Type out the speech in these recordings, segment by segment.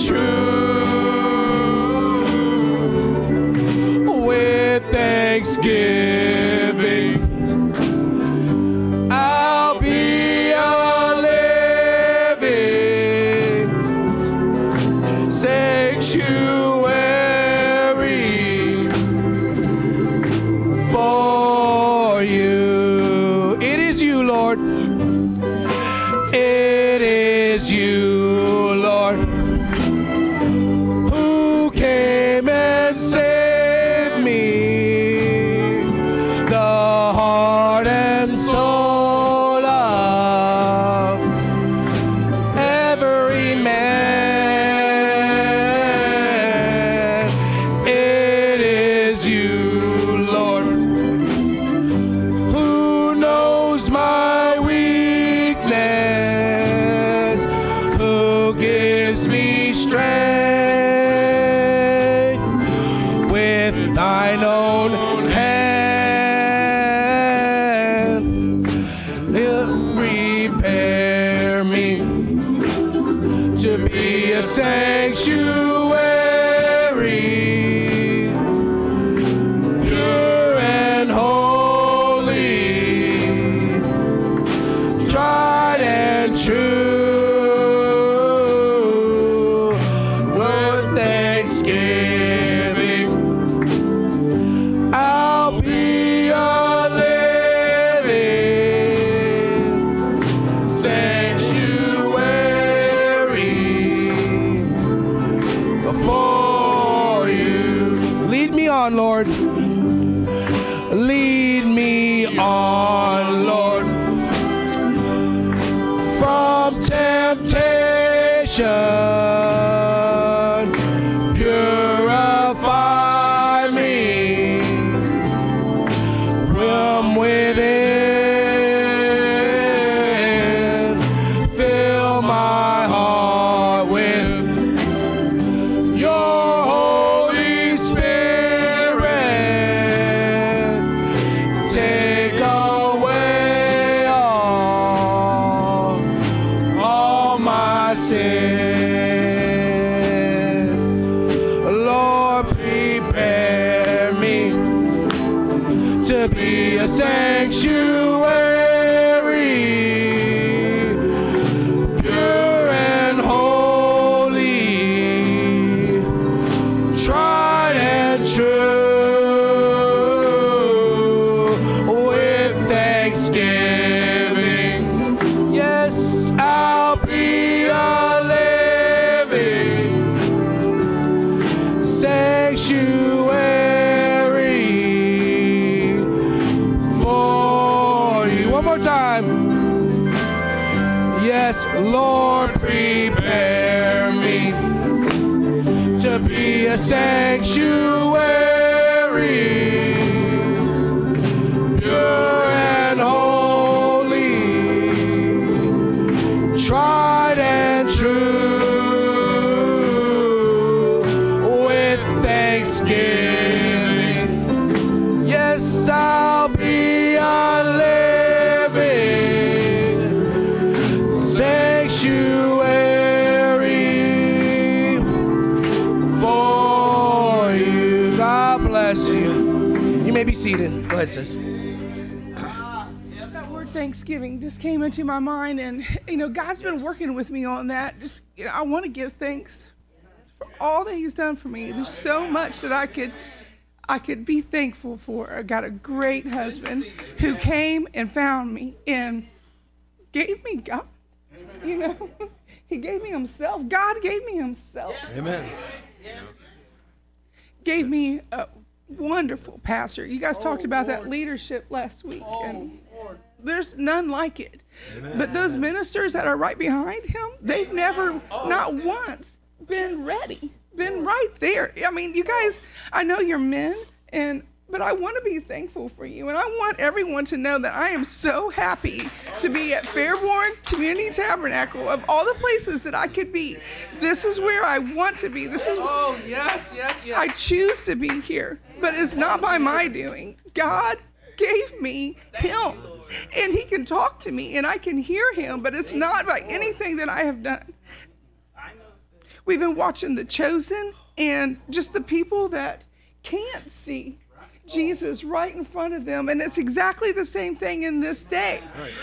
true. With thanksgiving, I'll be a living sanctuary for you. It is you, Lord. It is you, Lord, who came and saved me, the heart and soul of every man. It is you, Lord, who knows my weakness, who gives me strength with thine own hand. Prepare me to be a sanctuary, pure and holy, tried and true. With thanksgiving, I'll be a living sanctuary for you. Lead me on, Lord. Lead me on, Lord, from temptation. Purify me from within. Fill my heart with your Holy Spirit. Take away all my sins. Lord, prepare me to be a sanctuary, pure and holy, tried and true. With thanksgiving, yes, I'll be a living sanctuary for you. One more time. Yes, Lord, prepare me to be a sanctuary, pure and holy, tried and true. With thanksgiving, yes, I'll be a living sanctuary for you. God bless you. You may be seated. Go ahead, sis. That word Thanksgiving just came into my mind, and God's been working with me on that. Just I want to give thanks for all that He's done for me. There's so much that I could be thankful for. I got a great husband who came and found me and gave me God. He gave me Himself. God gave me Himself. Amen. Gave me a wonderful pastor. You guys talked about that leadership last week, and there's none like it. Amen. But those ministers that are right behind him, they've never, not once, been ready, been right there. I mean, you guys, I know you're men, but I want to be thankful for you, and I want everyone to know that I am so happy to be at Fairborn Community Tabernacle. Of all the places that I could be, this is where I want to be. This is yes. I choose to be here, but it's not by my doing. God gave me Him, and He can talk to me, and I can hear Him, but it's not by anything that I have done. we've been watching The Chosen, and just the people that can't see Jesus right in front of them, and it's exactly the same thing in this day.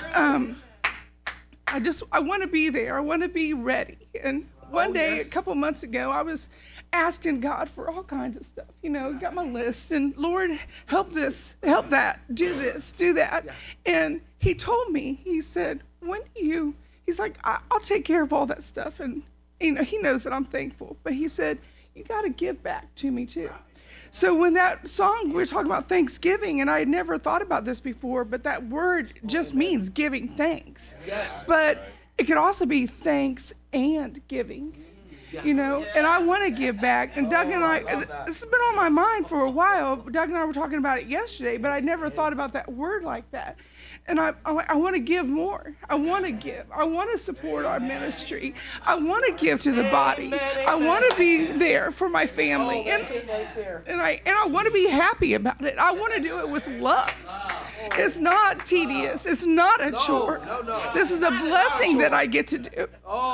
I want to be there. I want to be ready. And one day, a couple months ago, I was asking God for all kinds of stuff. Got my list, and Lord, help this, help that, do this, do that. And he told me, he said, he's like, I'll take care of all that stuff. And, he knows that I'm thankful. But he said, you got to give back to me too. So when that song, we were talking about Thanksgiving, and I had never thought about this before, but that word just means giving thanks. Yes. But it could also be thanks and giving, and I want to give back. And Doug and I, this has been on my mind for a while. Doug and I were talking about it yesterday, but I never thought about that word like that. And I want to give more. I want to give. I want to support our ministry. I want to give to the body. I want to be there for my family. And I want to be happy about it. I want to do it with love. It's not tedious. It's not a chore. No. This is a blessing that I get to do.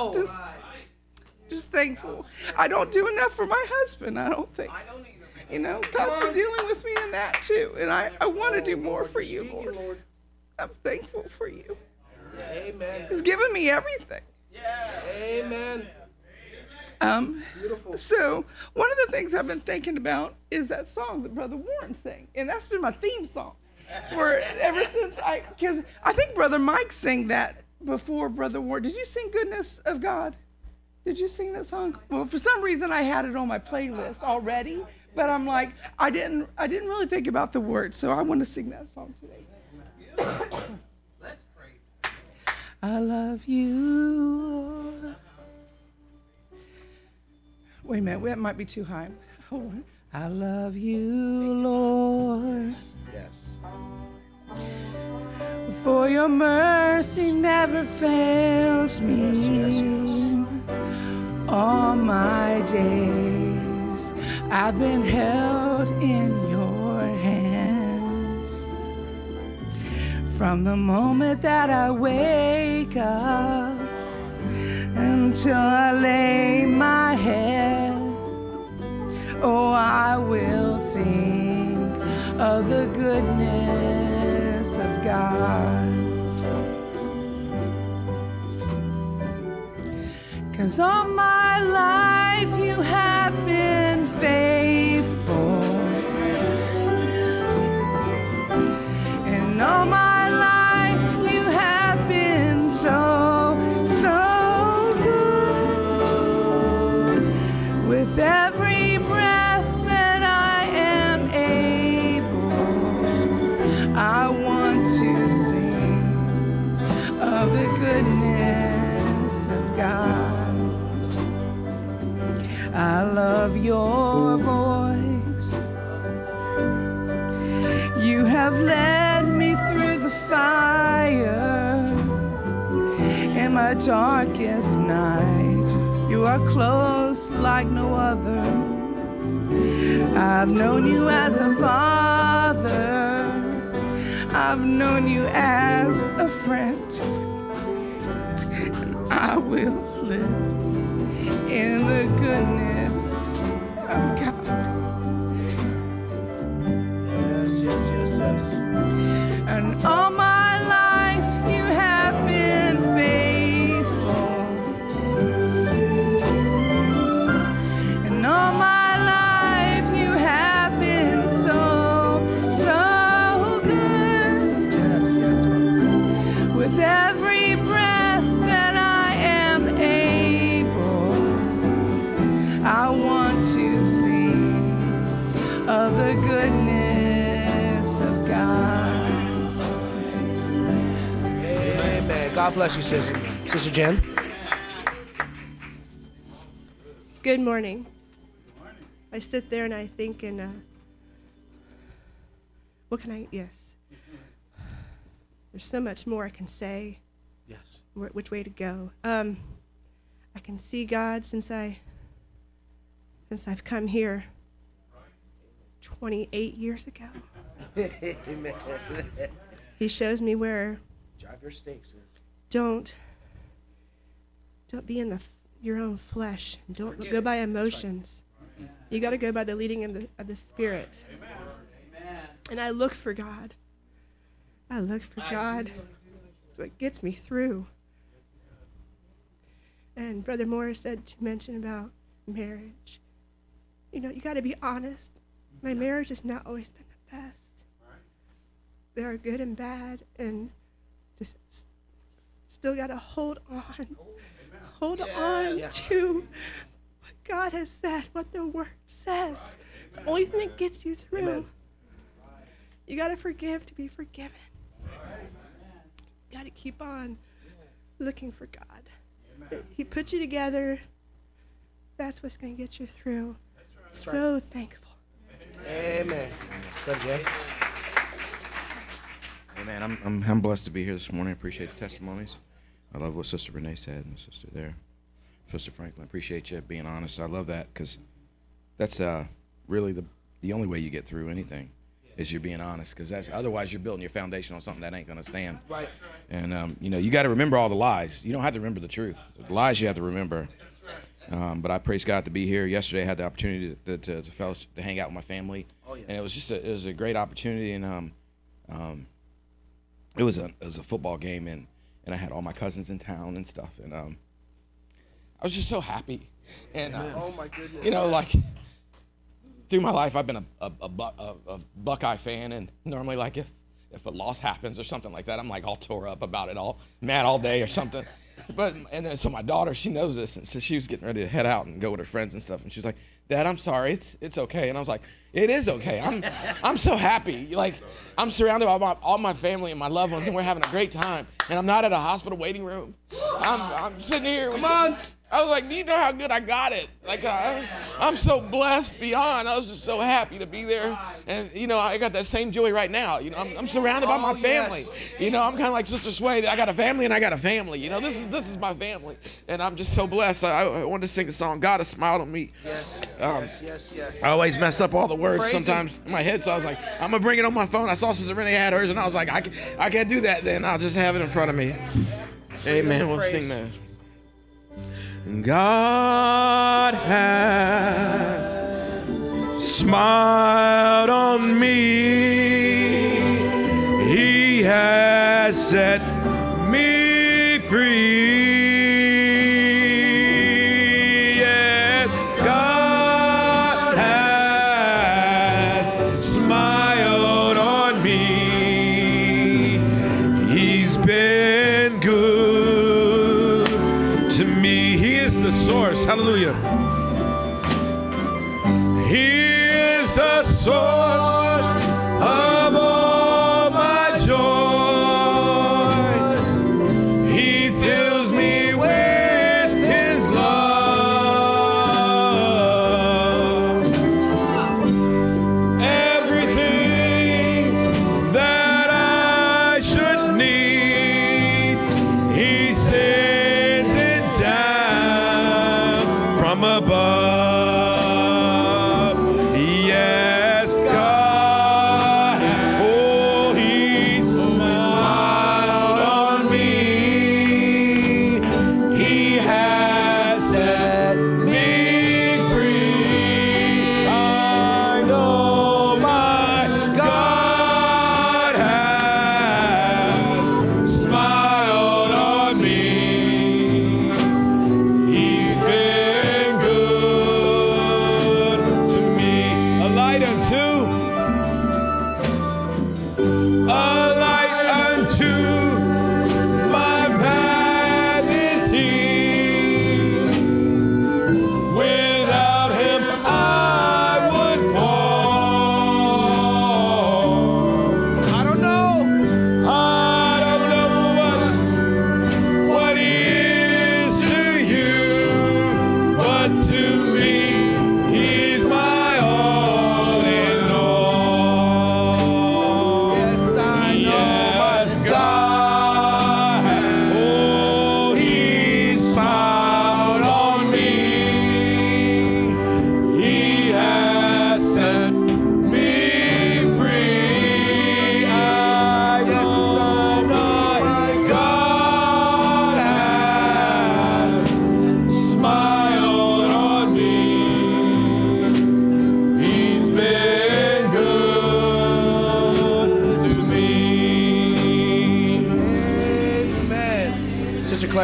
Just thankful. I don't do enough for my husband, I don't think. God's been dealing with me in that too. And I want to do more for you, Lord. I'm thankful for you. Amen. He's given me everything. Amen. Beautiful. So one of the things I've been thinking about is that song that Brother Warren sang. And that's been my theme song because I think Brother Mike sang that before Brother Warren. Did you sing Goodness of God? Did you sing that song? Well, for some reason I had it on my playlist already, but I'm like, I didn't really think about the words, so I want to sing that song today. Let's praise. I love you, Lord. Wait a minute, that might be too high. Hold on. I love you, Lord. Yes. For your mercy never fails me. All my days I've been held in your hands. From the moment that I wake up until I lay my head, oh, I will sing of the goodness of God. 'Cause all my life you have been faithful, and all my life you have been so, so good. With every breath that I am able, I want to sing of the goodness of God. I love your voice. You have led me through the fire. In my darkest night, you are close like no other. I've known you as a father. I've known you as a friend. And I will live in the goodness of God. Yes. And all my life you have been faithful. And all my life you have been so, so good. Yes. With every breath that I am able, I want to sing of the goodness of God. Amen. God bless you, Sister Jen. Good morning. I sit there and I think, yes. There's so much more I can say. Yes. Which way to go. I can see God since I've come here 28 years ago. Amen. He shows me where Drive your stakes. don't be in the your own flesh. Don't go by emotions. You got to go by the leading of the Spirit. And I look for God. I look for God. That's what gets me through. And Brother Morris said to mention about marriage. You got to be honest. My marriage has not always been the best. There are good and bad, and just still got to hold on. Hold on to what God has said, what the Word says. It's the only thing that gets you through. Amen. You got to forgive to be forgiven. You got to keep on looking for God. He put you together. That's what's going to get you through. So thankful. Amen. Good, Jay. Amen. I'm blessed to be here this morning. I appreciate the testimonies. I love what Sister Renee said and Sister there. Sister Franklin, I appreciate you being honest. I love that because that's really the only way you get through anything is you're being honest, because that's otherwise you're building your foundation on something that ain't going to stand. Right. And you got to remember all the lies. You don't have to remember the truth. The lies you have to remember. But I praise God to be here. Yesterday I had the opportunity to hang out with my family. Oh, yes. And it was just a great opportunity. And it was a football game, and I had all my cousins in town and stuff. And I was just so happy. And Oh my goodness. like through my life I've been a Buckeye fan, and normally like if a loss happens or something like that, I'm like all tore up about it, all mad all day or something. And then so my daughter, she knows this, and so she was getting ready to head out and go with her friends and stuff, and she's like, "Dad, I'm sorry, it's okay." And I was like, "It is okay. I'm so happy. Like I'm surrounded by all my family and my loved ones, and we're having a great time. And I'm not at a hospital waiting room. I'm sitting here. Come on." I was like, "Do you know how good I got it? Like I'm so blessed beyond. I was just so happy to be there, and I got that same joy right now. I'm surrounded by my family. Yes. I'm kind of like Sister Sway. I got a family and I got a family. This is my family, and I'm just so blessed. I wanted to sing the song "God Has Smiled on Me." Yes. Yes. I always mess up all the words Praise sometimes Him. in my head, so I was like, I'm gonna bring it on my phone. I saw Sister Renee had hers, and I was like, I can't do that. Then I'll just have it in front of me. Amen. We'll praise. sing that. God has smiled on me. He has set me free. Yes, God has smiled on me. He's been good to me. He is the source. Hallelujah. He is the source of all my joy. He fills me with His love. Everything that I should need, He sends it down from above. Yes, God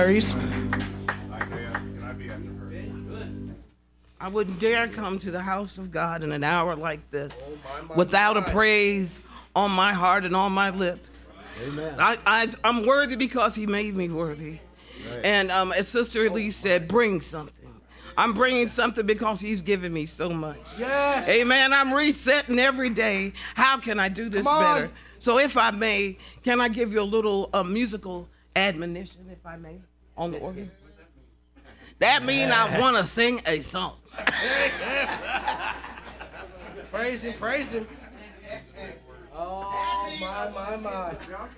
Clarice. I wouldn't dare come to the house of God in an hour like this without a praise on my heart and on my lips. Amen. I'm worthy because he made me worthy. Right. And as Sister Elise said, bring something. I'm bringing something because he's given me so much. Yes. Amen. I'm resetting every day. How can I do this better? So if I may, can I give you a little musical admonition, if I may, on the organ? That means I want to sing a song. Praise him, praise him. Oh, my.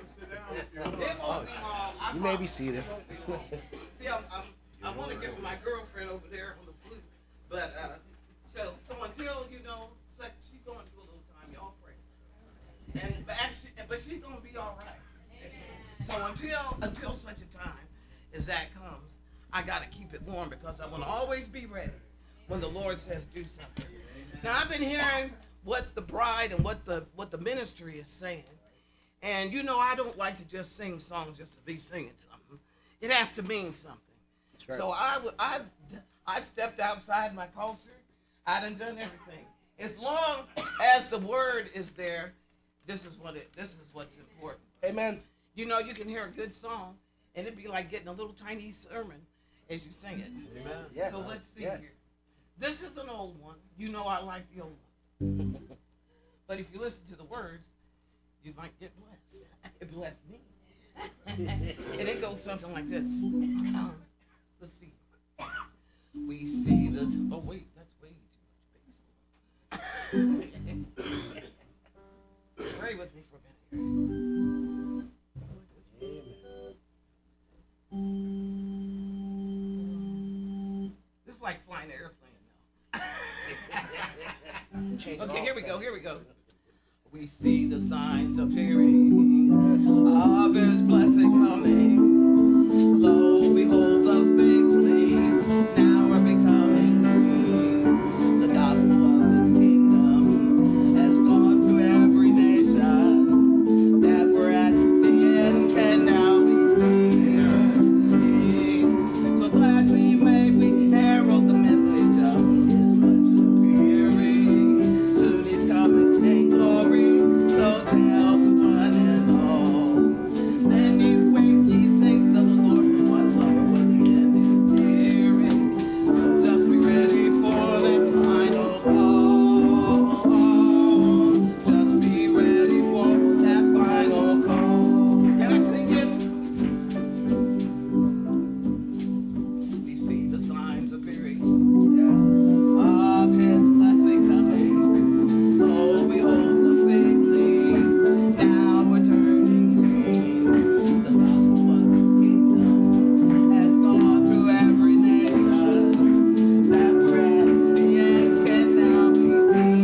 You may be seated. See, I want to give my girlfriend over there on the flute, but so until she's going through a little time, y'all pray. But she's gonna be all right. So until such a time as that comes, I gotta keep it warm because I want to always be ready when the Lord says do something. Now I've been hearing what the bride and what the ministry is saying, and I don't like to just sing songs just to be singing something. It has to mean something. Right. So I've stepped outside my culture. I done everything. As long as the word is there, this is what's important. Amen. You can hear a good song, and it'd be like getting a little tiny sermon as you sing it. Amen. Yes. So let's see here. This is an old one. I like the old one. But if you listen to the words, you might get blessed. It blessed me. And it goes something like this. Let's see. We see the... Oh, wait. That's way too much bass. Pray with me for a minute. This is like flying an airplane now. Okay, here we go. We see the signs appearing of his blessing coming. Lo, behold the fig leaves now are becoming green. The gospel of his kingdom has gone to every nation. That we're at the end can now be seen. So gladly may we herald the message of his much appearing. Soon he's coming in glory. So tell to one and all. Then you wake, ye saints of the Lord, what summer was the end is nearing. Just be ready for the final call. Just be ready for that final call. Can I sing it? We see the signs appearing. Yes. Of his blessing coming. Oh, behold the fig leaves now are turning green. The gospel of his kingdom has gone through every nation. That we're at the end can now be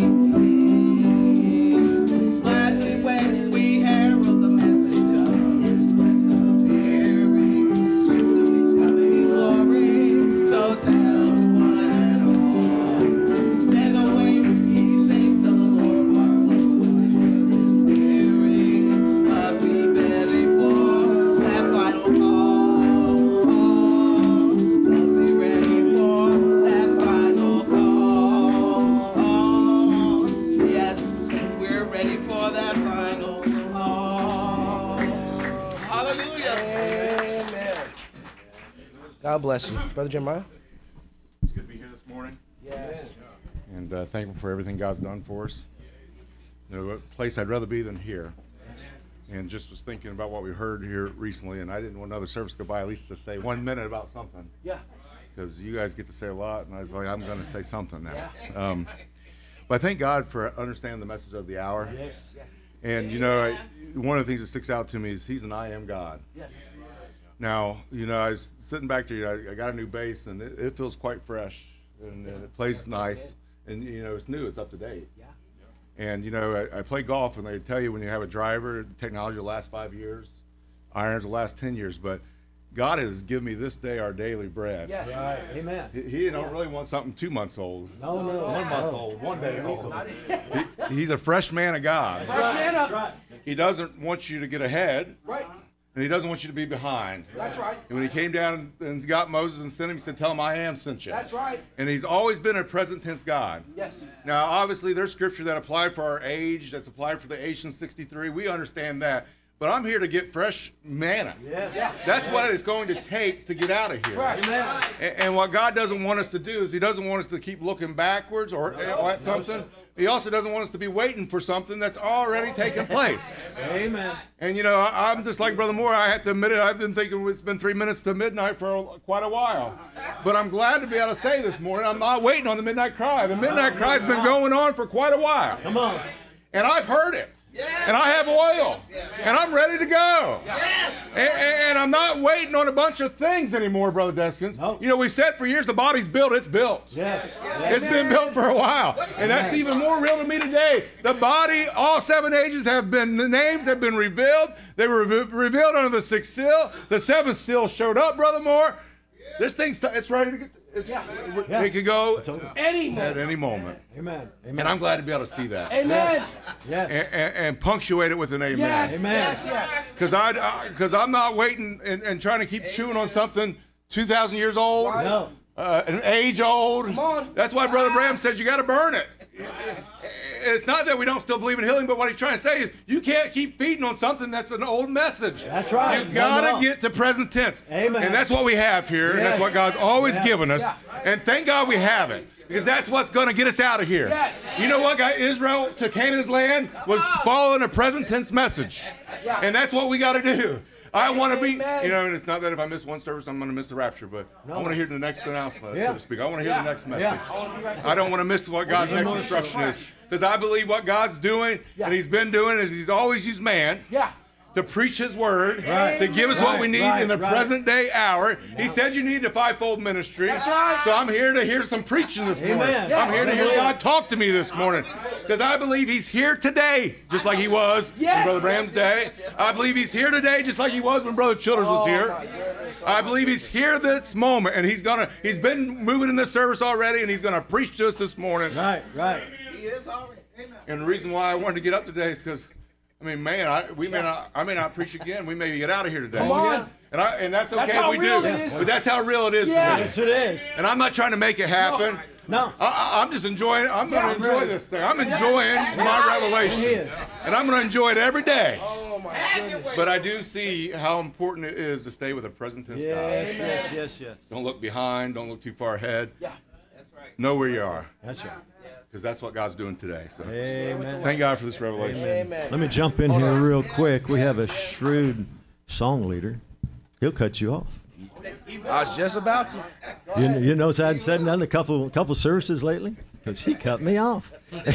seen. Gladly when we herald the message of his blessed appearing. Soon he's coming in glory. So tell to one and all. Then awake, ye saints of the Lord, what summer was the end is nearing. But be ready for that final call. But be ready for that final call. Yes, we're ready for that final call. Hallelujah. Amen. God bless you. Brother Jeremiah? It's good to be here this morning. Yes. And thankful for everything God's done for us. A place I'd rather be than here. And just was thinking about what we heard here recently, and I didn't want another service to go by at least to say 1 minute about something. Yeah. Because you guys get to say a lot, and I was like, I'm going to say something now. But I thank God for understanding the message of the hour. Yes. And, one of the things that sticks out to me is he's an I am God. Yes. Now, I was sitting back there, I got a new bass, and it feels quite fresh, and it plays nice, and, it's new, it's up to date. Yeah. And, I play golf, and they tell you when you have a driver, technology will last 5 years, irons will last 10 years, but God has given me this day our daily bread. Yes. Right. Amen. He don't really want something 2 months old. No. 1 month old, 1 day old. He's a fresh man of God. Fresh man up. He doesn't want you to get ahead. Right. And he doesn't want you to be behind. That's right. And when he came down and got Moses and sent him, he said, tell him I am sent you. That's right. And he's always been a present tense God. Yes. Now, obviously, there's scripture that applied for our age, that's applied for the age in 63. We understand that. But I'm here to get fresh manna. Yes. That's what it's going to take to get out of here. Right. And what God doesn't want us to do is he doesn't want us to keep looking backwards or at something. He also doesn't want us to be waiting for something that's already taken place. Amen. And, I'm just like Brother Moore. I have to admit it. I've been thinking it's been 3 minutes to midnight for quite a while. But I'm glad to be able to say this morning, I'm not waiting on the midnight cry. The midnight cry has been going on for quite a while. Come on. And I've heard it. And I have oil. And I'm ready to go. And I'm not waiting on a bunch of things anymore, Brother Deskins. Nope. We said for years the body's built. It's built. Yes. It's been built for a while. And that's even more real to me today. The body, all 7 ages the names have been revealed. They were revealed under the 6th seal. The 7th seal showed up, Brother Moore. This thing's, it's ready to get, it could go at any moment. Amen. And I'm glad to be able to see that. Amen. Yes. And punctuate it with an amen. Yes. Amen. Yes. Because I'm not waiting and trying to keep chewing on something 2,000 years old, No. an age old. Come on. That's why Brother Bram says you got to burn it. It's not that we don't still believe in healing, but what he's trying to say is you can't keep feeding on something that's an old message. That's right. You got No. to get to present tense. Amen. And that's what we have here, and that's Yes. what God's always Yes. given us. And thank God we have it. Because that's what's going to get us out of here. Yes. You know what, guys? Israel to Canaan's land was following a present tense message. And that's what we got to do. I want to be, Amen. and it's not that if I miss one service, I'm going to miss the rapture, but I want to hear the next announcement, Yeah. so to speak. I want to hear the next message. Yeah. I don't want to miss what God's next instruction is. Because I believe what God's doing, and he's been doing, is he's always used man Yeah. to preach his word, Right. to give us what we need in the Right. present day hour. He said you need a fivefold ministry. That's right. So I'm here to hear some preaching this morning. Amen. I'm here to hear Yes. God talk to me this morning. Because I believe he's here today, just like he was Yes. in Brother Bram's day. I believe he's here today, just like he was when Brother Childers was here. I believe he's here this moment, and he's been moving in this service already, and he's gonna preach to us this morning. Right. He is already. Amen. And the reason why I wanted to get up today is because, I may not preach again. We may get out of here today. Come on. And that's okay That's how if we real do. it is. But that's how real it is. Yeah. For me. Yes, it is. And I'm not trying to make it happen. No. I'm just enjoying it. I'm going to enjoy this thing. I'm enjoying my He revelation. is. And I'm going to enjoy it every day. Oh my goodness. But I do see how important it is to stay with a present tense God. Yes. Don't look behind. Don't look too far ahead. Yeah. That's right. Know where you are. That's right. Because that's what God's doing today. So Amen. thank God for this revelation. Amen. Let me jump in here real quick. We have a shrewd song leader. He'll cut you off. I was just about to. You notice I hadn't said nothing a couple services lately? Because he cut me off.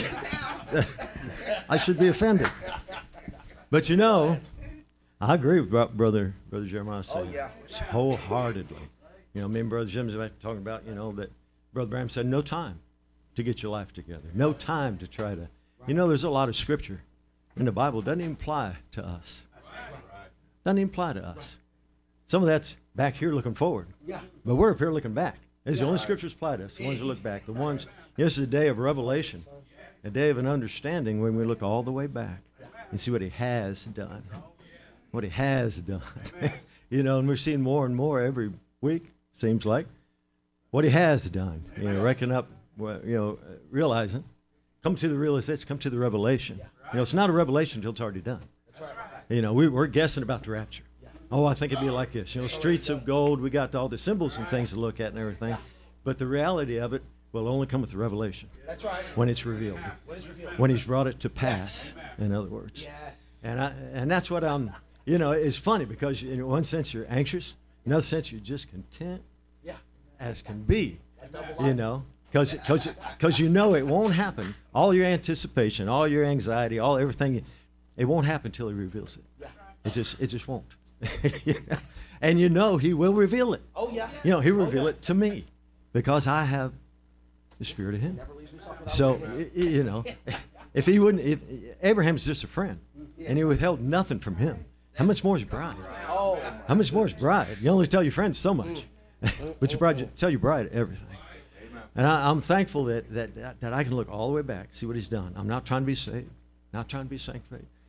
I should be offended. But I agree with Brother Jeremiah saying yeah. wholeheartedly. Me and Brother Jim's talking about, that Brother Bram said no time to get your life together. No time to try to. There's a lot of scripture in the Bible doesn't even apply to us. Doesn't even apply to us. Some of that's back here looking forward. Yeah. But we're up here looking back. It's the only scriptures apply to us, the ones that look back. The ones, this is a day of revelation, a day of an understanding when we look all the way back and see what he has done. What he has done. And we're seeing more and more every week, seems like, what he has done. Reckon up, realizing, come to the realization, come to the revelation. It's not a revelation until it's already done. We're guessing about the rapture. Oh, I think it'd be like this. Streets of gold, we got all the symbols and things to look at and everything. But the reality of it will only come with the revelation. That's right. When it's revealed. When he's brought it to pass, in other words. Yes. And that's what it's funny because in one sense you're anxious, in another sense you're just content as can be, because it won't happen. All your anticipation, all your anxiety, everything, it won't happen until he reveals it. It just won't. And he will reveal it. Oh yeah. He'll reveal it to me because I have the spirit of him. So, if he wouldn't, if Abraham's just a friend and he withheld nothing from him, how much more is bride? Oh. How much more is bride? You only tell your friends so much, but tell your bride everything. And I'm thankful that I can look all the way back, see what he's done. I'm not trying to be saved, not trying to be sanctified.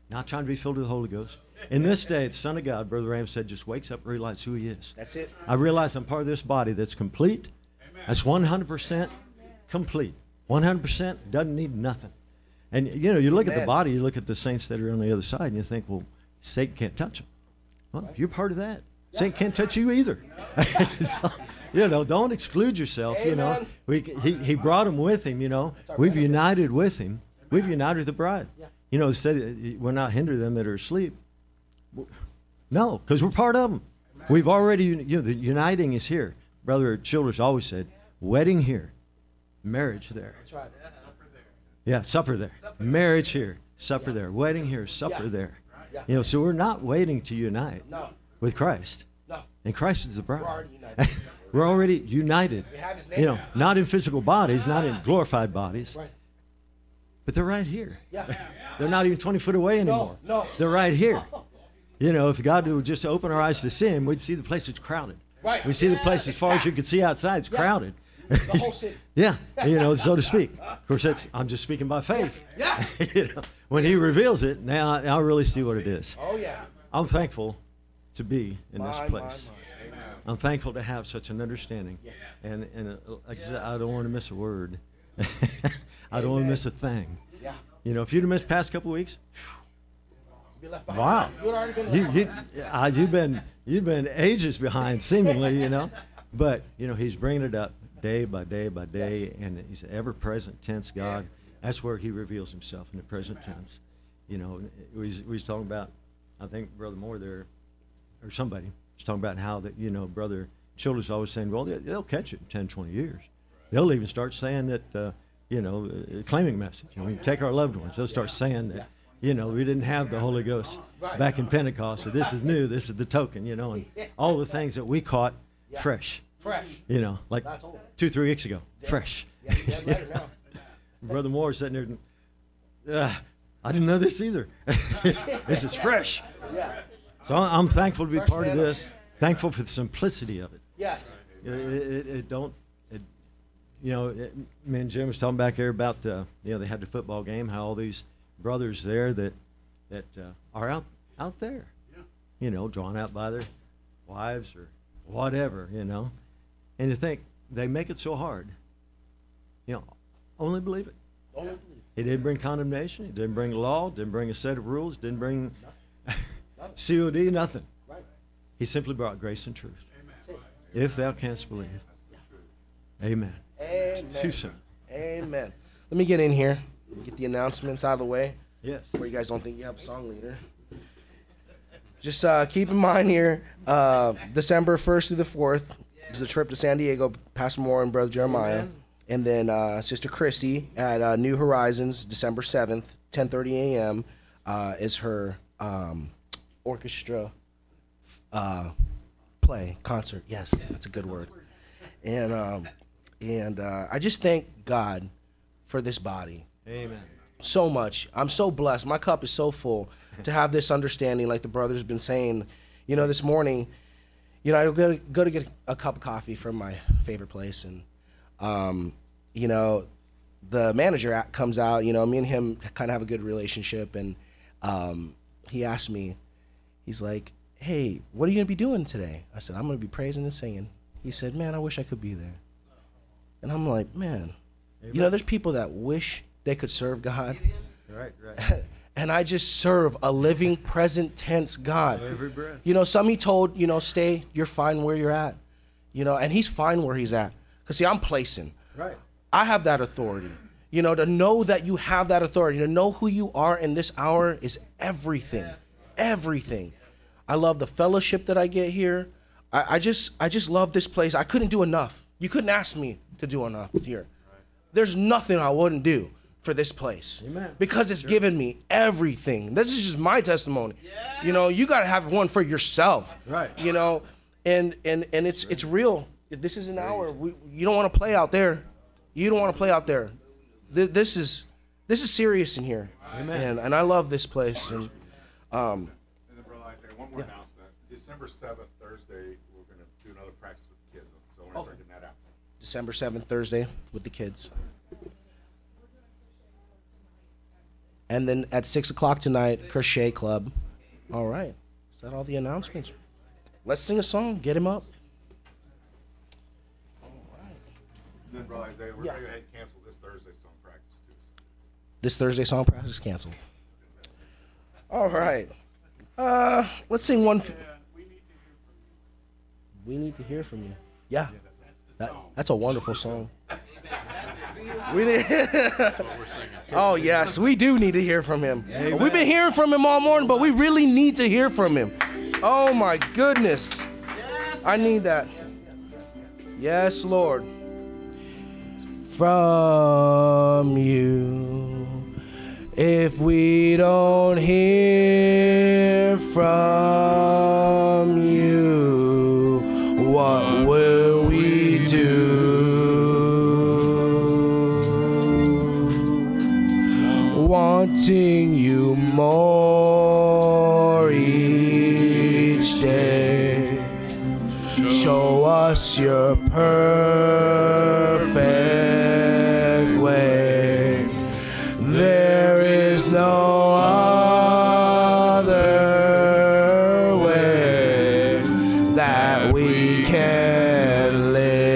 not trying to be filled with the Holy Ghost. In this day, the Son of God, Brother Ram said, just wakes up and realizes who he is. That's it. I realize I'm part of this body that's complete. That's 100% complete. 100% doesn't need nothing. And, you know, you look at the body, you look at the saints that are on the other side, and you think, well, Satan can't touch them. Well, if you're part of that, Satan can't touch you either. So, you know, don't exclude yourself. You know, he brought them with him. You know, we've united with him. We've united the bride. You know, instead we're not hinder them that are asleep. No, because we're part of them. We've already, you know, the uniting is here. Brother Childers always said, wedding here, marriage there. That's right. Yeah, supper there. Marriage here, supper there. Wedding here, supper there. You know, so we're not waiting to unite with Christ. No. And Christ is the bride. We're already united. We're already united. We have his name. You know, not in physical bodies, not in glorified bodies, Right. but they're right here. Yeah. They're not even 20 foot away anymore. No. They're right here. You know, if God would just open our eyes to see him, we'd see the place that's crowded. Right. We see the place as far as you could see outside. It's crowded. The whole city. Yeah, you know, so to speak. Of course, I'm just speaking by faith. Yeah. You know, when he reveals it, now I really see what it is. Oh, yeah. I'm thankful to be in this Mine, place. mine. Amen. I'm thankful to have such an understanding. Yes. And like I said, I don't want to miss a word. I don't want to miss a thing. Yeah. You know, if you'd have missed the past couple of weeks, Be left behind. wow, You'd already been left behind. you've been ages behind, seemingly, you know. But you know, he's bringing it up day by day by day, and he's ever present tense God. That's where he reveals himself, in the present tense. You know, we was talking about, I think Brother Moore there, or somebody was talking about how that, you know, Brother Childers always saying, well, they'll catch it in 10, 20 years. They'll even start saying that, you know, claiming message. You know, we take our loved ones. They'll start saying that, you know, we didn't have the Holy Ghost back in Pentecost, so this is new. This is the token, you know, and all the things that we caught fresh. Fresh. You know, like That's old. 2-3 weeks ago, fresh. Yeah, yeah, better now. Brother Moore sitting there, I didn't know this either. This is fresh. Yeah. So I'm thankful to be Fresh part of manna. this. Thankful for the simplicity of it. Yes. You know, me and Jim was talking back there about you know, they had the football game, how all these brothers there that are out there, you know, drawn out by their wives or whatever, you know, and you think they make it so hard. You know, only believe it. Only believe. He didn't bring condemnation. He didn't bring law. Didn't bring a set of rules. Didn't bring COD. Nothing. Right. He simply brought grace and truth. If thou canst believe. Amen. Amen. Too simple. Amen. Let me get in here. Get the announcements out of the way. Yes. Where you guys don't think you have a song leader. Just keep in mind here, December 1st through the 4th is the trip to San Diego. Pastor Moore and Brother Jeremiah. Amen. And then Sister Christy at New Horizons, December 7th, 10:30 a.m. Is her orchestra concert. Yes, that's a good word. And I just thank God for this body Amen. so much. I'm so blessed. My cup is so full to have this understanding, like the brother's been saying. You know, this morning, you know, I go to get a cup of coffee from my favorite place, and you know, the manager comes out. You know, me and him kind of have a good relationship, and he asked me, he's like, "Hey, what are you gonna be doing today?" I said, "I'm gonna be praising and singing." He said, "Man, I wish I could be there." And I'm like, man, you know, there's people that wish they could serve God. Right. And I just serve a living, present tense God. Every breath. You know, some he told, you know, stay, you're fine where you're at. You know, and he's fine where he's at. Because, see, I'm placing. Right. I have that authority. You know, to know that you have that authority, to know who you are in this hour is everything. Everything. I love the fellowship that I get here. I just love this place. I couldn't do enough. You couldn't ask me to do enough here. There's nothing I wouldn't do for this place. Amen. Because it's given me everything. This is just my testimony. You know, you got to have one for yourself. Right. You know, and it's real. This is an hour. You don't want to play out there. You don't want to play out there. This is serious in here. Amen. And I love this place. And And then, Brother Isaiah, one more announcement. December 7th, Thursday, we're going to do another practice with the kids. So I want to start getting that out. December 7th, Thursday, with the kids. And then at 6 o'clock tonight, Crochet Club. All right. Is that all the announcements? Let's sing a song. Get him up. And then, Brother Isaiah, we're going to go ahead and cancel this Thursday song practice, too. This Thursday song practice is canceled. All right. Let's sing one. We need to hear from you. Yeah. That's a wonderful song. We need. Oh yes, we do need to hear from him. Amen. We've been hearing from him all morning, but we really need to hear from him. Oh my goodness, I need that. Yes, Lord. From you, if we don't hear from you, what will we do? Wanting you more each day. Show us your perfect way. There is no other way that we can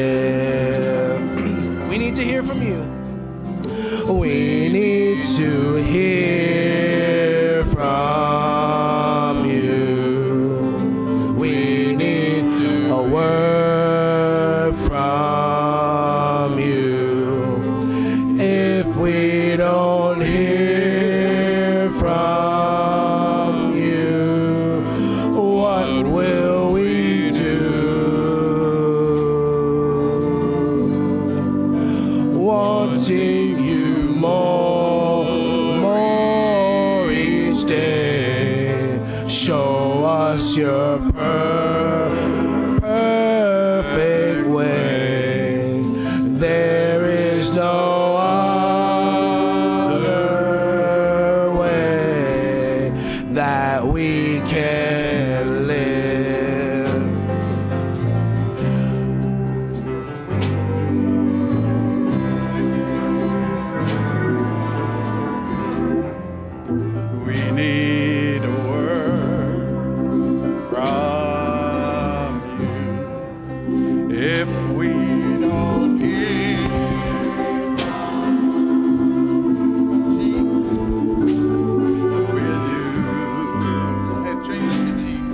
live. We need to hear from you. We need to hear from you. We need a word from you. If we don't hear from you, what will we do? Wanting you more each day. Show us your perfect way. There is no other way that we can live. We need a word from you. If we don't hear we'll do. Go ahead, change it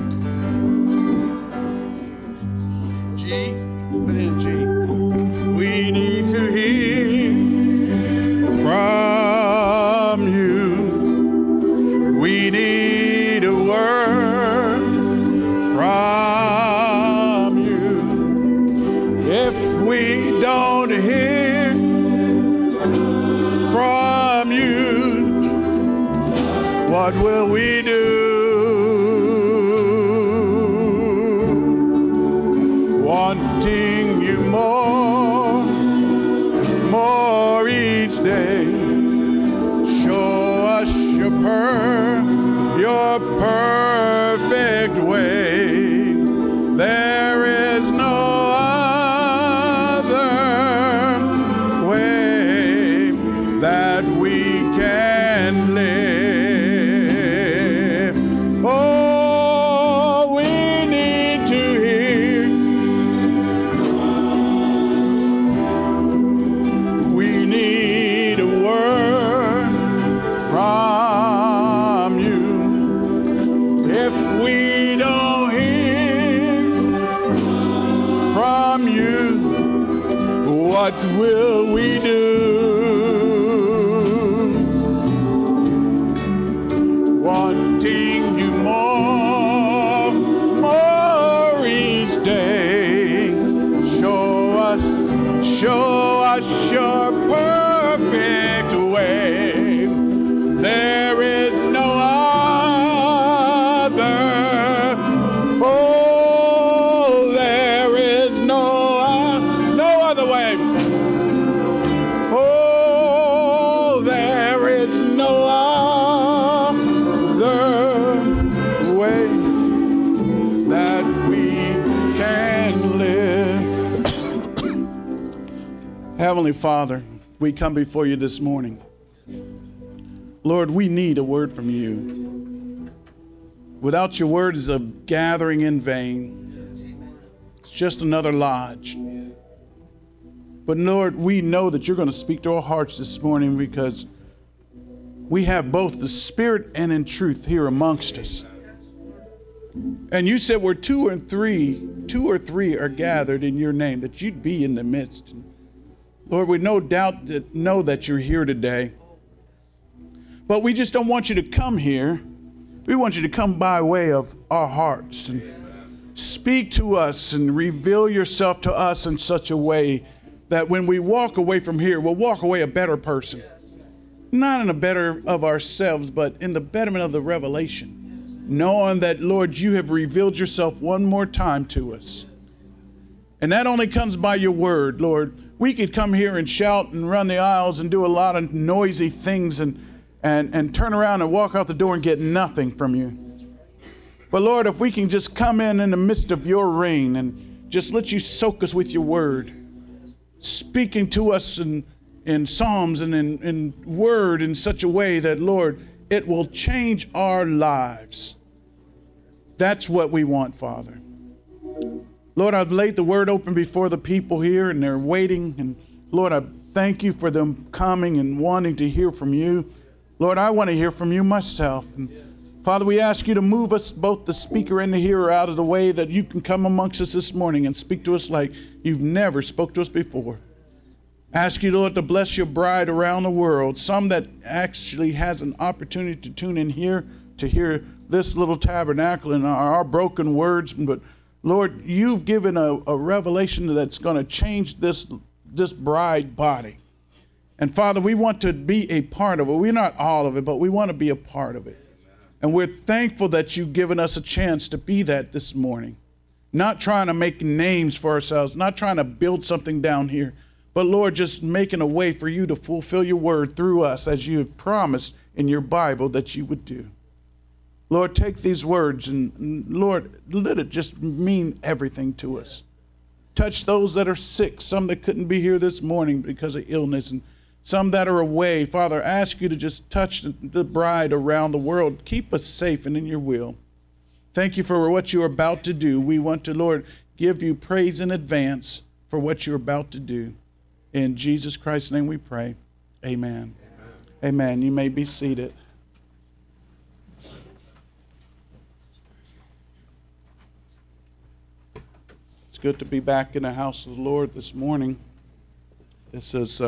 to G. G, put in G. We need to hear from you. We need a word from you. If we don't hear from you, what will we do? Wanting you more each day. Show us your perfect way. There is no other way that we can live. Oh, we need to hear. We need a word from you. If we don't hear from you, what will we do? Wanting you more each day. Show us your perfect way. There is no other. Oh, there is no other way. Oh, there is no other way that we can live. Heavenly Father, we come before you this morning. Lord, we need a word from you. Without your word is a gathering in vain. It's just another lodge. But Lord, we know that you're going to speak to our hearts this morning because we have both the Spirit and in truth here amongst us. And you said where two or three are gathered in your name, that you'd be in the midst. Lord, we no doubt know that you're here today. But we just don't want you to come here. We want you to come by way of our hearts and speak to us and reveal yourself to us in such a way that when we walk away from here, we'll walk away a better person. Not in a better of ourselves, but in the betterment of the revelation. Knowing that, Lord, you have revealed yourself one more time to us. And that only comes by your word, Lord. We could come here and shout and run the aisles and do a lot of noisy things and turn around and walk out the door and get nothing from you. But Lord, if we can just come in the midst of your reign and just let you soak us with your word, speaking to us in psalms and in word in such a way that, Lord, it will change our lives. That's what we want, Father. Lord, I've laid the word open before the people here and they're waiting. And Lord, I thank you for them coming and wanting to hear from you. Lord, I want to hear from you myself. And Father, we ask you to move us, both the speaker and the hearer, out of the way that you can come amongst us this morning and speak to us like you've never spoke to us before. Ask you, Lord, to bless your bride around the world, some that actually has an opportunity to tune in here to hear this little tabernacle and our broken words. But Lord, you've given a revelation that's going to change this bride body. And Father, we want to be a part of it. We're not all of it, but we want to be a part of it. And we're thankful that you've given us a chance to be that this morning. Not trying to make names for ourselves, not trying to build something down here, but Lord, just making a way for you to fulfill your word through us as you have promised in your Bible that you would do. Lord, take these words and Lord, let it just mean everything to us. Touch those that are sick, some that couldn't be here this morning because of illness, and some that are away. Father, I ask you to just touch the bride around the world. Keep us safe and in your will. Thank you for what you're about to do. We want to, Lord, give you praise in advance for what you're about to do. In Jesus Christ's name we pray. Amen. Amen. You may be seated. It's good to be back in the house of the Lord this morning. This is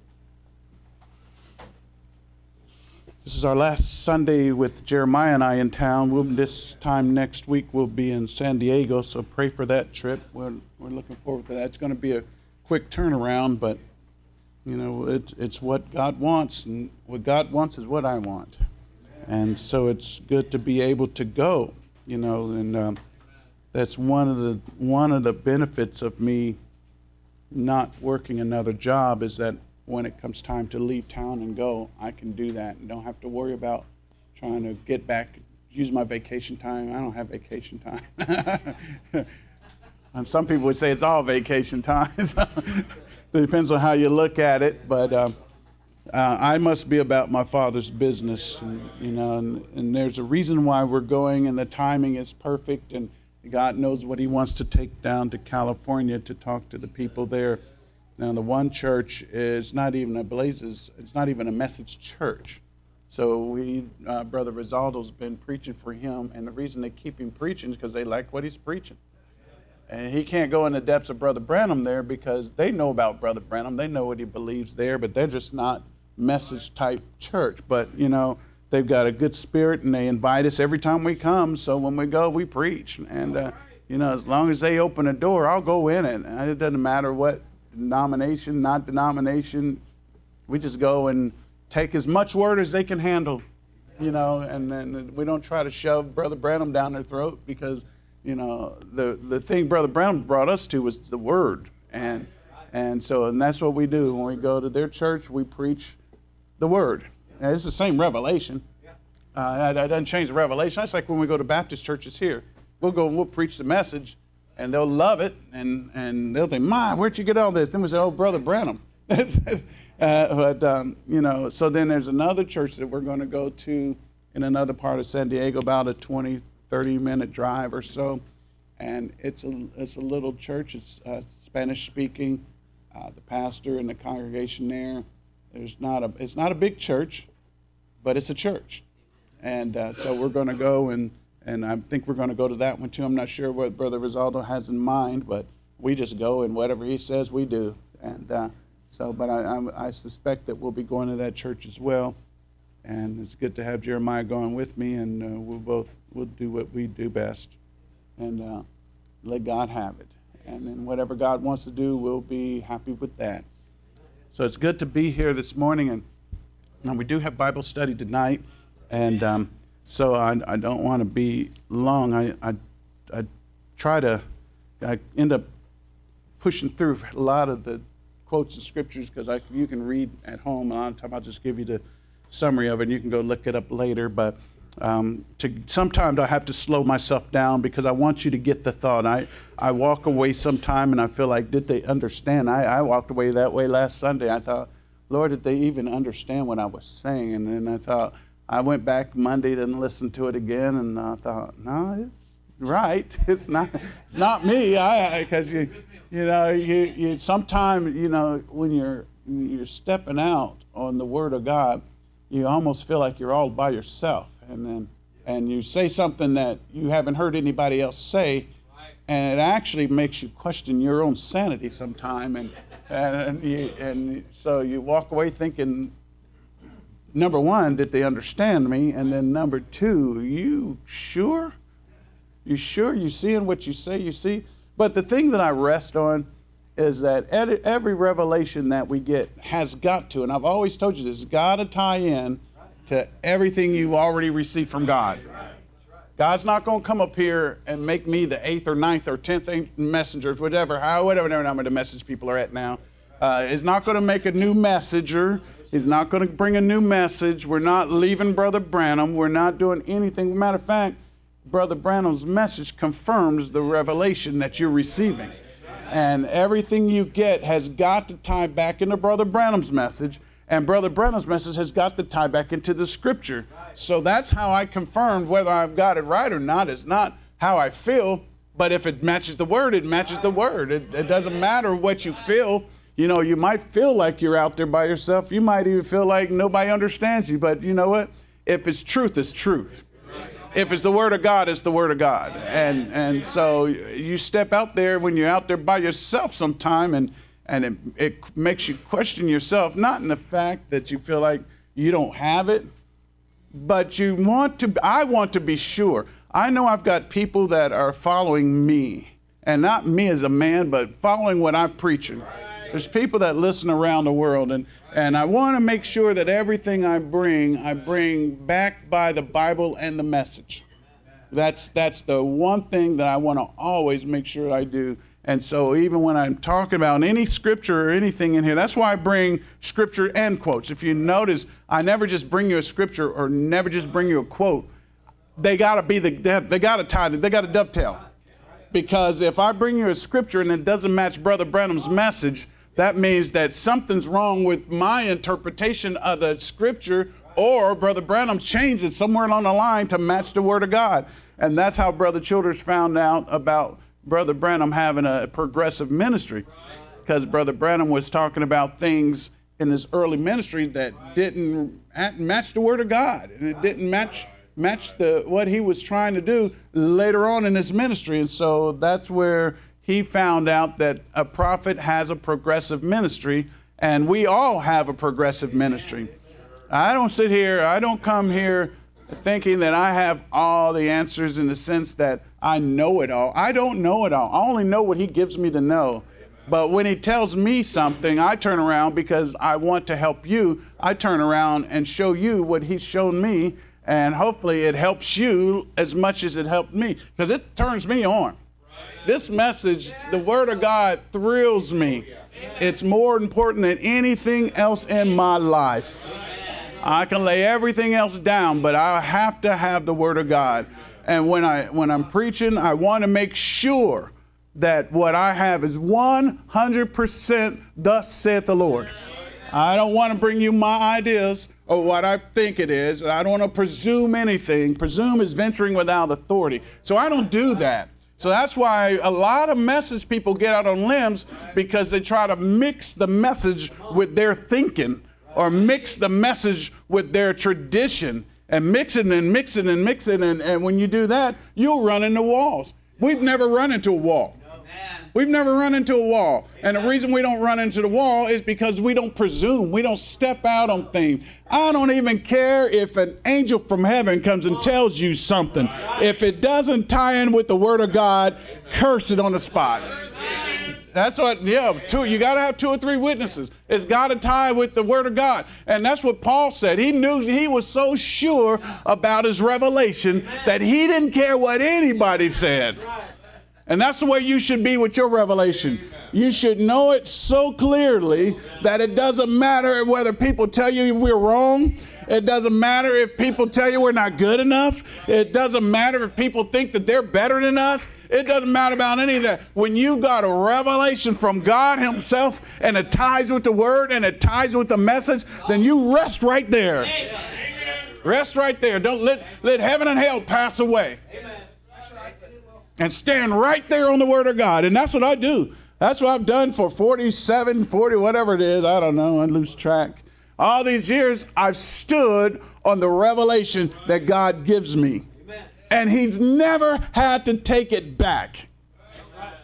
our last Sunday with Jeremiah and I in town. This time next week we'll be in San Diego, so pray for that trip. We're looking forward to that. It's going to be a quick turnaround, but you know it's what God wants, and what God wants is what I want, and so it's good to be able to go. You know, and that's one of the benefits of me not working another job is that when it comes time to leave town and go, I can do that and don't have to worry about trying to get back, use my vacation time. I don't have vacation time. And some people would say it's all vacation time. It depends on how you look at it, but I must be about my Father's business, and, you know, and there's a reason why we're going, and the timing is perfect, and God knows what he wants to take down to California to talk to the people there. Now, the one church is not even it's not even a message church. So Brother Rizaldo's been preaching for him, and the reason they keep him preaching is because they like what he's preaching. And he can't go in the depths of Brother Branham there because they know about Brother Branham. They know what he believes there, but they're just not message type church. But, you know, they've got a good spirit, and they invite us every time we come. So when we go, we preach. And, you know, as long as they open a door, I'll go in it. It doesn't matter what denomination, not denomination. We just go and take as much word as they can handle, you know, and then we don't try to shove Brother Branham down their throat because, you know, the thing Brother Branham brought us to was the word. And that's what we do. When we go to their church, we preach the word. Now, it's the same revelation. That doesn't change the revelation. That's like when we go to Baptist churches here. We'll go and we'll preach the message, and they'll love it, and they'll think, "Ma, where'd you get all this?" Then we say, "Oh, Brother Branham." So then there's another church that we're going to go to in another part of San Diego, about a 20-30-minute drive or so. And it's a little church. It's Spanish speaking. The pastor and the congregation there. It's not a big church, but it's a church. And so we're going to go, and I think we're going to go to that one too. I'm not sure what Brother Rizaldo has in mind, but we just go, and whatever he says, we do. And but I suspect that we'll be going to that church as well. And it's good to have Jeremiah going with me, and we'll do what we do best, and let God have it. And then whatever God wants to do, we'll be happy with that. So it's good to be here this morning, and we do have Bible study tonight, and so I don't want to be long. I end up pushing through a lot of the quotes of scriptures because you can read at home. A lot of time I'll just give you the summary of it, and you can go look it up later. But sometimes I have to slow myself down because I want you to get the thought. I walk away sometime and I feel like, did they understand? I walked away that way last Sunday. I thought, Lord, did they even understand what I was saying? And then I thought, I went back Monday and listened to it again, and I thought, no, it's right. It's not me. Because you sometimes, when you're stepping out on the Word of God, you almost feel like you're all by yourself, and you say something that you haven't heard anybody else say, and it actually makes you question your own sanity sometime, and so you walk away thinking, number one, did they understand me? And then number two, you sure? You sure? You seeing what you say you see? But the thing that I rest on is that every revelation that we get has got to, and I've always told you this, got to tie in to everything you've already received from God. God's not going to come up here and make me the 8th or 9th or 10th messenger, whatever number of message people are at now. He's not going to make a new messenger. He's not going to bring a new message. We're not leaving Brother Branham. We're not doing anything. Matter of fact, Brother Branham's message confirms the revelation that you're receiving. And everything you get has got to tie back into Brother Branham's message. And Brother Branham's message has got to tie back into the Scripture. So that's how I confirmed whether I've got it right or not. It's not how I feel, but if it matches the Word, it matches the Word. It doesn't matter what you feel. You might feel like you're out there by yourself. You might even feel like nobody understands you. But you know what? If it's truth, it's truth. If it's the Word of God, it's the Word of God. And so you step out there when you're out there by yourself sometime, and it makes you question yourself, not in the fact that you feel like you don't have it, but I want to be sure. I know I've got people that are following me, and not me as a man, but following what I'm preaching. There's people that listen around the world, and I want to make sure that everything I bring back by the Bible and the message. That's the one thing that I want to always make sure I do. And so even when I'm talking about any scripture or anything in here, that's why I bring scripture and quotes. If you notice, I never just bring you a scripture or never just bring you a quote. They got to tie it. They got to dovetail. Because if I bring you a scripture and it doesn't match Brother Branham's message, that means that something's wrong with my interpretation of the scripture, or Brother Branham changed it somewhere along the line to match the Word of God. And that's how Brother Childers found out about Brother Branham having a progressive ministry, because Brother Branham was talking about things in his early ministry that didn't match the Word of God, and it didn't match what he was trying to do later on in his ministry. And so that's where he found out that a prophet has a progressive ministry, and we all have a progressive ministry. I don't come here thinking that I have all the answers in the sense that I know it all. I don't know it all. I only know what he gives me to know. But when he tells me something, I turn around because I want to help you. I turn around and show you what he's shown me, and hopefully it helps you as much as it helped me, because it turns me on. This message, the Word of God, thrills me. It's more important than anything else in my life. I can lay everything else down, but I have to have the Word of God. And when I'm preaching, I want to make sure that what I have is 100% thus saith the Lord. I don't want to bring you my ideas or what I think it is. I don't want to presume anything. Presume is venturing without authority. So I don't do that. So that's why a lot of message people get out on limbs, because they try to mix the message with their thinking, or mix the message with their tradition, and mix it and mix it and mix it. And when you do that, you'll run into walls. We've never run into a wall. We've never run into a wall. And the reason we don't run into the wall is because we don't presume. We don't step out on things. I don't even care if an angel from heaven comes and tells you something. If it doesn't tie in with the word of God, curse it on the spot. That's what, you got to have 2 or 3 witnesses. It's got to tie with the word of God. And that's what Paul said. He knew, he was so sure about his revelation that he didn't care what anybody said. And that's the way you should be with your revelation. You should know it so clearly that it doesn't matter whether people tell you we're wrong. It doesn't matter if people tell you we're not good enough. It doesn't matter if people think that they're better than us. It doesn't matter about any of that. When you got a revelation from God himself, and it ties with the word and it ties with the message, then you rest right there. Rest right there. Don't let heaven and hell pass away. And stand right there on the word of God. And that's what I do. That's what I've done for 47, 40, whatever it is. I don't know. I lose track. All these years, I've stood on the revelation that God gives me. Amen. And he's never had to take it back. Right.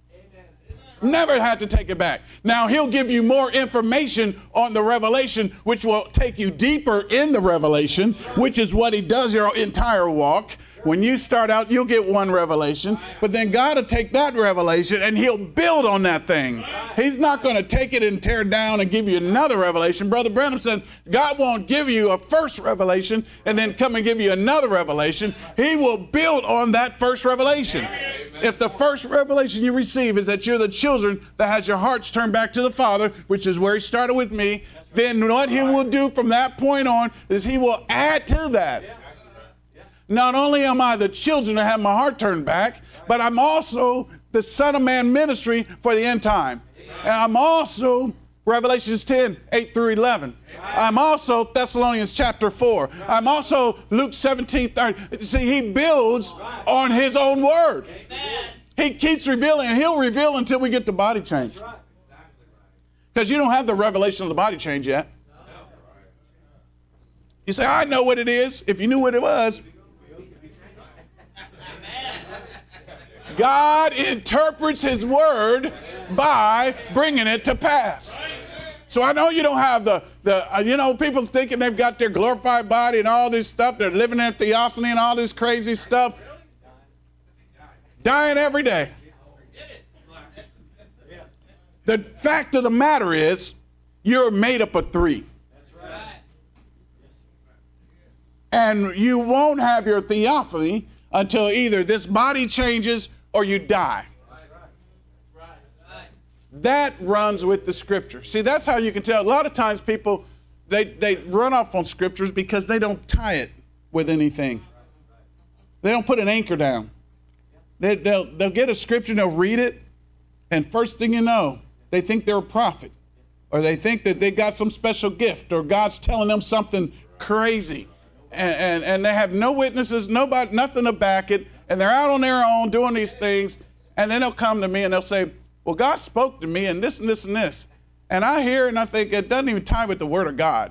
Never had to take it back. Now, he'll give you more information on the revelation, which will take you deeper in the revelation, which is what he does your entire walk. When you start out, you'll get one revelation, but then God will take that revelation and he'll build on that thing. He's not going to take it and tear down and give you another revelation. Brother Branham said, God won't give you a first revelation and then come and give you another revelation. He will build on that first revelation. If the first revelation you receive is that you're the children that has your hearts turned back to the Father, which is where he started with me, then what he will do from that point on is he will add to that. Not only am I the children that have my heart turned back, but I'm also the Son of Man ministry for the end time. And I'm also Revelations 10, 8 through 11. I'm also Thessalonians chapter 4. I'm also Luke 17, 30. See, he builds on his own word. He keeps revealing, and he'll reveal until we get the body change. Because you don't have the revelation of the body change yet. You say, I know what it is. If you knew what it was. God interprets his word by bringing it to pass. So I know you don't have the people thinking they've got their glorified body and all this stuff. They're living in theophany and all this crazy stuff. Dying every day. The fact of the matter is, you're made up of 3. And you won't have your theophany until either this body changes or you die. That runs with the scripture. See, that's how you can tell. A lot of times people, they run off on scriptures because they don't tie it with anything. They don't put an anchor down. They'll get a scripture and they'll read it, and first thing you know, they think they're a prophet, or they think that they got some special gift, or God's telling them something crazy. And they have no witnesses, nobody, nothing to back it, and they're out on their own doing these things, and then they'll come to me and they'll say, well, God spoke to me and this and this and this. And I hear and I think it doesn't even tie with the word of God.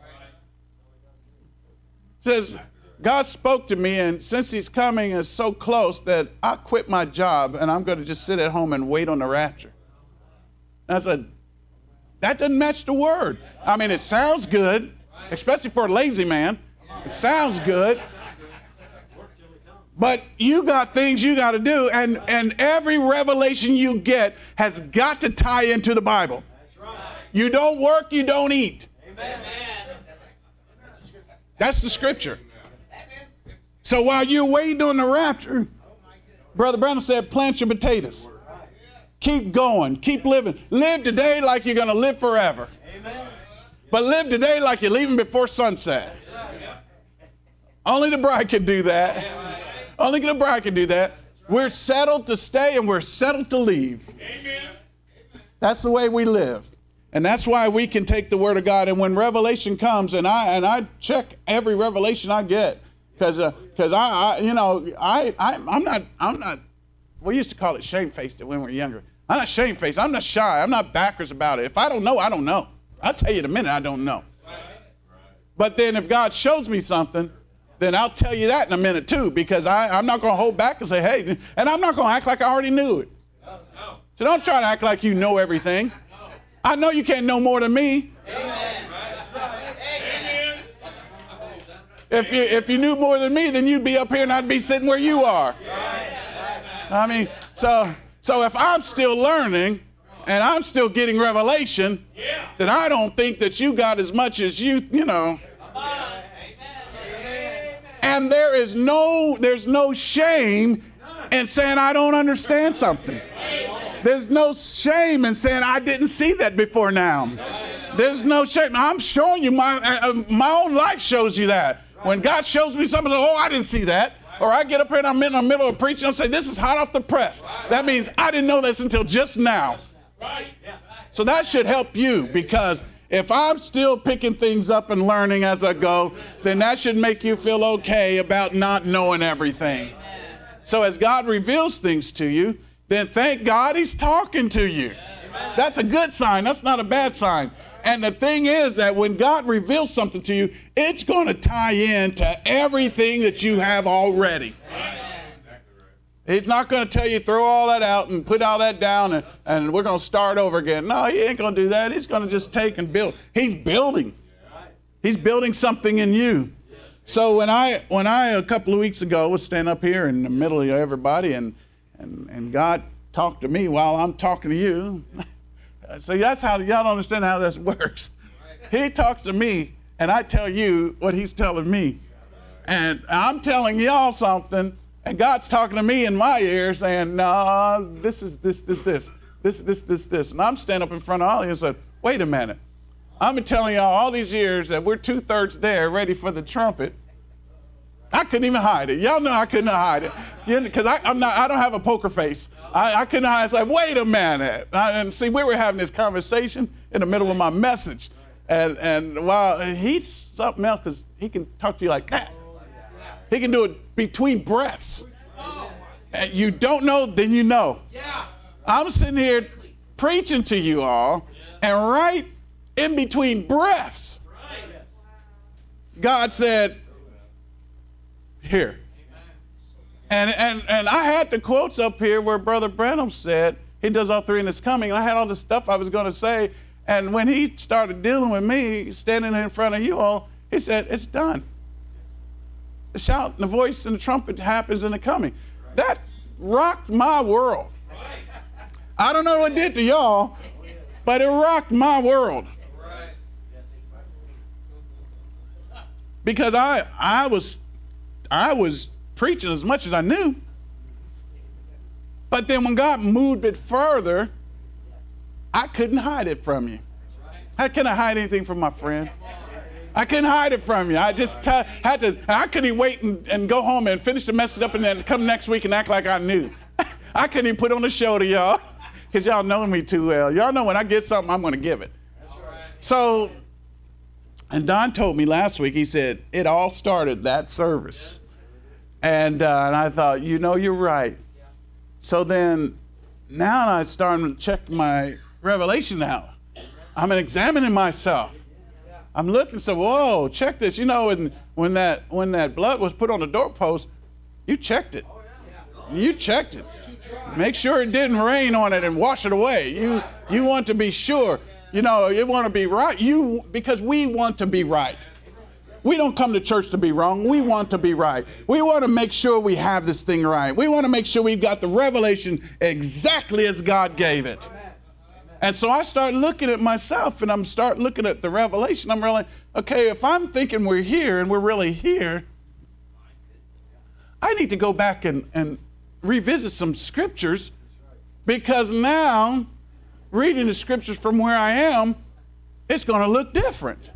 It says, God spoke to me, and since he's coming is so close that I quit my job and I'm going to just sit at home and wait on the rapture. And I said, that doesn't match the word. I mean, it sounds good, especially for a lazy man. It sounds good. But you got things you got to do, and every revelation you get has got to tie into the Bible. You don't work, you don't eat. That's the scripture. So while you're waiting on the rapture, Brother Branham said, plant your potatoes. Keep going. Keep living. Live today like you're going to live forever. But live today like you're leaving before sunset. Only the bride can do that. Only the bride can do that. We're settled to stay and we're settled to leave. Amen. That's the way we live. And that's why we can take the word of God. And when revelation comes, and I check every revelation I get, because I'm not. We used to call it shamefaced when we were younger. I'm not shamefaced. I'm not shy. I'm not backwards about it. If I don't know, I don't know. I'll tell you in a minute I don't know. But then if God shows me something, then I'll tell you that in a minute too, because I'm not going to hold back and say, hey, and I'm not going to act like I already knew it. So don't try to act like you know everything. I know you can't know more than me. Amen. If you knew more than me, then you'd be up here and I'd be sitting where you are. I mean, so if I'm still learning and I'm still getting revelation, then I don't think that you got as much as you know. And there's no shame in saying I don't understand something. There's no shame in saying I didn't see that before now. There's no shame. I'm showing you my own life shows you that. When God shows me something, oh, I didn't see that. Or I get up here and I'm in the middle of preaching and say, this is hot off the press. That means I didn't know this until just now. So that should help you, because if I'm still picking things up and learning as I go, then that should make you feel okay about not knowing everything. So as God reveals things to you, then thank God he's talking to you. That's a good sign. That's not a bad sign. And the thing is that when God reveals something to you, it's going to tie in to everything that you have already. He's not going to tell you throw all that out and put all that down and we're going to start over again. No, he ain't going to do that. He's going to just take and build. He's building. He's building something in you. So when I a couple of weeks ago was standing up here in the middle of everybody and God talked to me while I'm talking to you. See, that's how y'all don't understand how this works. He talks to me and I tell you what he's telling me. And I'm telling y'all something and God's talking to me in my ear saying, no, this is this. And I'm standing up in front of all of you and said, wait a minute. I've been telling y'all all these years that we're 2/3 there ready for the trumpet. I couldn't even hide it. Y'all know I couldn't hide it. Because I don't have a poker face. I couldn't hide it. It's like, wait a minute. And see, we were having this conversation in the middle of my message. And while he's something else, because he can talk to you like that. He can do it between breaths. And you don't know, then you know. I'm sitting here preaching to you all, and right in between breaths, God said, here. And I had the quotes up here where Brother Branham said, he does all three and it's coming. I had all the stuff I was going to say. And when he started dealing with me, standing in front of you all, he said, it's done. The shout, the voice, and the trumpet happens in the coming. That rocked my world. I don't know what it did to y'all, but it rocked my world. Because I was preaching as much as I knew. But then when God moved it further, I couldn't hide it from you. How can I hide anything from my friend? I couldn't hide it from you. I just had to. I couldn't even wait and go home and finish the message up and then come next week and act like I knew. I couldn't even put on a show to y'all because y'all know me too well. Y'all know when I get something, I'm going to give it. So, and Don told me last week, he said, it all started that service. And I thought, you're right. So then now I'm starting to check my revelation out. I'm examining myself. I'm looking, so whoa, check this. And when that blood was put on the doorpost, you checked it. You checked it. Make sure it didn't rain on it and wash it away. You want to be sure. You want to be right. Because we want to be right. We don't come to church to be wrong. We want to be right. We want to make sure we have this thing right. We want to make sure we've got the revelation exactly as God gave it. And so I start looking at myself and I'm start looking at the revelation. I'm really, okay, if I'm thinking we're here and we're really here, I need to go back and revisit some scriptures, because now reading the scriptures from where I am, it's going to look different.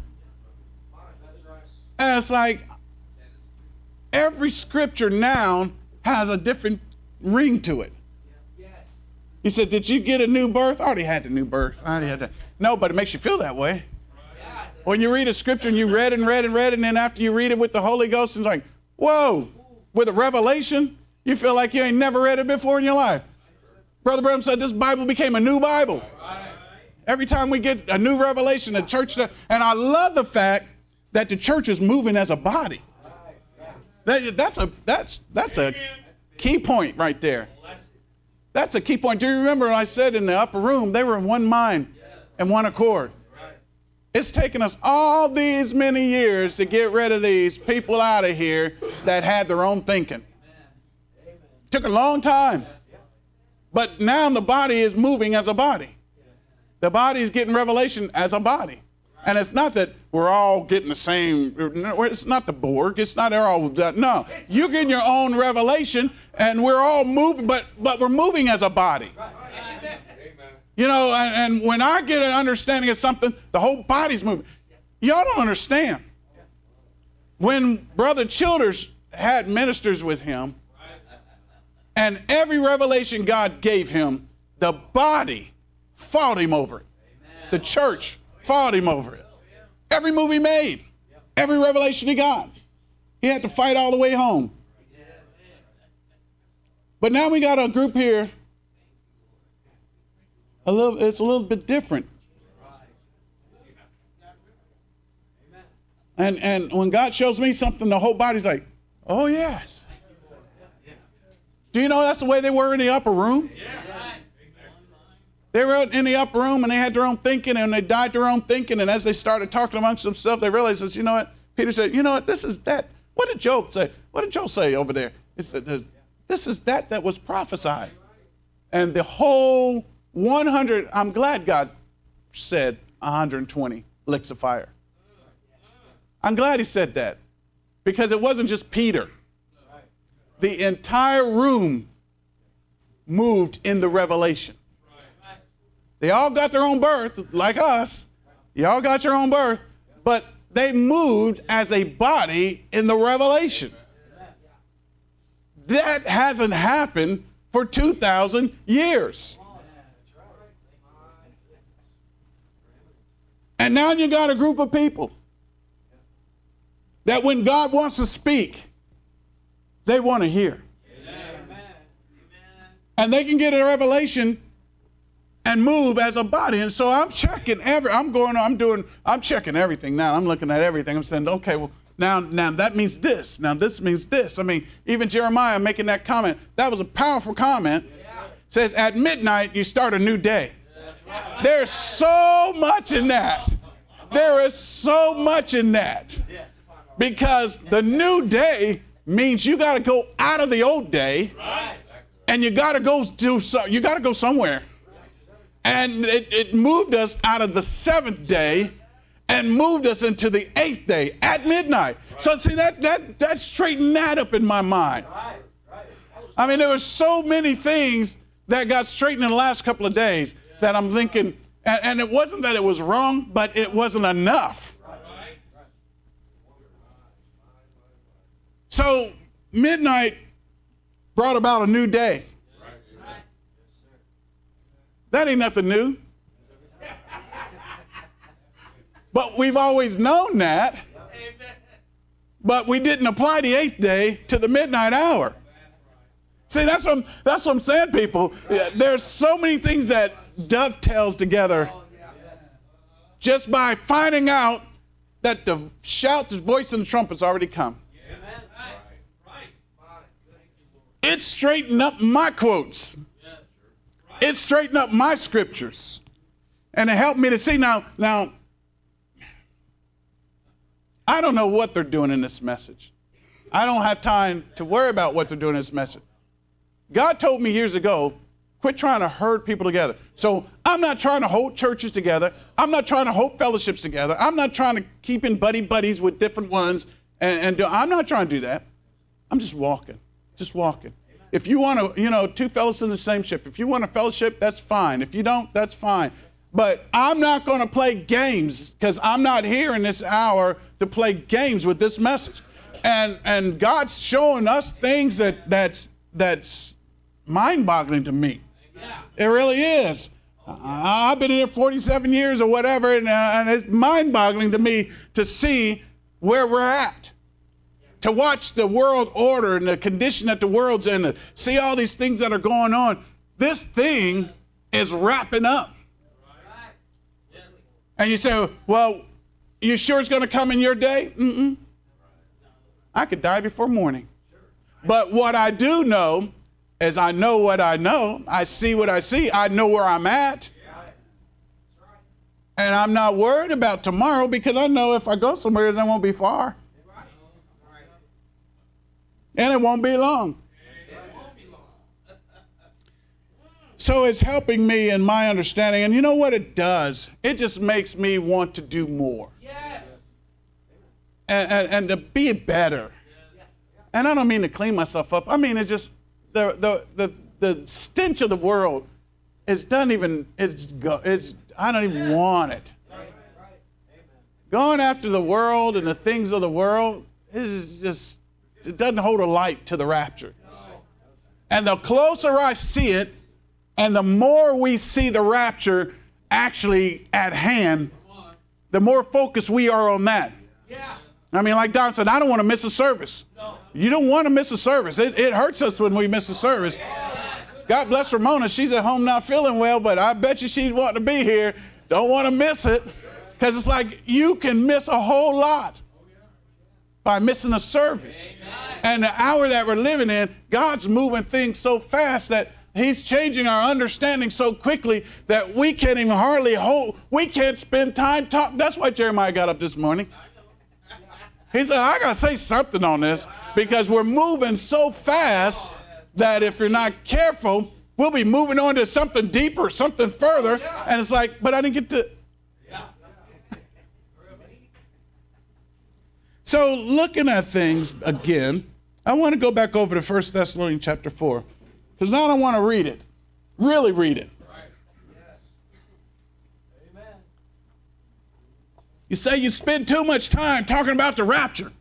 And it's like every scripture now has a different ring to it. He said, did you get a new birth? I already had the new birth. I already had that. No, but it makes you feel that way. When you read a scripture and you read and read and read, and then after you read it with the Holy Ghost, it's like, whoa, with a revelation, you feel like you ain't never read it before in your life. Brother Branham said this Bible became a new Bible. Every time we get a new revelation, the church, and I love the fact that the church is moving as a body. That's a key point right there. That's a key point. Do you remember I said in the upper room, they were in one mind and one accord? It's taken us all these many years to get rid of these people out of here that had their own thinking. Took a long time. But now the body is moving as a body. The body is getting revelation as a body. And it's not that we're all getting the same. It's not the Borg. It's not they're all. No. You're getting your own revelation, and we're all moving, but we're moving as a body. You know, and when I get an understanding of something, the whole body's moving. Y'all don't understand. When Brother Childers had ministers with him, and every revelation God gave him, the body fought him over it. The church fought him over it. Every move he made, every revelation he got, he had to fight all the way home. But now we got a group here. It's a little bit different. And when God shows me something, the whole body's like, oh yes. Do you know that's the way they were in the upper room? They were in the upper room and they had their own thinking and they died their own thinking. And as they started talking amongst themselves, they realized, you know what? Peter said, you know what? This is that. What did Job say? What did Job say over there? He said, this is that was prophesied. And the whole 100, I'm glad God said 120 licks of fire. I'm glad he said that because it wasn't just Peter. The entire room moved in the revelation. They all got their own birth, like us. You all got your own birth, but they moved as a body in the revelation. That hasn't happened for 2,000 years. And now you got a group of people that when God wants to speak, they want to hear. Amen. And they can get a revelation and move as a body. And so I'm checking I'm checking everything now. I'm looking at everything. I'm saying, okay, well, now that means this. Now this means this. I mean, even Jeremiah making that comment, that was a powerful comment. Says at midnight you start a new day. There's so much in that. There is so much in that. Because the new day means you got to go out of the old day, and you got to go somewhere. And it moved us out of the 7th day and moved us into the 8th day at midnight. So see that straightened that up in my mind. I mean, there were so many things that got straightened in the last couple of days that I'm thinking, and it wasn't that it was wrong, but it wasn't enough. So midnight brought about a new day. That ain't nothing new. But we've always known that. But we didn't apply the 8th day to the midnight hour. See, that's what I'm saying, people. There's so many things that dovetails together just by finding out that the shout, the voice, and the trumpet's already come. It straightened up my quotes. It straightened up my scriptures. And it helped me to see now, I don't know what they're doing in this message. I don't have time to worry about what they're doing in this message. God told me years ago, quit trying to herd people together. So I'm not trying to hold churches together. I'm not trying to hold fellowships together. I'm not trying to keep in buddies with different ones. I'm not trying to do that. I'm just walking. Just walking. If you want to, 2 fellows in the same ship. If you want a fellowship, that's fine. If you don't, that's fine. But I'm not going to play games because I'm not here in this hour to play games with this message. And God's showing us things that's mind-boggling to me. It really is. I've been here 47 years or whatever, and it's mind-boggling to me to see where we're at. To watch the world order and the condition that the world's in, to see all these things that are going on. This thing is wrapping up. And you say, well, you sure it's going to come in your day? Mm-mm. I could die before morning. But what I do know is I know what I know. I see what I see. I know where I'm at. And I'm not worried about tomorrow because I know if I go somewhere, it won't be far. And it won't be long. So it's helping me in my understanding. And you know what it does? It just makes me want to do more. Yes. And to be better. And I don't mean to clean myself up. I mean, it's just the stench of the world. I don't even want it. Going after the world and the things of the world is just, it doesn't hold a light to the rapture. And the closer I see it, and the more we see the rapture actually at hand, the more focused we are on that. I mean, like Don said, I don't want to miss a service. You don't want to miss a service. It hurts us when we miss a service. God bless Ramona. She's at home not feeling well, but I bet you she's wanting to be here. Don't want to miss it. Because it's like you can miss a whole lot by missing a service. And the hour that we're living in, God's moving things so fast that He's changing our understanding so quickly that we can't even hardly we can't spend time talking. That's why Jeremiah got up this morning. He said, I got to say something on this because we're moving so fast that if you're not careful, we'll be moving on to something deeper, something further. And it's like, but I didn't get to. So looking at things again, I want to go back over to 1 Thessalonians chapter 4. Because now I don't want to read it. Really read it. You say you spend too much time talking about the rapture.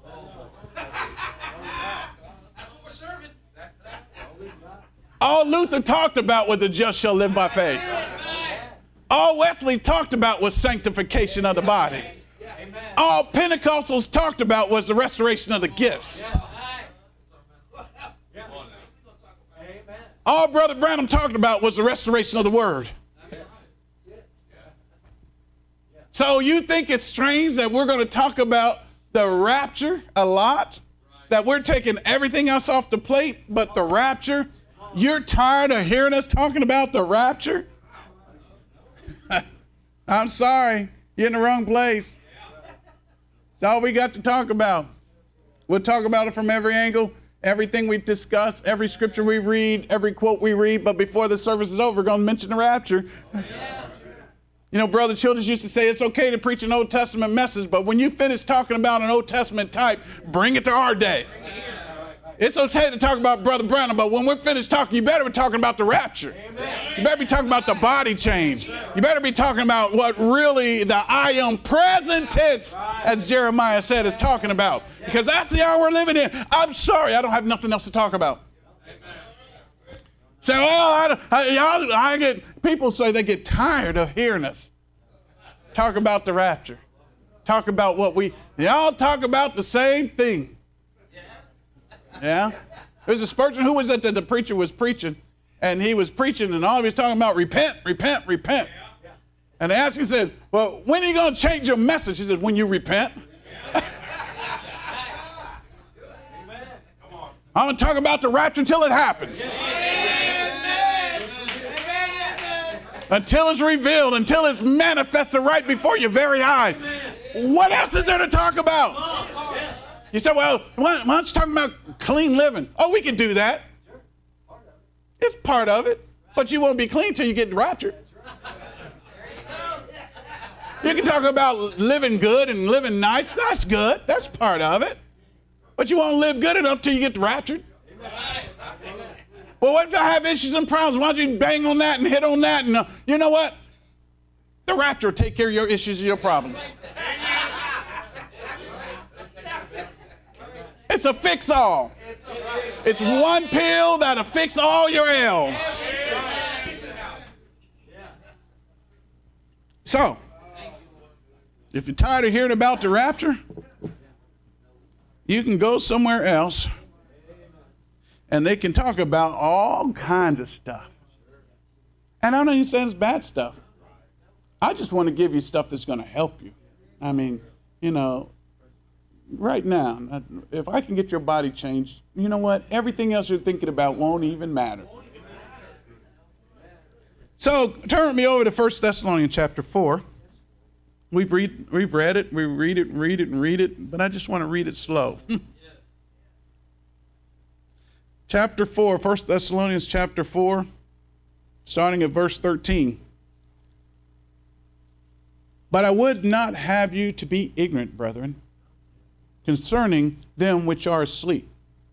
All Luther talked about was the just shall live by faith. All Wesley talked about was sanctification of the body. All Pentecostals talked about was the restoration of the gifts. All Brother Branham talked about was the restoration of the word. So you think it's strange that we're going to talk about the rapture a lot? That we're taking everything else off the plate but the rapture? You're tired of hearing us talking about the rapture? I'm sorry. You're in the wrong place. It's all we got to talk about. We'll talk about it from every angle, everything we've discussed, every scripture we read, every quote we read. But before the service is over, we're going to mention the rapture. You know, Brother Childers used to say it's okay to preach an Old Testament message, but when you finish talking about an Old Testament type, bring it to our day. It's okay to talk about Brother Branham, but when we're finished talking, you better be talking about the rapture. You better be talking about the body change. You better be talking about what really the I am present tense, as Jeremiah said, is talking about. Because that's the hour we're living in. I'm sorry, I don't have nothing else to talk about. Say, I get, people say they get tired of hearing us talk about the rapture. Talk about they all talk about the same thing. Yeah? There's a Spurgeon, who was it that the preacher was preaching? And he was preaching and all he was talking about, repent, repent, repent. And they asked him, he said, well, when are you going to change your message? He said, when you repent. I'm going to talk about the rapture until it happens. Until it's revealed, until it's manifested right before your very eyes. What else is there to talk about? You say, well, why don't you talk about clean living? Oh, we can do that. It's part of it. But you won't be clean till you get raptured. You can talk about living good and living nice. That's good. That's part of it. But you won't live good enough till you get raptured. Well, what if I have issues and problems? Why don't you bang on that and hit on that? And you know what? The rapture will take care of your issues and your problems. It's a fix-all. It's one pill that'll fix all your ails. So, if you're tired of hearing about the rapture, you can go somewhere else and they can talk about all kinds of stuff. And I don't even say it's bad stuff. I just want to give you stuff that's going to help you. I mean, right now, if I can get your body changed, you know what? Everything else you're thinking about won't even matter. So turn with me over to 1 Thessalonians chapter 4. We've read it, we read it, but I just want to read it slow. Chapter 4, 1 Thessalonians chapter 4, starting at verse 13. But I would not have you to be ignorant, brethren, concerning them which are asleep,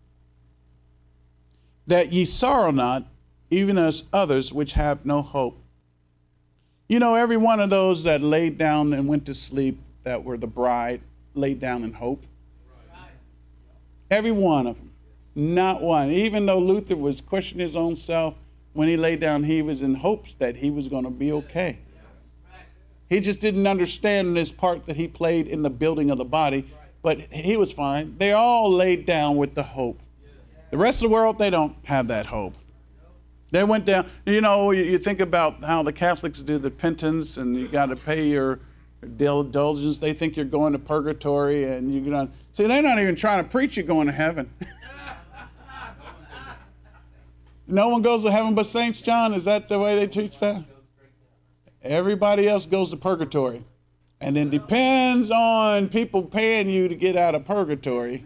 that ye sorrow not, even as others which have no hope. Every one of those that laid down and went to sleep, that were the bride, laid down in hope. Every one of them. Not one. Even though Luther was questioning his own self, when he laid down, he was in hopes that he was going to be okay. He just didn't understand this part that he played in the building of the body, but he was fine. They all laid down with the hope. The rest of the world, they don't have that hope. They went down, you think about how the Catholics do the penance and you got to pay your indulgence. They think you're going to purgatory and you're going to, see, they're not even trying to preach you going to heaven. No one goes to heaven but saints, John. Is that the way they teach that? Everybody else goes to purgatory. And then depends on people paying you to get out of purgatory.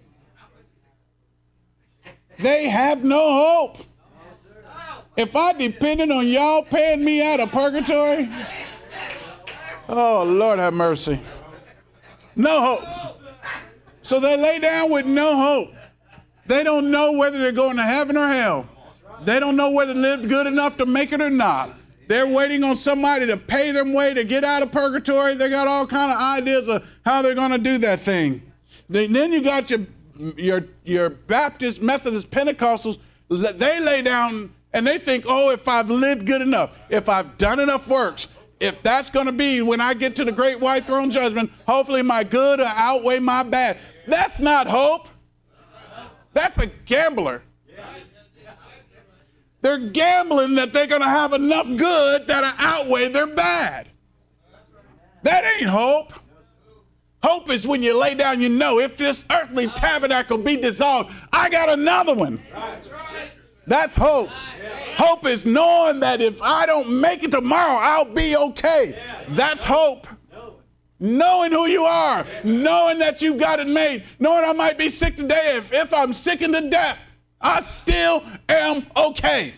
They have no hope. If I depended on y'all paying me out of purgatory, oh, Lord have mercy. No hope. So they lay down with no hope. They don't know whether they're going to heaven or hell. They don't know whether they lived good enough to make it or not. They're waiting on somebody to pay them way to get out of purgatory. They got all kind of ideas of how they're going to do that thing. Then you got your Baptist, Methodist, Pentecostals. They lay down and they think, if I've lived good enough, if I've done enough works, if that's going to be when I get to the great white throne judgment, hopefully my good will outweigh my bad. That's not hope. That's a gambler. They're gambling that they're going to have enough good that'll outweigh their bad. That ain't hope. Hope is when you lay down, if this earthly tabernacle be dissolved, I got another one. That's hope. Hope is knowing that if I don't make it tomorrow, I'll be okay. That's hope. Knowing who you are, knowing that you've got it made, knowing I might be sick today. If I'm sickened to death, I still am okay.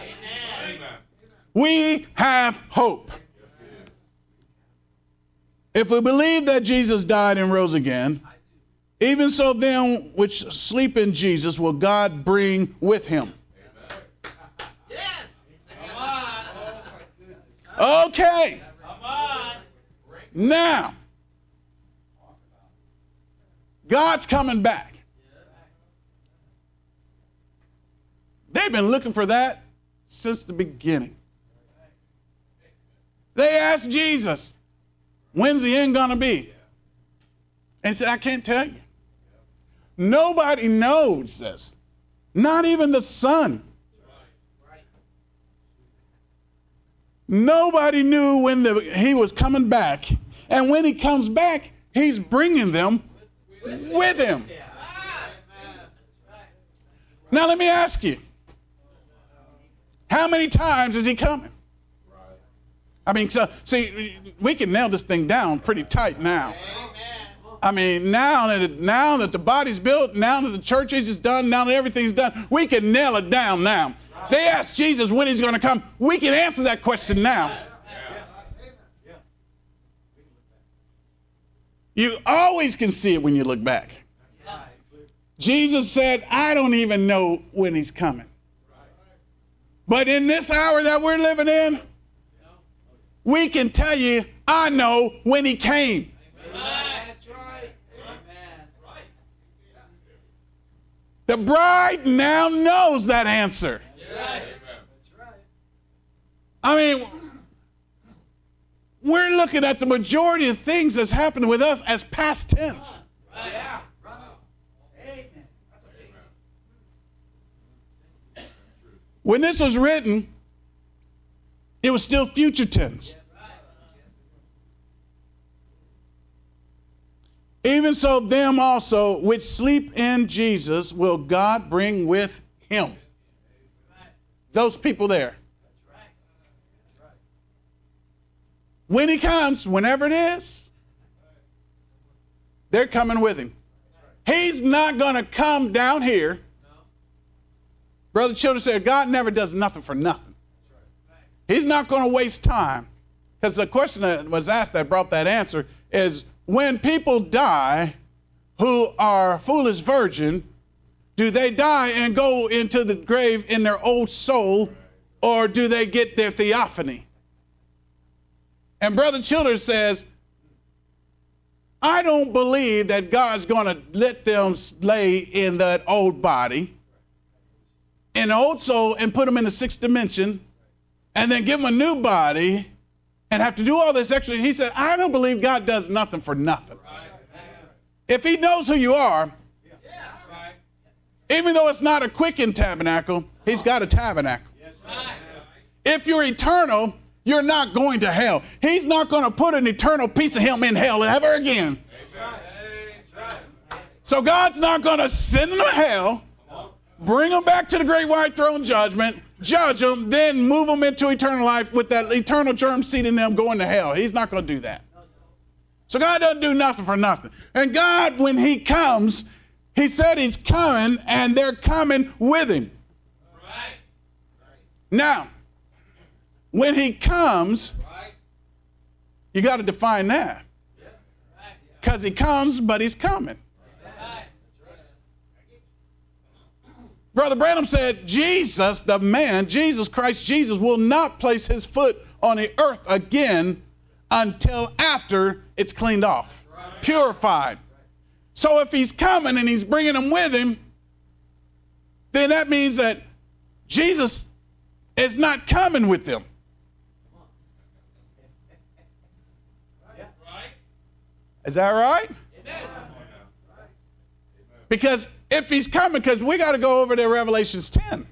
We have hope. If we believe that Jesus died and rose again, even so them which sleep in Jesus will God bring with him. Okay. Now, God's coming back. They've been looking for that since the beginning. They asked Jesus, when's the end going to be? And he said, I can't tell you. Nobody knows this. Not even the Son. Nobody knew when he was coming back. And when he comes back, he's bringing them with him. Now let me ask you, how many times is he coming? I mean, see, we can nail this thing down pretty tight now. I mean, now that the body's built, now that the church age is done, now that everything's done, we can nail it down now. They asked Jesus when he's going to come. We can answer that question now. You always can see it when you look back. Jesus said, I don't even know when he's coming. But in this hour that we're living in, we can tell you, I know when he came. The bride now knows that answer. I mean, we're looking at the majority of things that's happened with us as past tense. When this was written, it was still future tense. Even so, them also which sleep in Jesus will God bring with him. Those people there. When he comes, whenever it is, they're coming with him. He's not going to come down here. Brother Children said, God never does nothing for nothing. He's not going to waste time. Because the question that was asked that brought that answer is, when people die who are foolish virgin, do they die and go into the grave in their old soul, or do they get their theophany? And Brother Childers says, I don't believe that God's going to let them lay in that old body, in the old soul, and put them in the sixth dimension, and then give them a new body, and have to do all this extra. He said, I don't believe God does nothing for nothing. If he knows who you are, even though it's not a quickened tabernacle, he's got a tabernacle. If you're eternal, you're not going to hell. He's not going to put an eternal piece of him in hell ever again. So God's not going to send them to hell, bring them back to the great white throne judgment, judge them, then move them into eternal life with that eternal germ seed in them going to hell. He's not going to do that. So God doesn't do nothing for nothing. And God, when he comes, he said he's coming, and they're coming with him. Now, when he comes, you got to define that. Because he comes, but he's coming. Brother Branham said, Jesus, the man, Jesus Christ, Jesus will not place his foot on the earth again until after it's cleaned off, purified. So if he's coming and he's bringing them with him, then that means that Jesus is not coming with them. Is that right? Because if he's coming, because we got to go over to Revelations 10.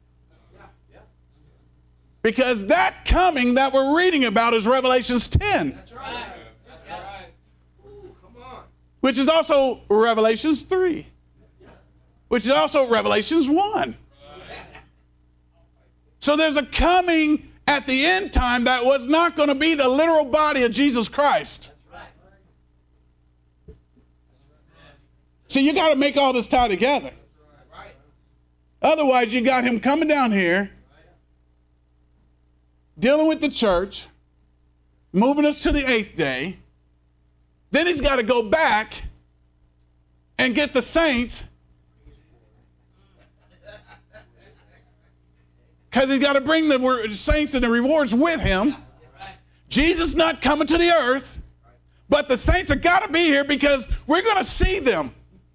Because that coming that we're reading about is Revelations 10. That's right. That's right. Ooh, come on. Which is also Revelations 3. Which is also Revelations 1. So there's a coming at the end time that was not going to be the literal body of Jesus Christ. So you got to make all this tie together. Otherwise, you got him coming down here, dealing with the church, moving us to the 8th day. Then he's got to go back and get the saints, because he's got to bring the saints and the rewards with him. Jesus not coming to the earth, but the saints have got to be here because we're going to see them.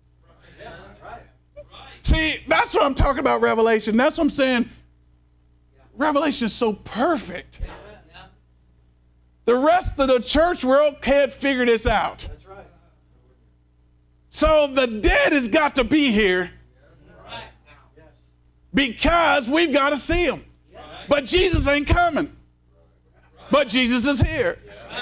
See, that's what I'm talking about, Revelation. That's what I'm saying. Revelation is so perfect. The rest of the church world can't figure this out. So the dead has got to be here because we've got to see them. But Jesus ain't coming. But Jesus is here.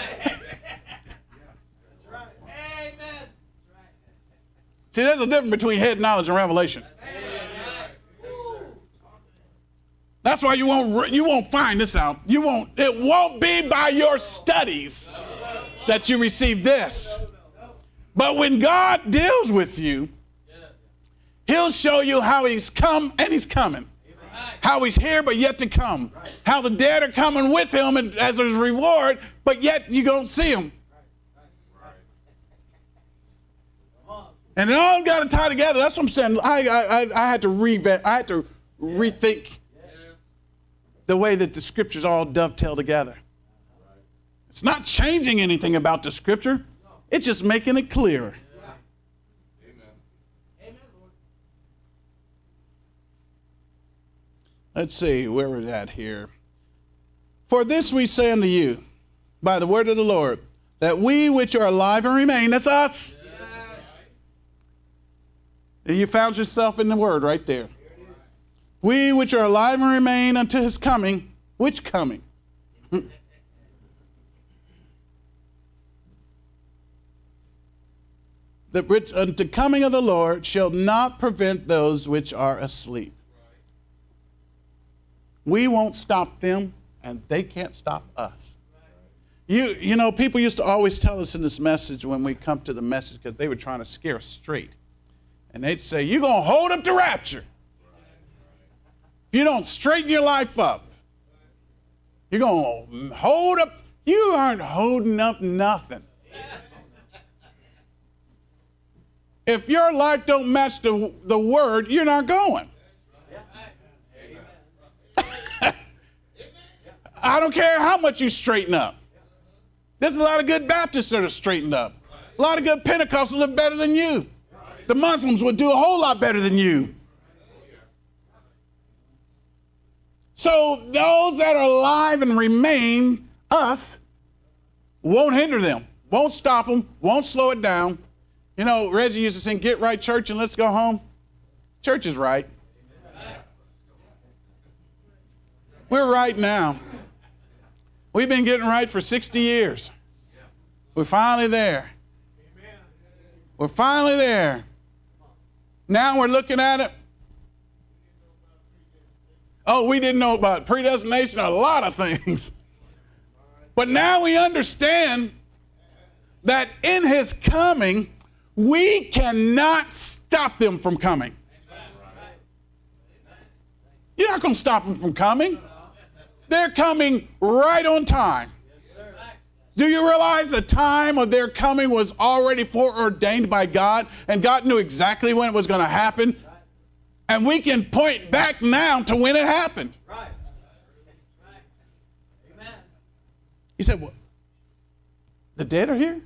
See, there's a difference between head knowledge and revelation. That's why you won't find this out. It won't be by your studies that you receive this. But when God deals with you, he'll show you how he's come and he's coming. How he's here but yet to come. How the dead are coming with him as a reward, but yet you don't see him. And it all got to tie together. That's what I'm saying. I had to rethink the way that the scriptures all dovetail together. It's not changing anything about the scripture. It's just making it clearer. Let's see, where we're at here. For this we say unto you, by the word of the Lord, that we which are alive and remain, that's us. And you found yourself in the word right there. We which are alive and remain unto his coming. Which coming? The coming of the Lord shall not prevent those which are asleep. We won't stop them, and they can't stop us. You know, people used to always tell us in this message when we come to the message, because they were trying to scare us straight. And they'd say, you're going to hold up the rapture. If you don't straighten your life up, you're going to hold up. You aren't holding up nothing. If your life don't match the word, you're not going. I don't care how much you straighten up. There's a lot of good Baptists that are straightened up. A lot of good Pentecostals live better than you. The Muslims would do a whole lot better than you. So those that are alive and remain, us, won't hinder them, won't stop them, won't slow it down. You know, Reggie used to sing, "Get right, church, and let's go home." Church is right. We're right now. We've been getting right for 60 years. We're finally there. We're finally there. Now we're looking at it. Oh, we didn't know about predestination, a lot of things. But now we understand that in his coming, we cannot stop them from coming. You're not going to stop them from coming. They're coming right on time. Do you realize the time of their coming was already foreordained by God, and God knew exactly when it was going to happen? And we can point back now to when it happened. Right. Amen. He said, "What? The dead are here?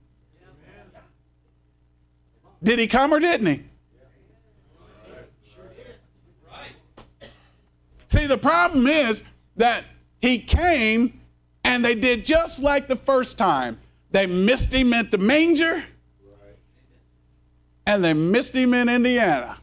Did he come or didn't he?" See, the problem is that he came and they did just like the first time. They missed him at the manger and they missed him in Indiana.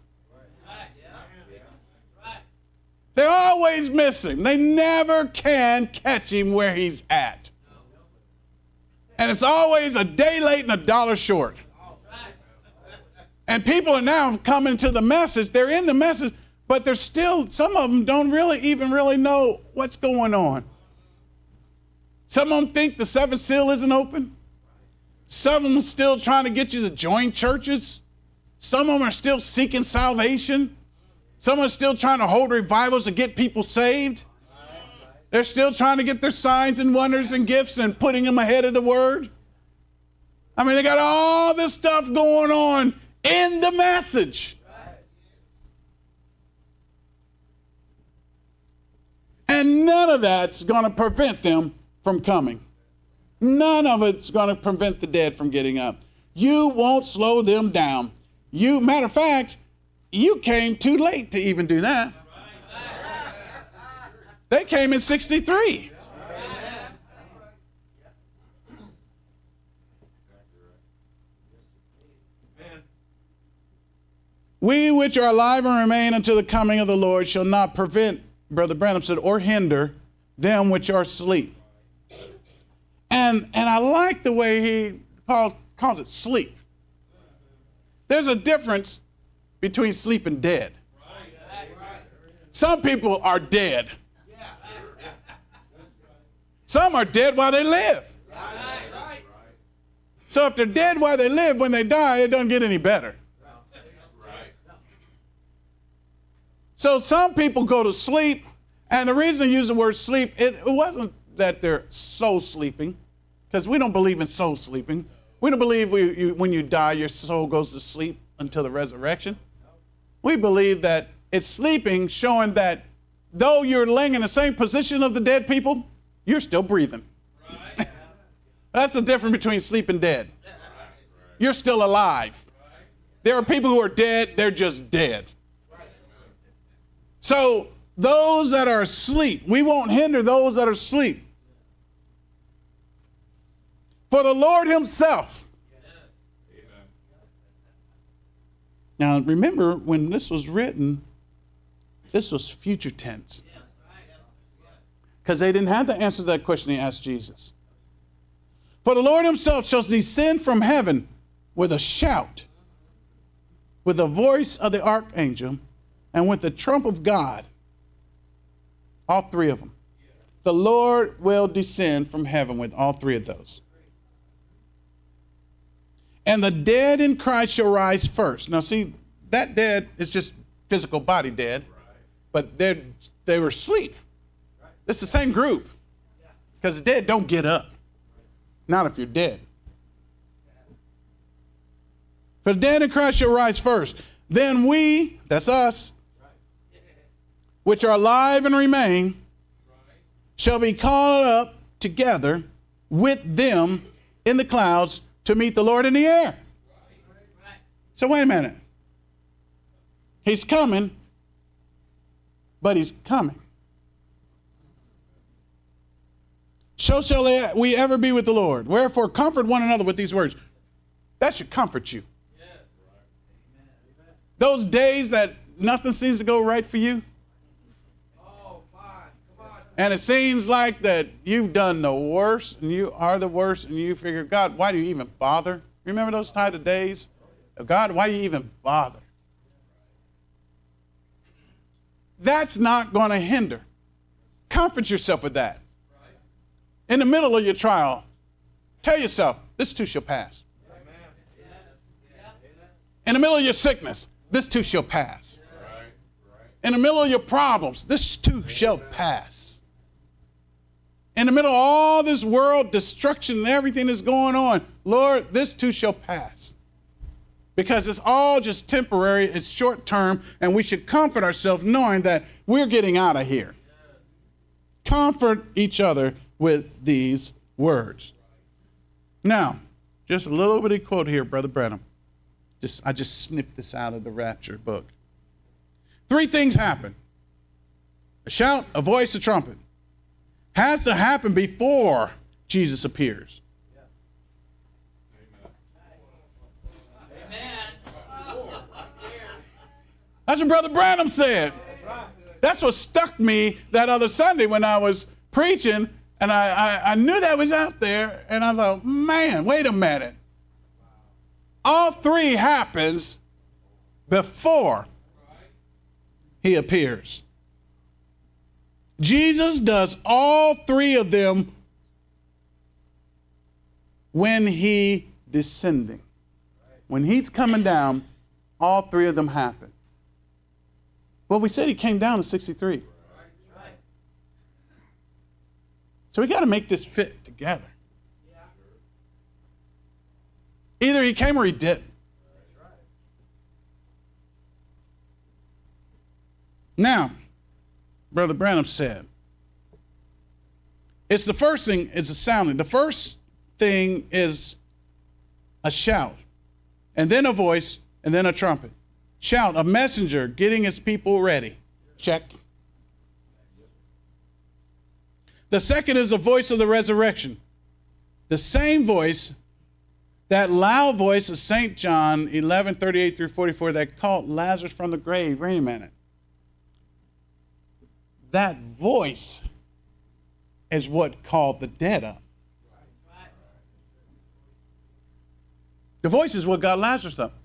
They always miss him. They never can catch him where he's at. And it's always a day late and a dollar short. And people are now coming to the message. They're in the message, but they're still, some of them don't even really know what's going on. Some of them think the seventh seal isn't open. Some of them are still trying to get you to join churches. Some of them are still seeking salvation. Some are still trying to hold revivals to get people saved. They're still trying to get their signs and wonders and gifts and putting them ahead of the word. I mean, they got all this stuff going on in the message. And none of that's going to prevent them from coming. None of it's going to prevent the dead from getting up. You won't slow them down. Matter of fact, you came too late to even do that. They came in 63. We which are alive and remain until the coming of the Lord shall not prevent, Brother Branham said, or hinder them which are asleep. And I like the way Paul calls it sleep. There's a difference between sleep and dead. Some people are dead. Some are dead while they live. So if they're dead while they live, when they die, it doesn't get any better. So some people go to sleep, and the reason I use the word sleep, it wasn't that they're soul sleeping, because we don't believe in soul sleeping. We don't believe when you die, your soul goes to sleep until the resurrection. We believe that it's sleeping, showing that though you're laying in the same position of the dead people, you're still breathing. Right. That's the difference between sleep and dead. You're still alive. There are people who are dead, they're just dead. So those that are asleep. We won't hinder those that are asleep. For the Lord himself. Now, remember, when this was written, this was future tense. Because they didn't have the answer to that question he asked Jesus. For the Lord himself shall descend from heaven with a shout, with the voice of the archangel, and with the trump of God. All three of them. The Lord will descend from heaven with all three of those. And the dead in Christ shall rise first. Now see, that dead is just physical body dead, but they were asleep. It's the same group. Because the dead don't get up. Not if you're dead. For the dead in Christ shall rise first. Then we, that's us, which are alive and remain, shall be called up together with them in the clouds to meet the Lord in the air. So wait a minute. He's coming, but he's coming. So shall we ever be with the Lord. Wherefore, comfort one another with these words. That should comfort you. Those days that nothing seems to go right for you. And it seems like that you've done the worst, and you are the worst, and you figure, God, why do you even bother? Remember those type of days? God, why do you even bother? That's not going to hinder. Comfort yourself with that. In the middle of your trial, tell yourself, this too shall pass. In the middle of your sickness, this too shall pass. In the middle of your problems, this too shall pass. In the middle of all this world destruction and everything that's going on, Lord, this too shall pass. Because it's all just temporary, it's short term, and we should comfort ourselves knowing that we're getting out of here. Comfort each other with these words. Now, just a little bitty quote here, Brother Branham. I just snipped this out of the Rapture book. 3 things happen. A shout, a voice, a trumpet. Has to happen before Jesus appears. That's what Brother Branham said. That's what stuck me that other Sunday when I was preaching, and I knew that was out there, and I thought, man, wait a minute. All 3 happens before he appears. Jesus does all 3 of them when he descending. When he's coming down, all 3 of them happen. Well, we said he came down in 63. So we got to make this fit together. Either he came or he didn't. Now, Brother Branham said, it's the first thing is a sounding. The first thing is a shout, and then a voice, and then a trumpet. Shout, a messenger getting his people ready. Check. The second is the voice of the resurrection. The same voice, that loud voice of St. John 11:38 through 44 that called Lazarus from the grave. Wait a minute. That voice is what called the dead up. The voice is what got Lazarus up.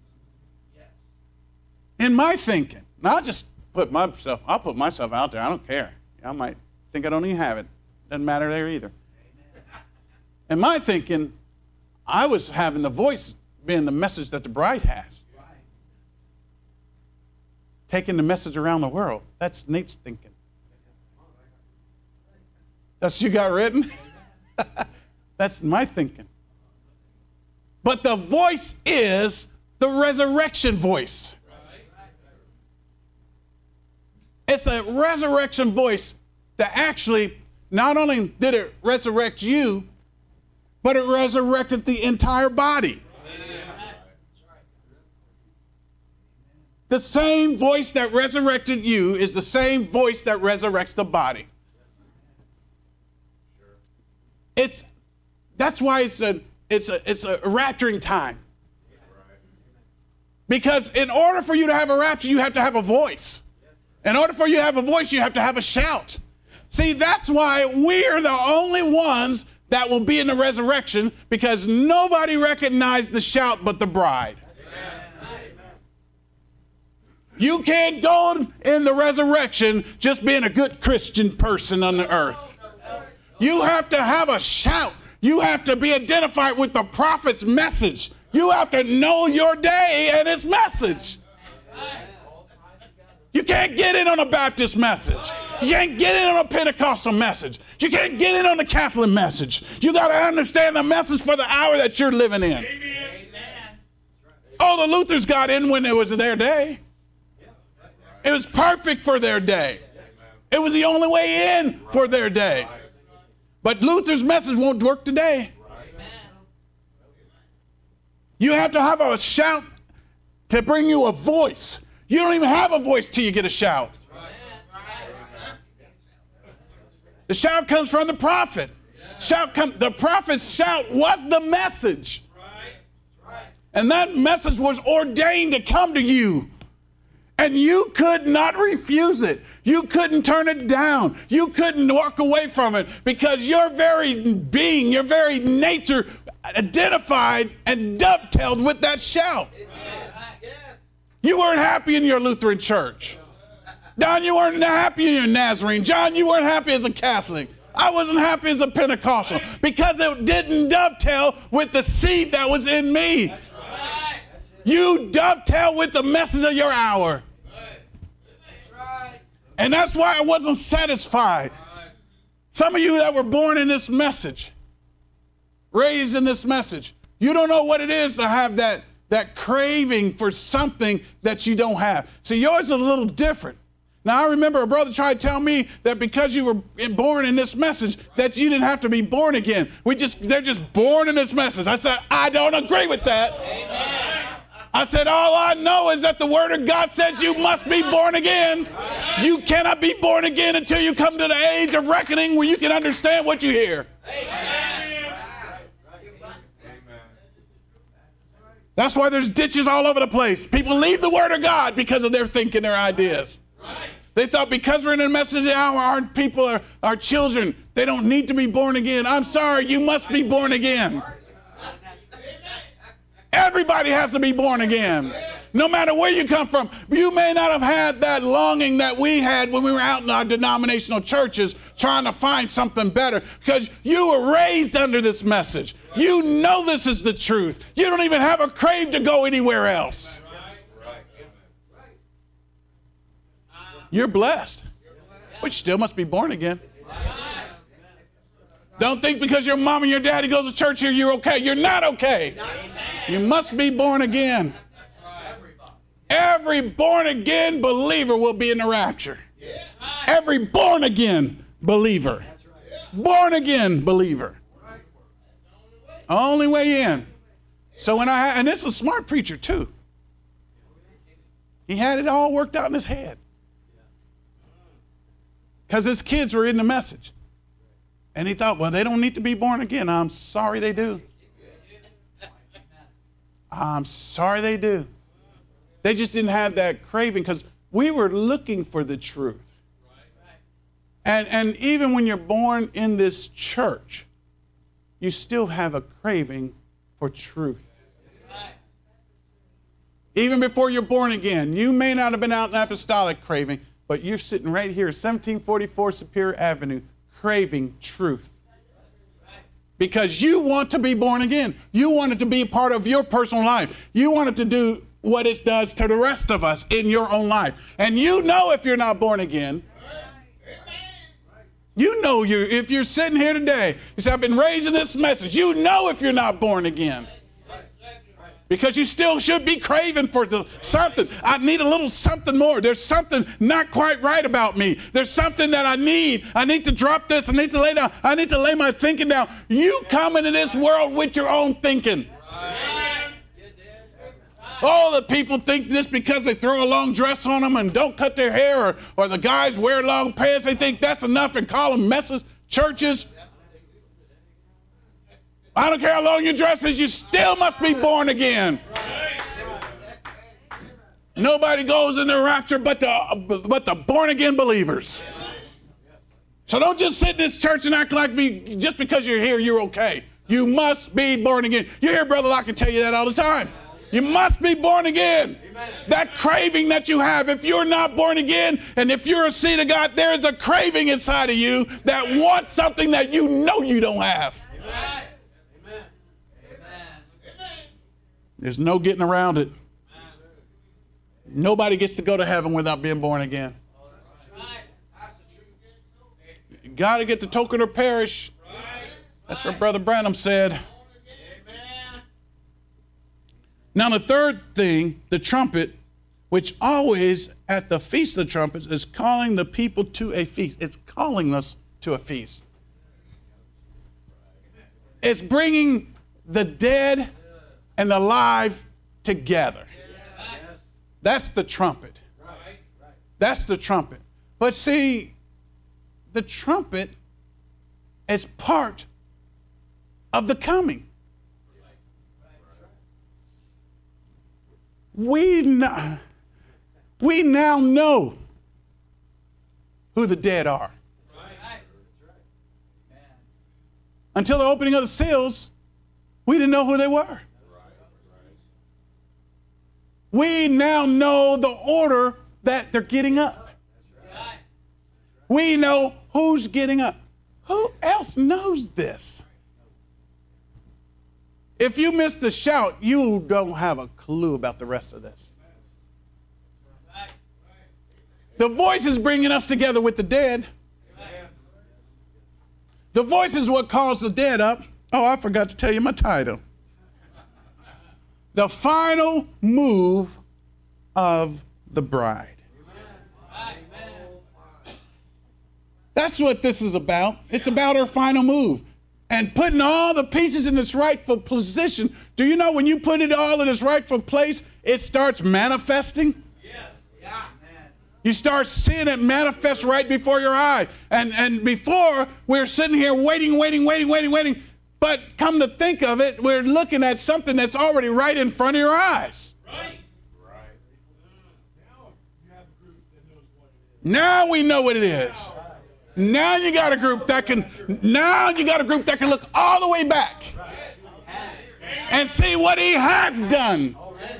In my thinking, now I'll put myself out there. I don't care. I might think I don't even have it. Doesn't matter there either. In my thinking, I was having the voice being the message that the bride has. Taking the message around the world. That's Nate's thinking. That's what you got written? That's my thinking. But the voice is the resurrection voice. It's a resurrection voice that actually, not only did it resurrect you, but it resurrected the entire body. The same voice that resurrected you is the same voice that resurrects the body. That's why it's a rapturing time. Because in order for you to have a rapture, you have to have a voice. In order for you to have a voice, you have to have a shout. See, that's why we're the only ones that will be in the resurrection, because nobody recognized the shout but the bride. You can't go in the resurrection just being a good Christian person on the earth. You have to have a shout. You have to be identified with the prophet's message. You have to know your day and its message. You can't get in on a Baptist message. You can't get in on a Pentecostal message. You can't get in on the Catholic message. You got to understand the message for the hour that you're living in. Oh, the Luthers got in when it was their day. It was perfect for their day. It was the only way in for their day. But Luther's message won't work today. You have to have a shout to bring you a voice. You don't even have a voice till you get a shout. The shout comes from the prophet. The prophet's shout was the message. And that message was ordained to come to you. And you could not refuse it. You couldn't turn it down. You couldn't walk away from it, because your very being, your very nature identified and dovetailed with that shout. You weren't happy in your Lutheran church. Don, you weren't happy in your Nazarene. John, you weren't happy as a Catholic. I wasn't happy as a Pentecostal, because it didn't dovetail with the seed that was in me. You dovetail with the message of your hour. And that's why I wasn't satisfied. Some of you that were born in this message, raised in this message, you don't know what it is to have that craving for something that you don't have. See, yours is a little different. Now, I remember a brother tried to tell me that because you were born in this message, that you didn't have to be born again. They're just born in this message. I said, I don't agree with that. Amen. I said, all I know is that the Word of God says you must be born again. You cannot be born again until you come to the age of reckoning where you can understand what you hear. Amen. That's why there's ditches all over the place. People leave the Word of God because of their thinking, their ideas. They thought because we're in the message of the hour, our people, our children, they don't need to be born again. I'm sorry, you must be born again. Everybody has to be born again. No matter where you come from. You may not have had that longing that we had when we were out in our denominational churches trying to find something better, because you were raised under this message. You know this is the truth. You don't even have a crave to go anywhere else. You're blessed. But you still must be born again. Don't think because your mom and your daddy goes to church here, you're okay. You're not okay. You must be born again. Every born-again believer will be in the rapture. Every born-again believer. Born-again believer. Only way in. So and this is a smart preacher too. He had it all worked out in his head. Because his kids were in the message. And he thought, well, they don't need to be born again. I'm sorry they do. I'm sorry they do. They just didn't have that craving, because we were looking for the truth. And even when you're born in this church, you still have a craving for truth. Even before you're born again, you may not have been out in apostolic craving, but you're sitting right here, 1744 Superior Avenue, craving truth. Because you want to be born again. You want it to be a part of your personal life. You want it to do what it does to the rest of us in your own life. And you know if you're not born again. You know if you're sitting here today, you say, I've been raised in this message. You know if you're not born again. Because you still should be craving for something. I need a little something more. There's something not quite right about me. There's something that I need. I need to drop this. I need to lay down. I need to lay my thinking down. You come into this world with your own thinking. Oh, the people think this because they throw a long dress on them and don't cut their hair, or the guys wear long pants, they think that's enough and call them messes, churches. I don't care how long your dress is, you still must be born again. Nobody goes in the rapture but the born again believers. So don't just sit in this church and act like just because you're here, you're okay. You must be born again. You hear Brother Locke can tell you that all the time. You must be born again. Amen. That craving that you have, if you're not born again, and if you're a seed of God, there is a craving inside of you that wants something that you know you don't have. Amen. There's no getting around it. Nobody gets to go to heaven without being born again. You got to get the token or perish. That's what Brother Branham said. Now the third thing, the trumpet, which always at the Feast of the Trumpets is calling the people to a feast. It's calling us to a feast. It's bringing the dead and the alive together. That's the trumpet. That's the trumpet. But see, the trumpet is part of the coming. We now know who the dead are. Until the opening of the seals, we didn't know who they were. We now know the order that they're getting up. We know who's getting up. Who else knows this? If you miss the shout, you don't have a clue about the rest of this. The voice is bringing us together with the dead. The voice is what calls the dead up. Oh, I forgot to tell you my title. The final move of the bride. That's what this is about. It's about her final move. And putting all the pieces in its rightful position. Do you know when you put it all in its rightful place, it starts manifesting? Yes. Yeah. You start seeing it manifest right before your eye. And before, we're sitting here waiting. But come to think of it, we're looking at something that's already right in front of your eyes. Right. Now we know what it is. Now you got a group that can look all the way back and see what he has done.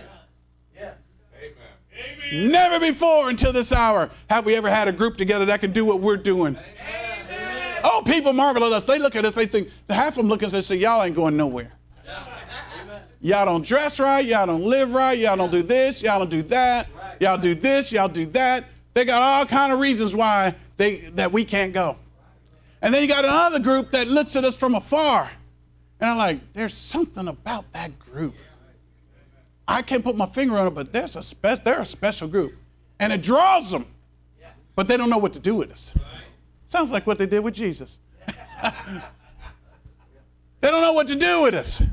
Never before until this hour have we ever had a group together that can do what we're doing. Oh, people marvel at us. They look at us, they think, half of them look at us and say, y'all ain't going nowhere. Y'all don't dress right, y'all don't live right, y'all don't do this, y'all don't do that, y'all do this, y'all do that. They got all kind of reasons why that we can't go. And then you got another group that looks at us from afar. And I'm like, there's something about that group. I can't put my finger on it, but they're a special group. And it draws them. But they don't know what to do with us. Sounds like what they did with Jesus. They don't know what to do with us.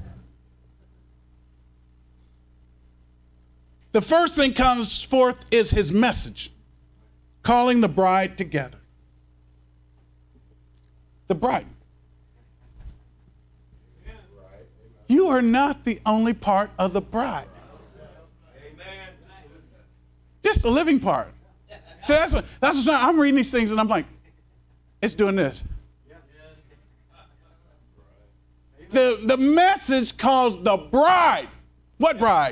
The first thing comes forth is his message, calling the bride together. The bride. You are not the only part of the bride. Just the living part. See, that's what I'm reading these things and I'm like, it's doing this. The message calls the bride. What bride?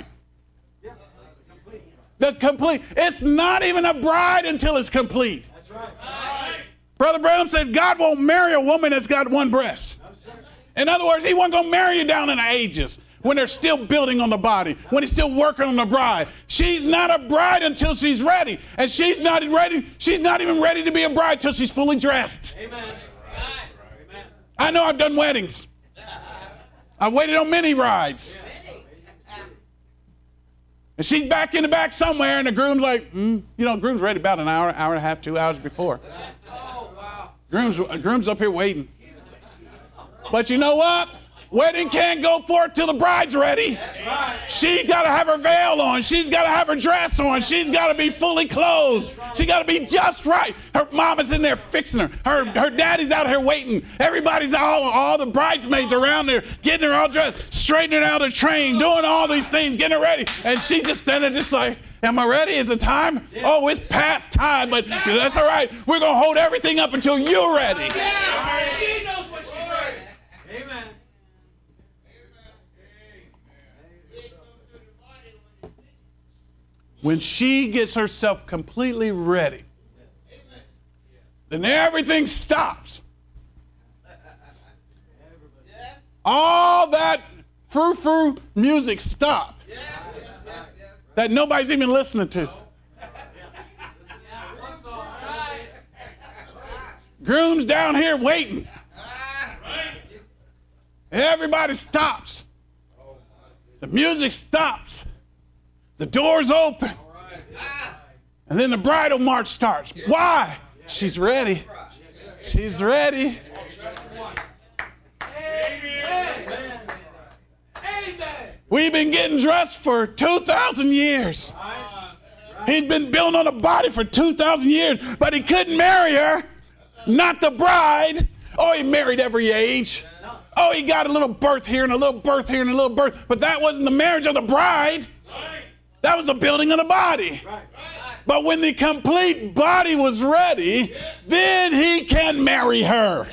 The complete. It's not even a bride until it's complete. That's right. Brother Branham said God won't marry a woman that's got one breast. In other words, he wasn't going to marry you down in the ages when they're still building on the body, when he's still working on the bride. She's not a bride until she's ready. And she's not ready. She's not even ready to be a bride until she's fully dressed. Amen. I know I've done weddings. I've waited on many brides. And she's back in the back somewhere, and the groom's like, groom's ready about an hour and a half, 2 hours before. Groom's up here waiting. But you know what? Wedding can't go forth till the bride's ready. She's got to have her veil on. She's got to have her dress on. She's got to be fully clothed. She got to be just right. Her mama's in there fixing her. Her daddy's out here waiting. Everybody's all the bridesmaids around there getting her all dressed, straightening out her train, doing all these things, getting her ready. And she just standing just like, am I ready? Is it time? Oh, it's past time, but that's all right. We're going to hold everything up until you're ready. She knows what she's ready. Amen. When she gets herself completely ready, then everything stops. All that frou-frou music stops that nobody's even listening to. Groom's down here waiting. Everybody stops. The music stops. The doors open. And then the bridal march starts. Why? She's ready. She's ready. Amen. Amen. We've been getting dressed for 2,000 years. He'd been building on a body for 2,000 years, but he couldn't marry her. Not the bride. Oh, he married every age. Oh, he got a little birth here and a little birth here and a little birth. But that wasn't the marriage of the bride. That was the building of the body. But when the complete body was ready, then he can marry her.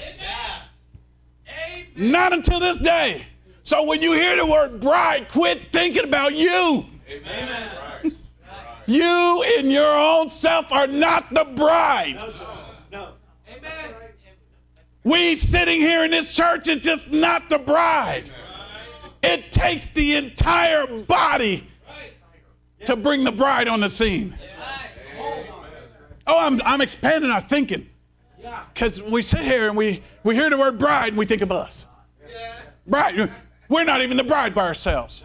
Not until this day. So when you hear the word bride, quit thinking about you. Amen. You in your own self are not the bride. No. Amen. We sitting here in this church is just not the bride. It takes the entire body to bring the bride on the scene. Oh, I'm expanding our thinking. Because we sit here and we hear the word bride and we think of us. Bride. We're not even the bride by ourselves.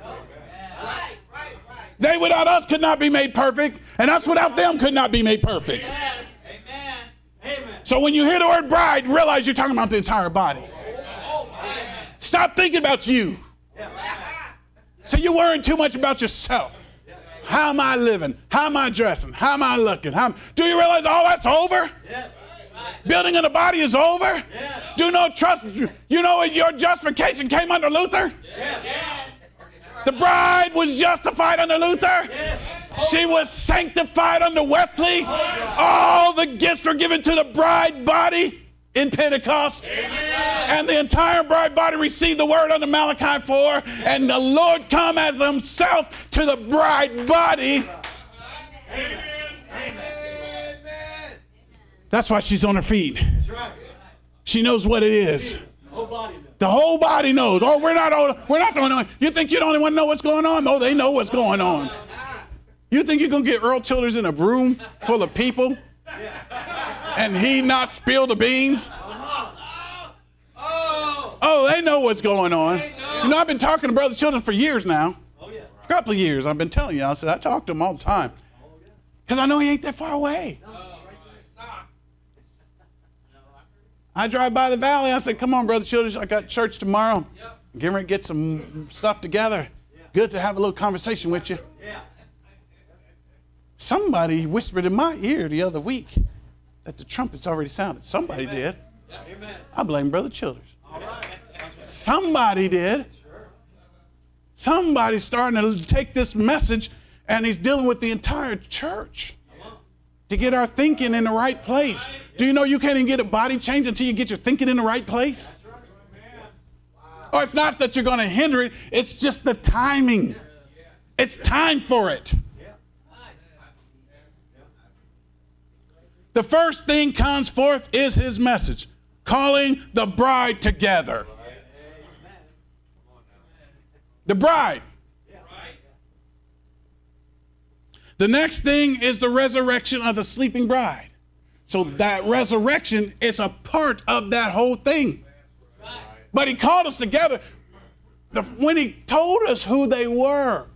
They without us could not be made perfect, and us without them could not be made perfect. So when you hear the word bride, realize you're talking about the entire body. Stop thinking about you. So you're worrying too much about yourself. How am I living? How am I dressing? How am I looking? Do you realize all that's over? Yes. Building of the body is over? Yes. Do you know your justification came under Luther? Yes. The bride was justified under Luther. Yes. She was sanctified under Wesley. All the gifts are given to the bride body in Pentecost. And the entire bride body received the word under Malachi 4. And the Lord come as himself to the bride body. That's why she's on her feet. She knows what it is. The whole body knows. Oh, we're not the only one. You think you're the only one to know what's going on? Oh, they know what's going on. You think you're going to get Earl Childers in a room full of people and he not spill the beans? Oh, they know what's going on. You know, I've been talking to Brother Childers for years now. For a couple of years. I've been telling you. I talk to him all the time. Because I know he ain't that far away. I drive by the valley. I said, come on, Brother Childers. I got church tomorrow. Get ready to get some stuff together. Good to have a little conversation with you. Somebody whispered in my ear the other week that the trumpets already sounded. Somebody did. I blame Brother Childers. Somebody did. Somebody's starting to take this message and he's dealing with the entire church to get our thinking in the right place. Do you know you can't even get a body change until you get your thinking in the right place? Or it's not that you're going to hinder it. It's just the timing. It's time for it. The first thing comes forth is his message, calling the bride together. The bride. The next thing is the resurrection of the sleeping bride. So that resurrection is a part of that whole thing. But he called us together. When he told us who they were,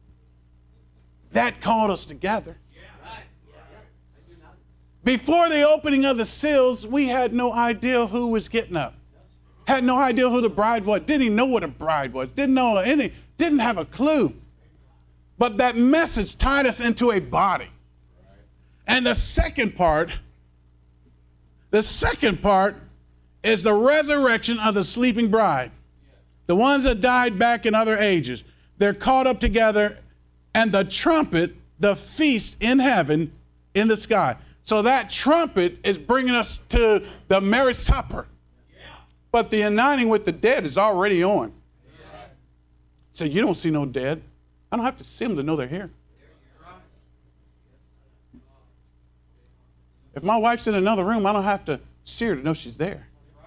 that called us together. Before the opening of the seals, we had no idea who was getting up. Had no idea who the bride was. Didn't even know what a bride was. Didn't know any. Didn't have a clue. But that message tied us into a body. And the second part is the resurrection of the sleeping bride. The ones that died back in other ages. They're caught up together, and the trumpet, the feast in heaven, in the sky. So that trumpet is bringing us to the marriage supper. But the uniting with the dead is already on. So you don't see no dead. I don't have to see them to know they're here. If my wife's in another room, I don't have to see her to know she's there.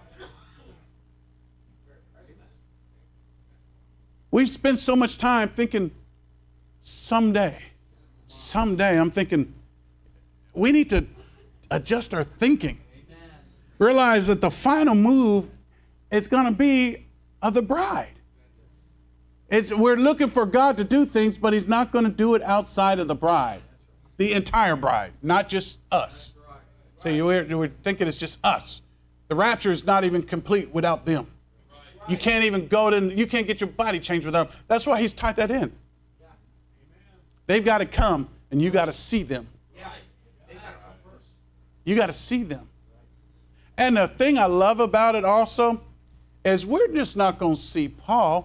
We spend so much time thinking, someday, I'm thinking, we need to adjust our thinking. Realize that the final move is going to be of the bride. We're looking for God to do things, but he's not going to do it outside of the bride. The entire bride, not just us. So we're thinking it's just us. The rapture is not even complete without them. You can't even you can't get your body changed without them. That's why he's tied that in. They've got to come, and you got to see them. You got to see them. And the thing I love about it also is we're just not going to see Paul.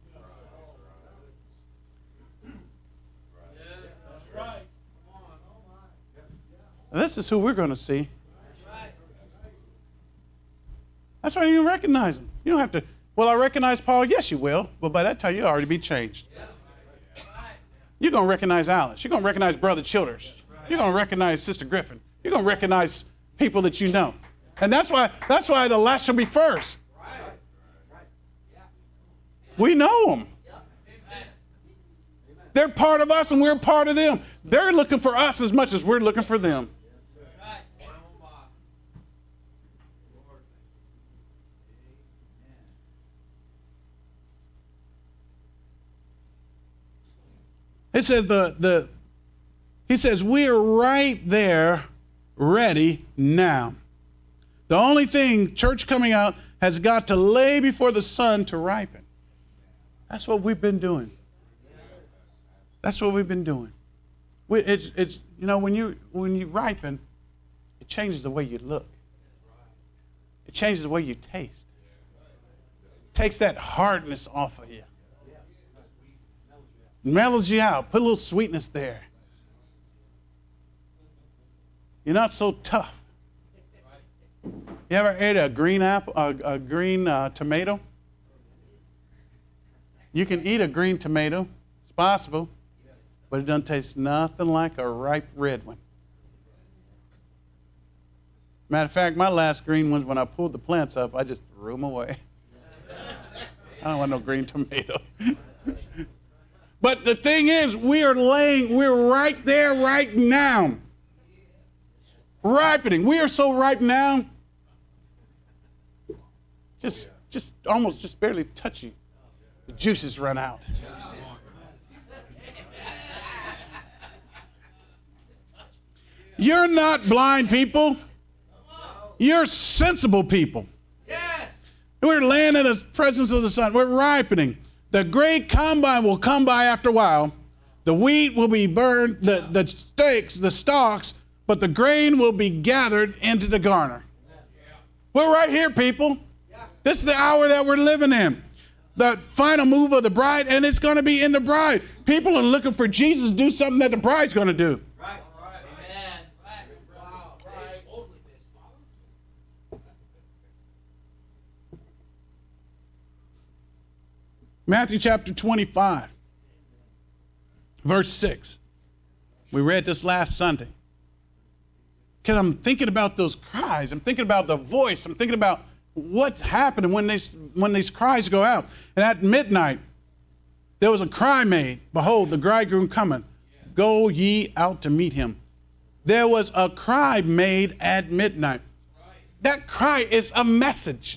This is who we're going to see. That's why you can recognize him. You don't have to, well, I recognize Paul. Yes, you will. But by that time, you'll already be changed. You're going to recognize Alice. You're going to recognize Brother Childers. You're going to recognize Sister Griffin. You're going to recognize people that you know. And that's why the last shall be first. We know them. They're part of us and we're part of them. They're looking for us as much as we're looking for them. It says he says we're right there, ready now. The only thing, church coming out, has got to lay before the sun to ripen. That's what we've been doing. That's what we've been doing. It's you know, when you ripen, it changes the way you look. It changes the way you taste. It takes that hardness off of you. Mellows you out. Put a little sweetness there. You're not so tough. You ever ate a green apple, a green tomato? You can eat a green tomato. It's possible. But it doesn't taste nothing like a ripe red one. Matter of fact, my last green ones, when I pulled the plants up, I just threw them away. I don't want no green tomato. But the thing is, we're right there right now. Ripening. We are so ripe now. Just barely touch you. The juices run out. You're not blind people. You're sensible people. Yes. We're laying in the presence of the sun. We're ripening. The great combine will come by after a while. The wheat will be burned, the stalks, but the grain will be gathered into the garner. We're right here, people. This is the hour that we're living in. The final move of the bride, and it's going to be in the bride. People are looking for Jesus to do something that the bride's going to do. Right. Amen. Wow. Matthew chapter 25, verse 6. We read this last Sunday. Because I'm thinking about those cries. I'm thinking about the voice. I'm thinking about what's happening when these cries go out. And at midnight, there was a cry made. Behold, the bridegroom cometh. Go ye out to meet him. There was a cry made at midnight. That cry is a message.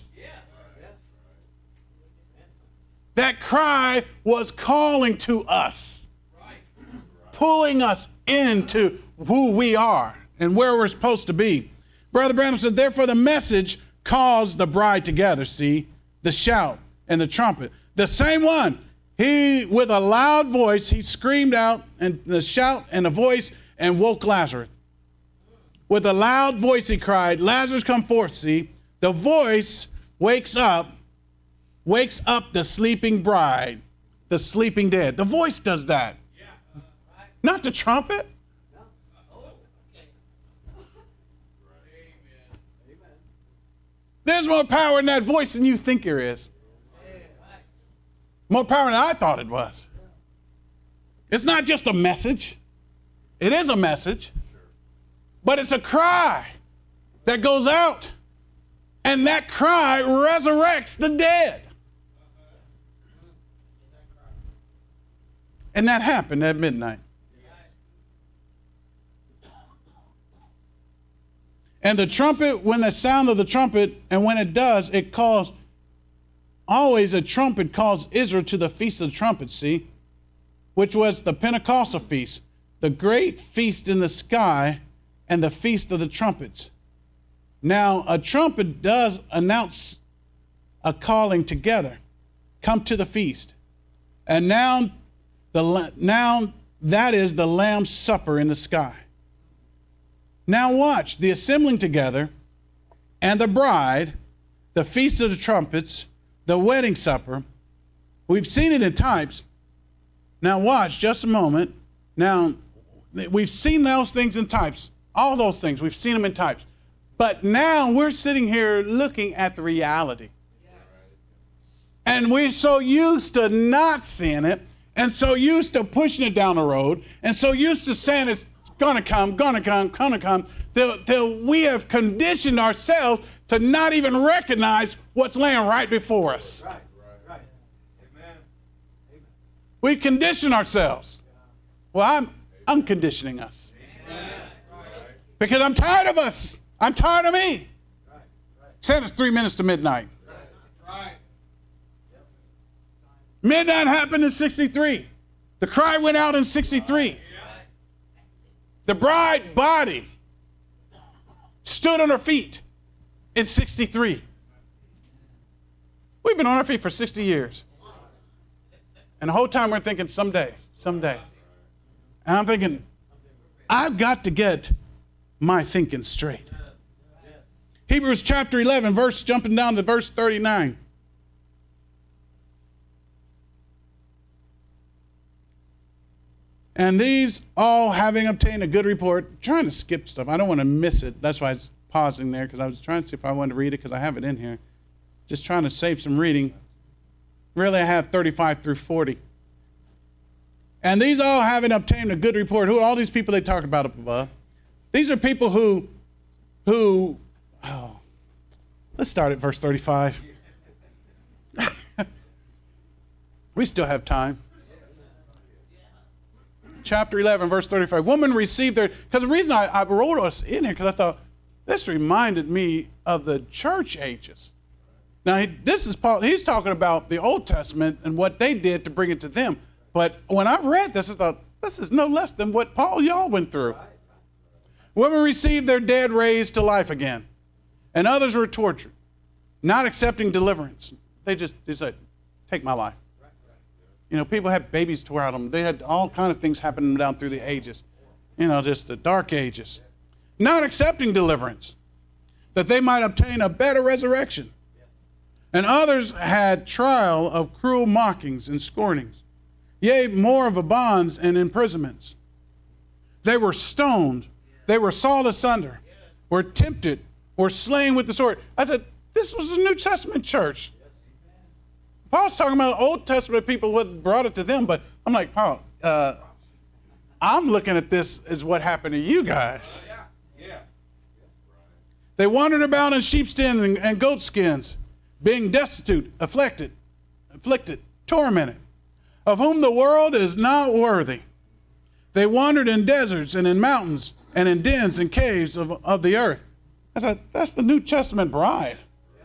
That cry was calling to us, pulling us into who we are and where we're supposed to be. Brother Branham said, therefore the message calls the bride together, see? the shout, and the trumpet. The same one. He, with a loud voice, he screamed out, and the shout and the voice, and woke Lazarus. With a loud voice he cried, Lazarus, come forth. See, the voice wakes up the sleeping bride, the sleeping dead. The voice does that. Not the trumpet. There's more power in that voice than you think there is. More power than I thought it was. It's not just a message. It is a message. But it's a cry that goes out. And that cry resurrects the dead. And that happened at midnight. And the trumpet, when the sound of the trumpet, and when it does, it calls, always a trumpet calls Israel to the Feast of the Trumpets, see? Which was the Pentecostal feast, the great feast in the sky, and the Feast of the Trumpets. Now, a trumpet does announce a calling together. Come to the feast. And now that is the Lamb's Supper in the sky. Now watch, the assembling together and the bride, the Feast of the Trumpets, the wedding supper. We've seen it in types. Now watch, just a moment. Now, we've seen those things in types. All those things, we've seen them in types. But now we're sitting here looking at the reality. And we're so used to not seeing it, and so used to pushing it down the road, and so used to saying it's gonna come, till we have conditioned ourselves to not even recognize what's laying right before us. Right. Amen. We condition ourselves. Well, I'm conditioning us. Amen. Because I'm tired of us. I'm tired of me. Said it's 3 minutes to midnight. Midnight happened in 63. The cry went out in 63. The bride body stood on her feet in 63. We've been on our feet for 60 years. And the whole time we're thinking, someday. And I'm thinking, I've got to get my thinking straight. Hebrews chapter 11, jumping down to verse 39. And these all having obtained a good report, trying to skip stuff. I don't want to miss it. That's why I was pausing there, because I was trying to see if I wanted to read it, because I have it in here. Just trying to save some reading. Really, I have 35 through 40. And these all having obtained a good report. Who are all these people they talk about up above? These are people who let's start at verse 35. We still have time. Chapter 11, verse 35. Woman received their... Because the reason I wrote us in here, because I thought, this reminded me of the church ages. Now, this is Paul. He's talking about the Old Testament and what they did to bring it to them. But when I read this, I thought, this is no less than what Paul, y'all went through. Women received their dead raised to life again. And others were tortured, not accepting deliverance. They said, take my life. You know, people had babies tore out of them. They had all kinds of things happening down through the ages. You know, just the dark ages. Not accepting deliverance, that they might obtain a better resurrection. And others had trial of cruel mockings and scornings. Yea, more of bonds and imprisonments. They were stoned. They were sawed asunder, were tempted, were slain with the sword. I said, this was the New Testament church. Paul's talking about Old Testament people, what brought it to them, but I'm like, Paul, I'm looking at this as what happened to you guys. They wandered about in sheepskins and goatskins, being destitute, afflicted, tormented, of whom the world is not worthy. They wandered in deserts and in mountains and in dens and caves of the earth. I thought, that's the New Testament bride.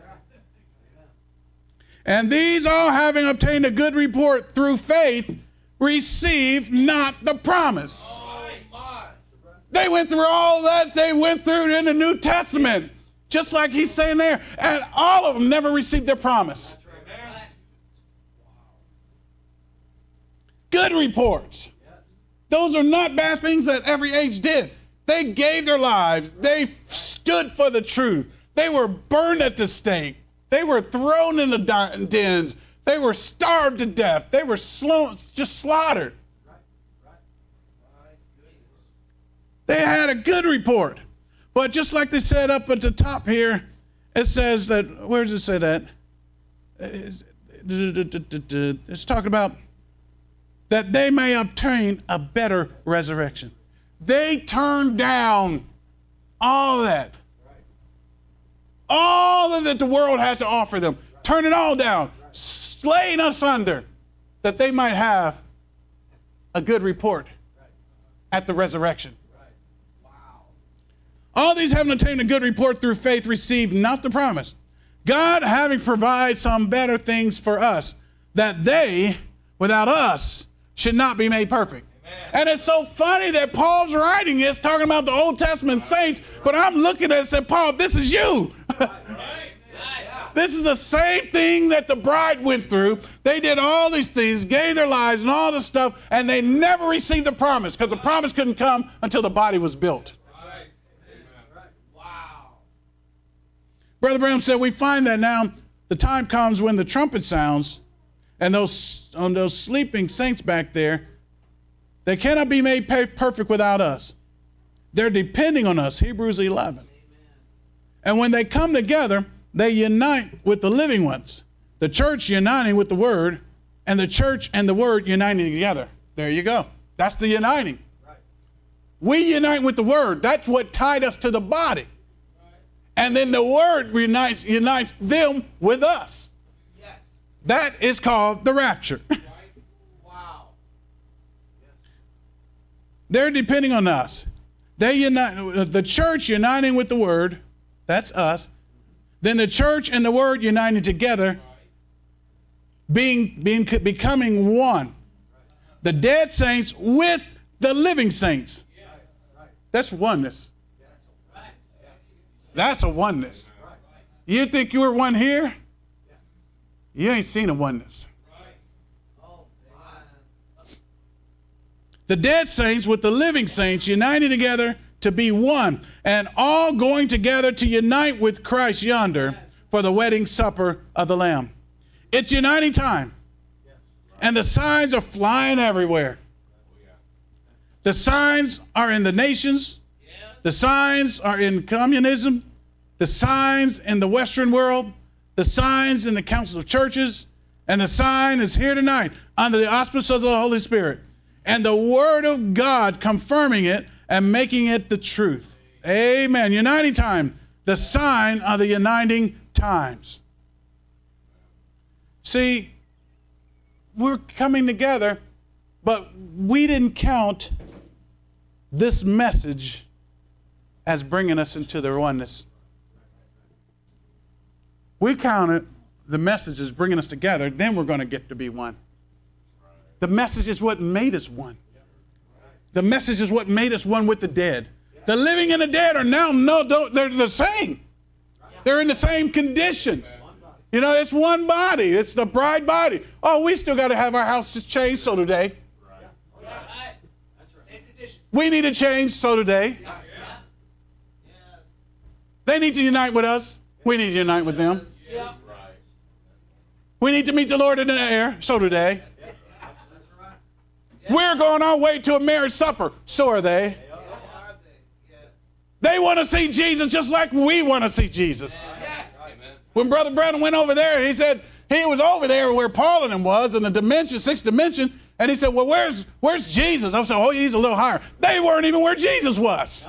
And these all having obtained a good report through faith, received not the promise. They went through all that they went through in the New Testament, just like he's saying there, and all of them never received their promise. good reports. Those are not bad things that every age did. They gave their lives. They stood for the truth. They were burned at the stake. They were thrown in the dens. They were starved to death. They were just slaughtered. They had a good report. But just like they said up at the top here, it says that, where does it say that? It's talking about that they may obtain a better resurrection. They turned down all of that. All of that the world had to offer them. Turn it all down. Slaying asunder that they might have a good report at the resurrection. All these having obtained a good report through faith received not the promise. God having provided some better things for us, that they, without us, should not be made perfect. Amen. And it's so funny that Paul's writing this, talking about the Old Testament saints, but I'm looking at it and saying, Paul, this is you. This is the same thing that the bride went through. They did all these things, gave their lives and all this stuff, and they never received the promise, because the promise couldn't come until the body was built. Brother Branham said, we find that now the time comes when the trumpet sounds, and those sleeping saints back there, they cannot be made perfect without us. They're depending on us, Hebrews 11. Amen. And when they come together, they unite with the living ones. The church uniting with the word, and the church and the word uniting together. There you go. That's the uniting. Right. We unite with the word. That's what tied us to the body. And then the word unites them with us. Yes. That is called the rapture. Right. Wow. Yes. They're depending on us. They unite, the church uniting with the word, that's us. Then the church and the word uniting together, becoming one. The dead saints with the living saints. That's oneness. That's a oneness. You think you were one here? You ain't seen a oneness. The dead saints with the living saints uniting together to be one, and all going together to unite with Christ yonder for the wedding supper of the Lamb. It's uniting time. And the signs are flying everywhere. The signs are in the nations. The signs are in communism, the signs in the Western world, the signs in the council of churches, and the sign is here tonight under the auspices of the Holy Spirit. And the word of God confirming it and making it the truth. Amen. Uniting time, the sign of the uniting times. See, we're coming together, but we didn't count this message as bringing us into the oneness. We counted the message as bringing us together, then we're going to get to be one. The message is what made us one. The message is what made us one with the dead. The living and the dead are now, they're the same. They're in the same condition. You know, it's one body. It's the bride body. Oh, we still got to have our houses changed, so today. We need to change, so today. They need to unite with us. We need to unite with them. We need to meet the Lord in the air. So do they. We're going our way to a marriage supper. So are they. They want to see Jesus just like we want to see Jesus. When Brother Branham went over there, he said he was over there where Paul and him was in the dimension, sixth dimension, and he said, well, where's Jesus? I said, oh, he's a little higher. They weren't even where Jesus was.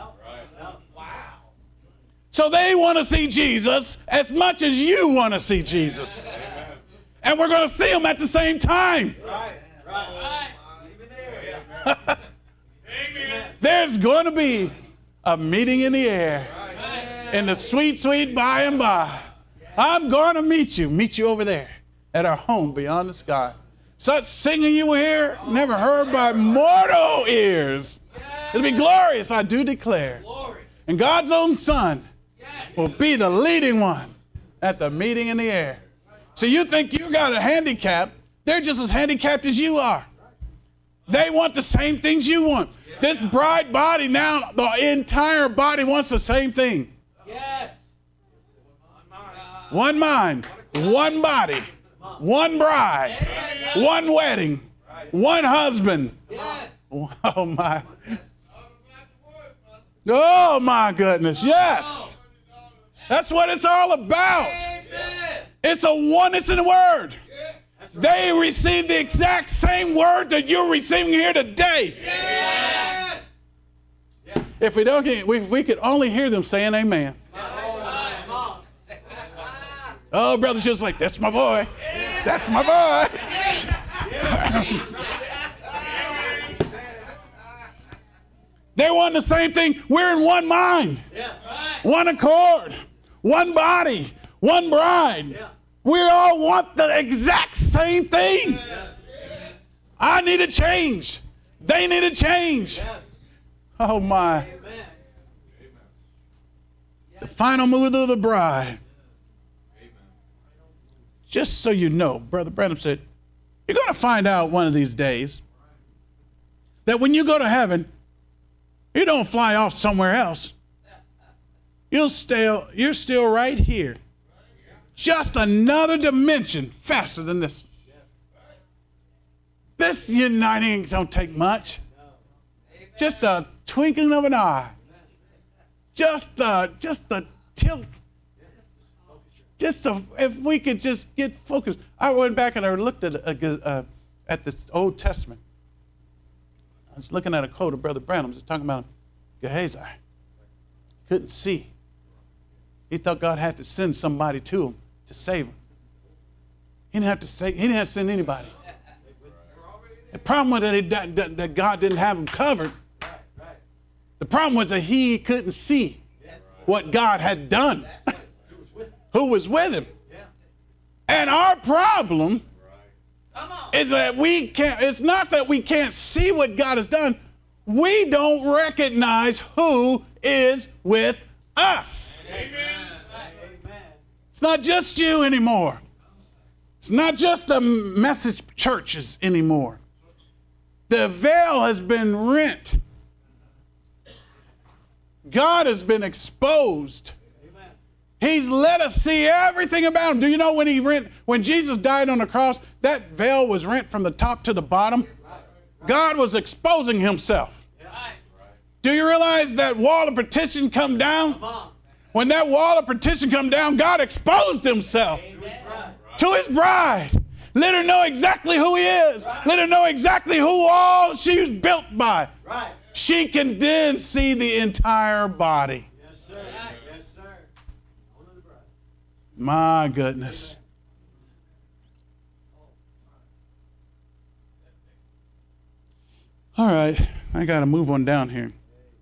So they want to see Jesus as much as you want to see Jesus. And we're going to see him at the same time. There's going to be a meeting in the air. In the sweet, sweet by and by. I'm going to meet you over there at our home beyond the sky. Such singing you will hear, never heard by mortal ears. It'll be glorious, I do declare. And God's own Son will be the leading one at the meeting in the air. So you think you got a handicap, they're just as handicapped as you are. They want the same things you want. This bride body now, the entire body wants the same thing. Yes. One mind, one body, one bride, one wedding, one husband. Oh my. Oh my goodness, yes. That's what it's all about. It's a oneness in the word. They received the exact same word that you're receiving here today. If we don't get, we could only hear them saying amen. Oh, brother's just like, that's my boy. That's my boy. They want the same thing. We're in one mind, one accord, one body, one bride. We all want the exact same thing. I need a change. They need a change. Oh my. The final move of the bride. Just so you know, Brother Branham said, you're going to find out one of these days that when you go to heaven, you don't fly off somewhere else. You're still right here. Just another dimension faster than this. This uniting don't take much. Just a twinkling of an eye. Just the tilt. If we could just get focused. I went back and I looked at this Old Testament. I was looking at a quote of Brother Branham. He's talking about Gehazi. Couldn't see. He thought God had to send somebody to him to save him. He didn't have to send anybody. The problem was that God didn't have him covered. The problem was that he couldn't see what God had done. Who was with him. And our problem is that we can't, it's not that we can't see what God has done. We don't recognize who is with us. Amen. It's not just you anymore. It's not just the message churches anymore. The veil has been rent. God has been exposed. He's let us see everything about him. Do you know when Jesus died on the cross, that veil was rent from the top to the bottom? God was exposing himself. Do you realize that wall of partition come down? When that wall of partition come down, God exposed himself to his bride. Let her know exactly who he is. Let her know exactly who all she's built by. She can then see the entire body. My goodness. All right, I got to move on down here.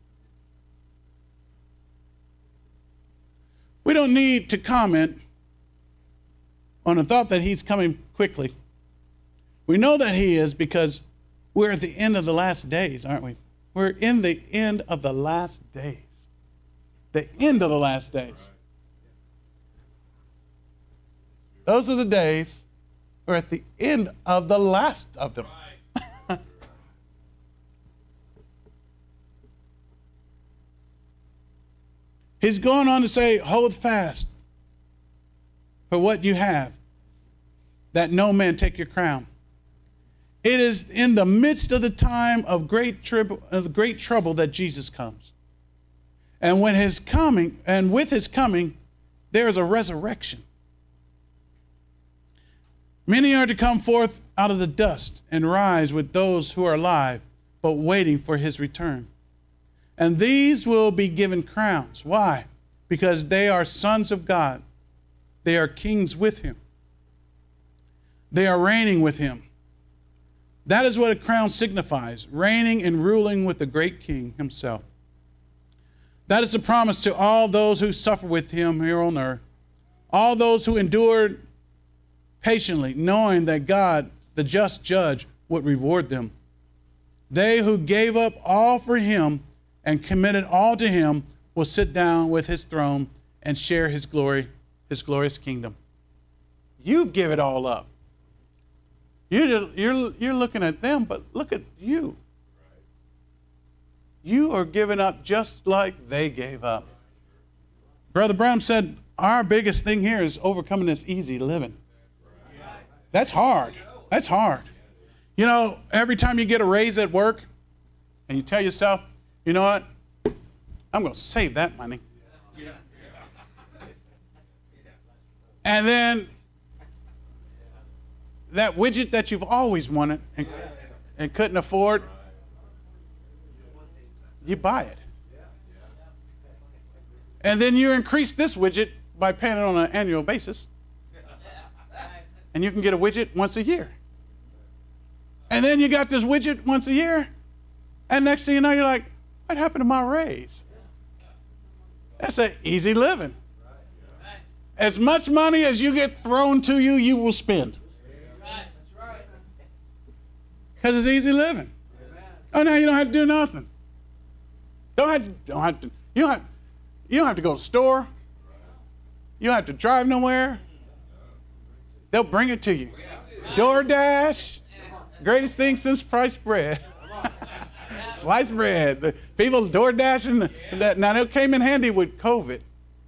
We don't need to comment on the thought that he's coming quickly. We know that he is because we're at the end of the last days, aren't we? We're in the end of the last days. The end of the last days. Those are the days we're at the end of the last of them. He's going on to say, hold fast for what you have, that no man take your crown. It is in the midst of the time of great trouble that Jesus comes. And when his coming, and with his coming, there is a resurrection. Many are to come forth out of the dust and rise with those who are alive, but waiting for his return. And these will be given crowns. Why? Because they are sons of God. They are kings with him. They are reigning with him. That is what a crown signifies, reigning and ruling with the great king himself. That is the promise to all those who suffer with him here on earth, all those who endured patiently, knowing that God, the just judge, would reward them. They who gave up all for him and committed all to him will sit down with his throne and share his glory, his glorious kingdom. You give it all up. You're looking at them, but look at you. You are giving up just like they gave up. Brother Brown said, our biggest thing here is overcoming this easy living. That's hard. That's hard. You know, every time you get a raise at work and you tell yourself, you know what? I'm going to save that money. And then that widget that you've always wanted and couldn't afford, you buy it. And then you increase this widget by paying it on an annual basis. And you can get a widget once a year. And then you got this widget once a year. And next thing you know, you're like, what happened to my raise? That's an easy living. As much money as you get thrown to you, you will spend. Because it's easy living. Oh, no, you don't have to do nothing. You don't have to go to the store. You don't have to drive nowhere. They'll bring it to you. DoorDash, greatest thing since sliced bread. Sliced bread. People DoorDashing that. Now, it came in handy with COVID.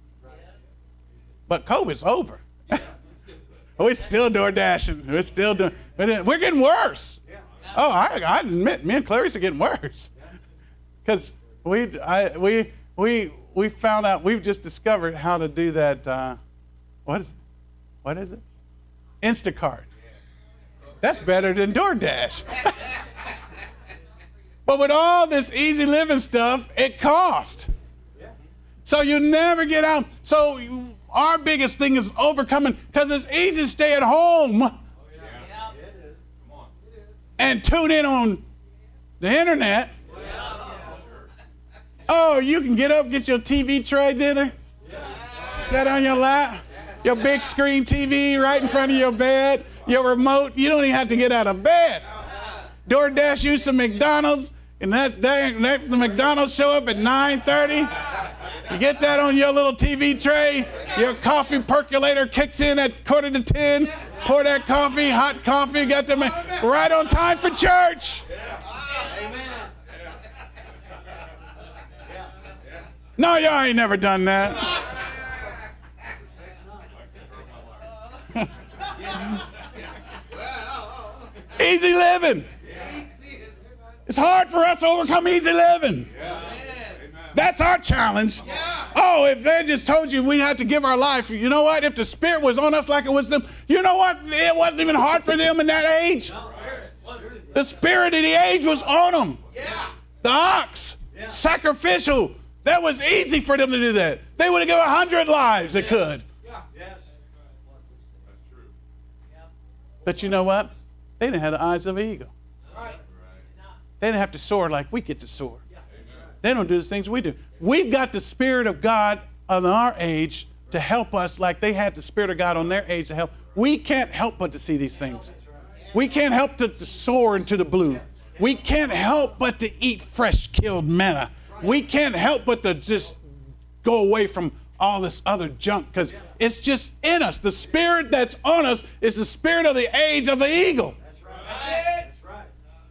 But COVID's over. We're still DoorDashing. We're getting worse. Oh, I admit, me and Clarice are getting worse. Because we found out, we've just discovered how to do that, what is it? Instacart. That's better than DoorDash. But with all this easy living stuff, it costs. So you never get out. So our biggest thing is overcoming, because it's easy to stay at home and tune in on the internet. Oh, you can get up, get your TV tray dinner, sit on your lap, your big screen TV right in front of your bed, your remote. You don't even have to get out of bed. DoorDash you some McDonald's, and the McDonald's show up at 9:30. You get that on your little TV tray. Your coffee percolator kicks in at 9:45. Pour that coffee, hot coffee, got them right on time for church. No, y'all ain't never done that. Easy living. It's hard for us to overcome easy living. That's our challenge. Oh, if they just told you we had to give our life, you know what? If the Spirit was on us like it was them, you know what? It wasn't even hard for them in that age. The Spirit of the age was on them. The ox, sacrificial. That was easy for them to do that. They would have given 100 lives that could. But you know what? They didn't have the eyes of an eagle. They didn't have to soar like we get to soar. They don't do the things we do. We've got the Spirit of God on our age to help us like they had the Spirit of God on their age to help. We can't help but to see these things. We can't help but to soar into the blue. We can't help but to eat fresh killed manna. We can't help but to just go away from all this other junk because it's just in us. The Spirit that's on us is the Spirit of the age of the eagle. That's right. That's right.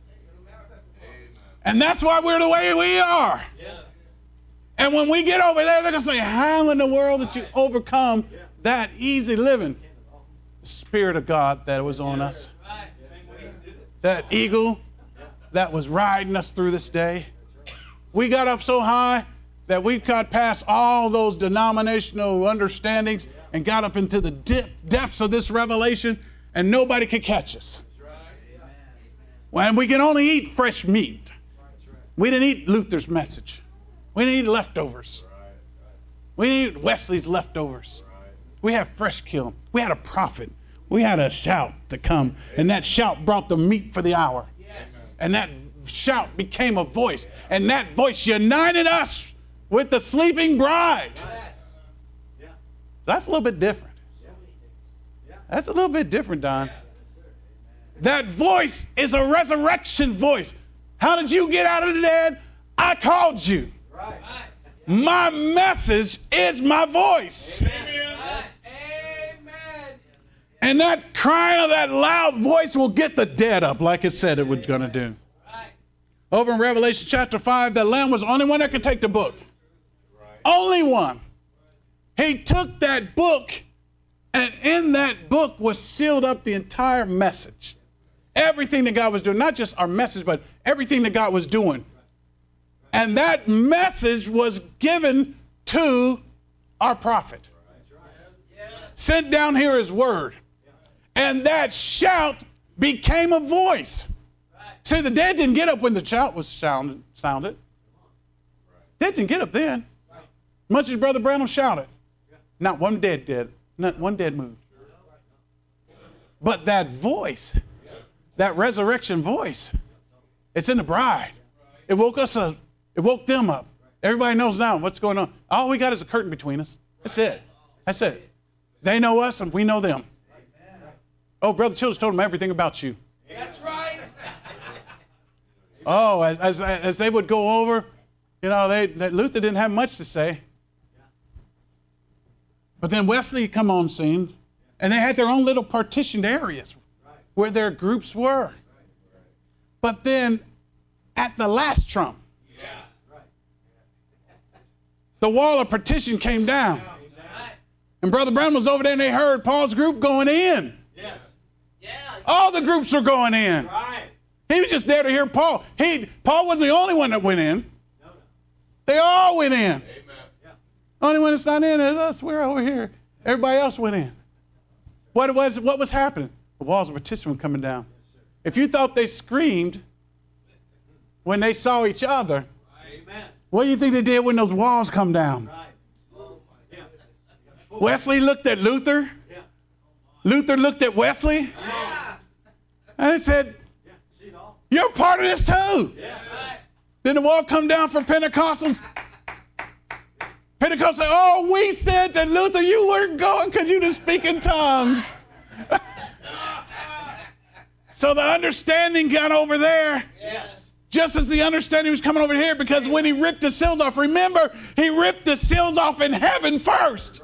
And that's why we're the way we are. Yes. And when we get over there, they're going to say, how in the world did you overcome that easy living? The Spirit of God that was on us. That eagle that was riding us through this day. We got up so high that we got past all those denominational understandings and got up into the depths of this revelation, and nobody could catch us. And we can only eat fresh meat. We didn't eat Luther's message. We didn't eat leftovers. We didn't eat Wesley's leftovers. We had fresh kill. We had a prophet. We had a shout to come, and that shout brought the meat for the hour. And that shout became a voice, and that voice united us with the sleeping bride. That's a little bit different. That's a little bit different, Don. That voice is a resurrection voice. How did you get out of the dead? I called you. My message is my voice. And that crying of that loud voice will get the dead up like it said it was going to do. Over in Revelation chapter 5, the Lamb was the only one that could take the book. Only one. He took that book, and in that book was sealed up the entire message. Everything that God was doing, not just our message, but everything that God was doing. And that message was given to our prophet. Sent down here his word. And that shout became a voice. See, the dead didn't get up when the shout was sounded. They didn't get up then. Much as Brother Branham shouted. Not one dead did. Not one dead moved. But that voice, that resurrection voice, it's in the bride. It woke us up. It woke them up. Everybody knows now what's going on. All we got is a curtain between us. That's it. That's it. They know us and we know them. Oh, Brother Childers told them everything about you. That's right. Oh, as they would go over, you know, Luther didn't have much to say. But then Wesley come on scene, and they had their own little partitioned areas where their groups were. But then at the last trump, the wall of partition came down. And Brother Brown was over there, and they heard Paul's group going in. All the groups were going in. He was just there to hear Paul. Paul wasn't the only one that went in. They all went in. Only one that's not in is us. We're over here. Everybody else went in. What was happening? The walls of partition were coming down. If you thought they screamed when they saw each other, what do you think they did when those walls come down? Wesley looked at Luther. Luther looked at Wesley. And he said, you're part of this too. Then the wall come down for Pentecostals. Pentecost said, oh, we said that Luther, you weren't going because you didn't speak in tongues. So the understanding got over there. Just as the understanding was coming over here, because when he ripped the seals off, remember, he ripped the seals off in heaven first.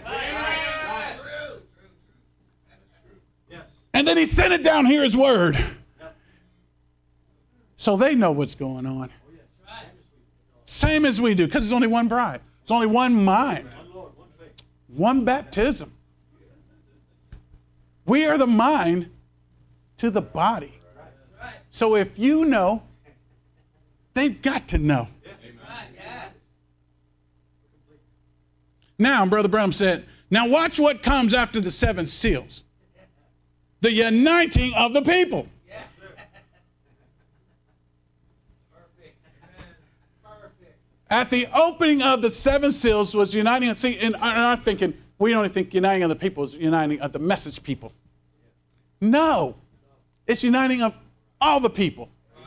And then he sent it down here, his word. So they know what's going on. Same as we do, because there's only one bride. There's only one mind. One baptism. We are the mind to the body. So if you know, they've got to know. Now, Brother Branham said, now watch what comes after the 7 seals. The uniting of the people. At the opening of the 7 seals was uniting. See, and I'm thinking, we only think uniting of the people is uniting of the message people. No. It's uniting of all the people.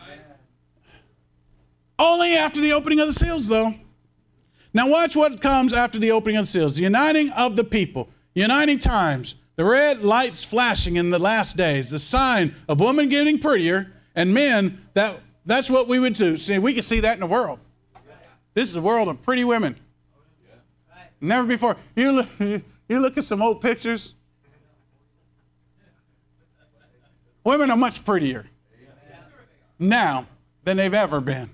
Only after the opening of the seals, though. Now watch what comes after the opening of the seals. The uniting of the people. Uniting times. The red lights flashing in the last days. The sign of women getting prettier and men, that's what we would do. See, we can see that in the world. This is a world of pretty women. Never before. You look at some old pictures. Women are much prettier now than they've ever been.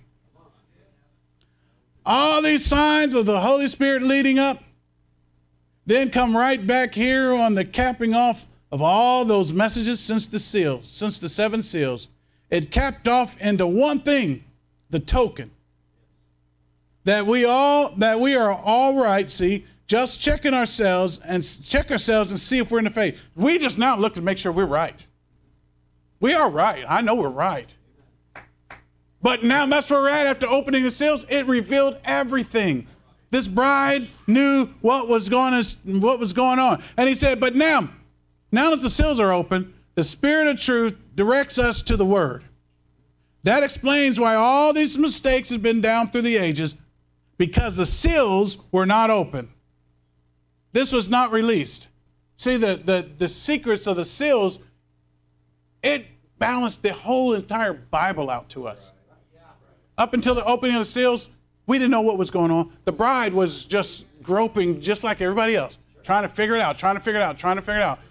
All these signs of the Holy Spirit leading up, then come right back here on the capping off of all those messages since the 7 seals. It capped off into one thing, the token. That we are all right, see, just checking ourselves and check ourselves and see if we're in the faith. We just now look to make sure we're right. We are right. I know we're right. But now that's where we're at after opening the seals. It revealed everything. This bride knew what was going on. And he said, but now that the seals are open, the Spirit of truth directs us to the Word. That explains why all these mistakes have been down through the ages, because the seals were not open. This was not released. See, the secrets of the seals, it balanced the whole entire Bible out to us. Up until the opening of the seals, we didn't know what was going on. The bride was just groping just like everybody else, trying to figure it out.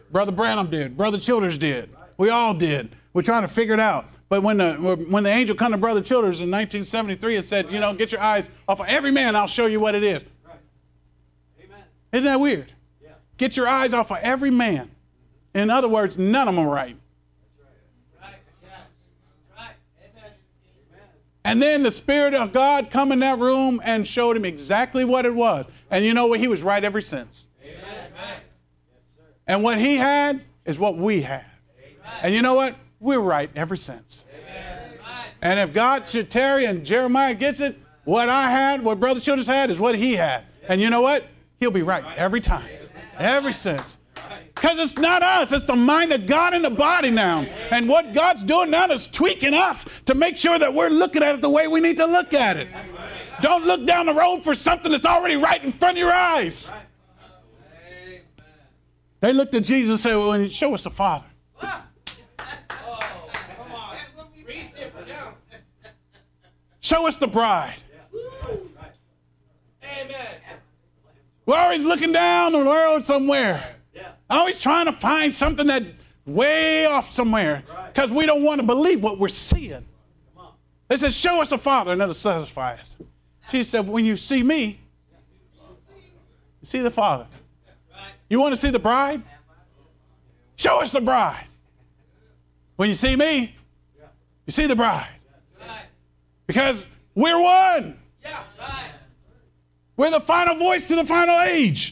Brother Branham did. Brother Childers did. We all did. We're trying to figure it out. But when the angel come to Brother Childers in 1973 and said, you know, get your eyes off of every man, I'll show you what it is. Amen. Isn't that weird? Yeah. Get your eyes off of every man. In other words, none of them are right. That's right. Yes. That's right. Amen. And then the Spirit of God come in that room and showed him exactly what it was. And you know what? He was right ever since. Amen. Yes, sir. And what he had is what we have. Amen. And you know what? We're right ever since. Amen. And if God should tarry and Jeremiah gets it, what I had, what Brother Childers had, is what he had. And you know what? He'll be right every time. Ever since. Because it's not us. It's the mind of God in the body now. And what God's doing now is tweaking us to make sure that we're looking at it the way we need to look at it. Don't look down the road for something that's already right in front of your eyes. They looked at Jesus and said, well, show us the Father. Show us the bride. Amen. We're always looking down the road somewhere. Always trying to find something that's way off somewhere. Because we don't want to believe what we're seeing. They said, show us the Father, and that'll satisfy us. She said, when you see me, you see the Father. You want to see the bride? Show us the bride. When you see me, you see the bride. Because we're one. We're the final voice to the final age.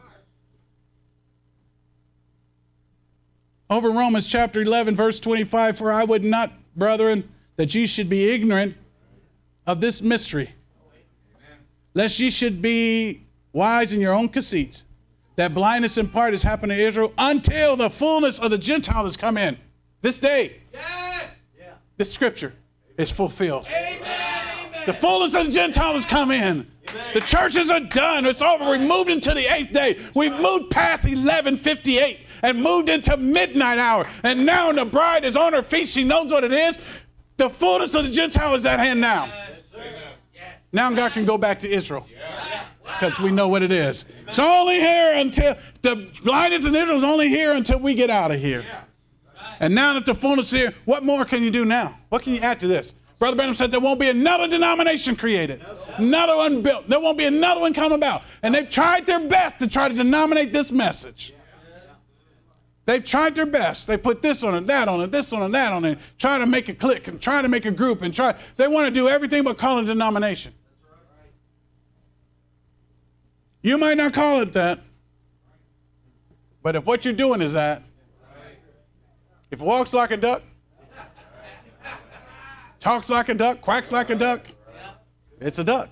Over Romans chapter 11, verse 25, for I would not, brethren, that ye should be ignorant of this mystery, lest ye should be wise in your own conceits, that blindness in part has happened to Israel until the fullness of the Gentiles has come in. This day, this scripture is fulfilled. Amen. The fullness of the Gentiles has come in. Amen. The churches are done. It's over. We moved into the 8th day. We've moved past 11:58 and moved into midnight hour. And now the bride is on her feet. She knows what it is. The fullness of the Gentile is at hand now. Yes, now God can go back to Israel. Because we know what it is. It's only here until the blindness in Israel is only here until we get out of here. And now that the fullness is here, what more can you do now? What can you add to this? Brother Branham said there won't be another denomination created. Another one built. There won't be another one come about. And they've tried their best to try to denominate this message. They've tried their best. They put this on it, that on it, this on it, that on it. Try to make a clique and try to make a group and try. They want to do everything but call it a denomination. You might not call it that. But if what you're doing is that, if it walks like a duck, talks like a duck, quacks like a duck, it's a duck.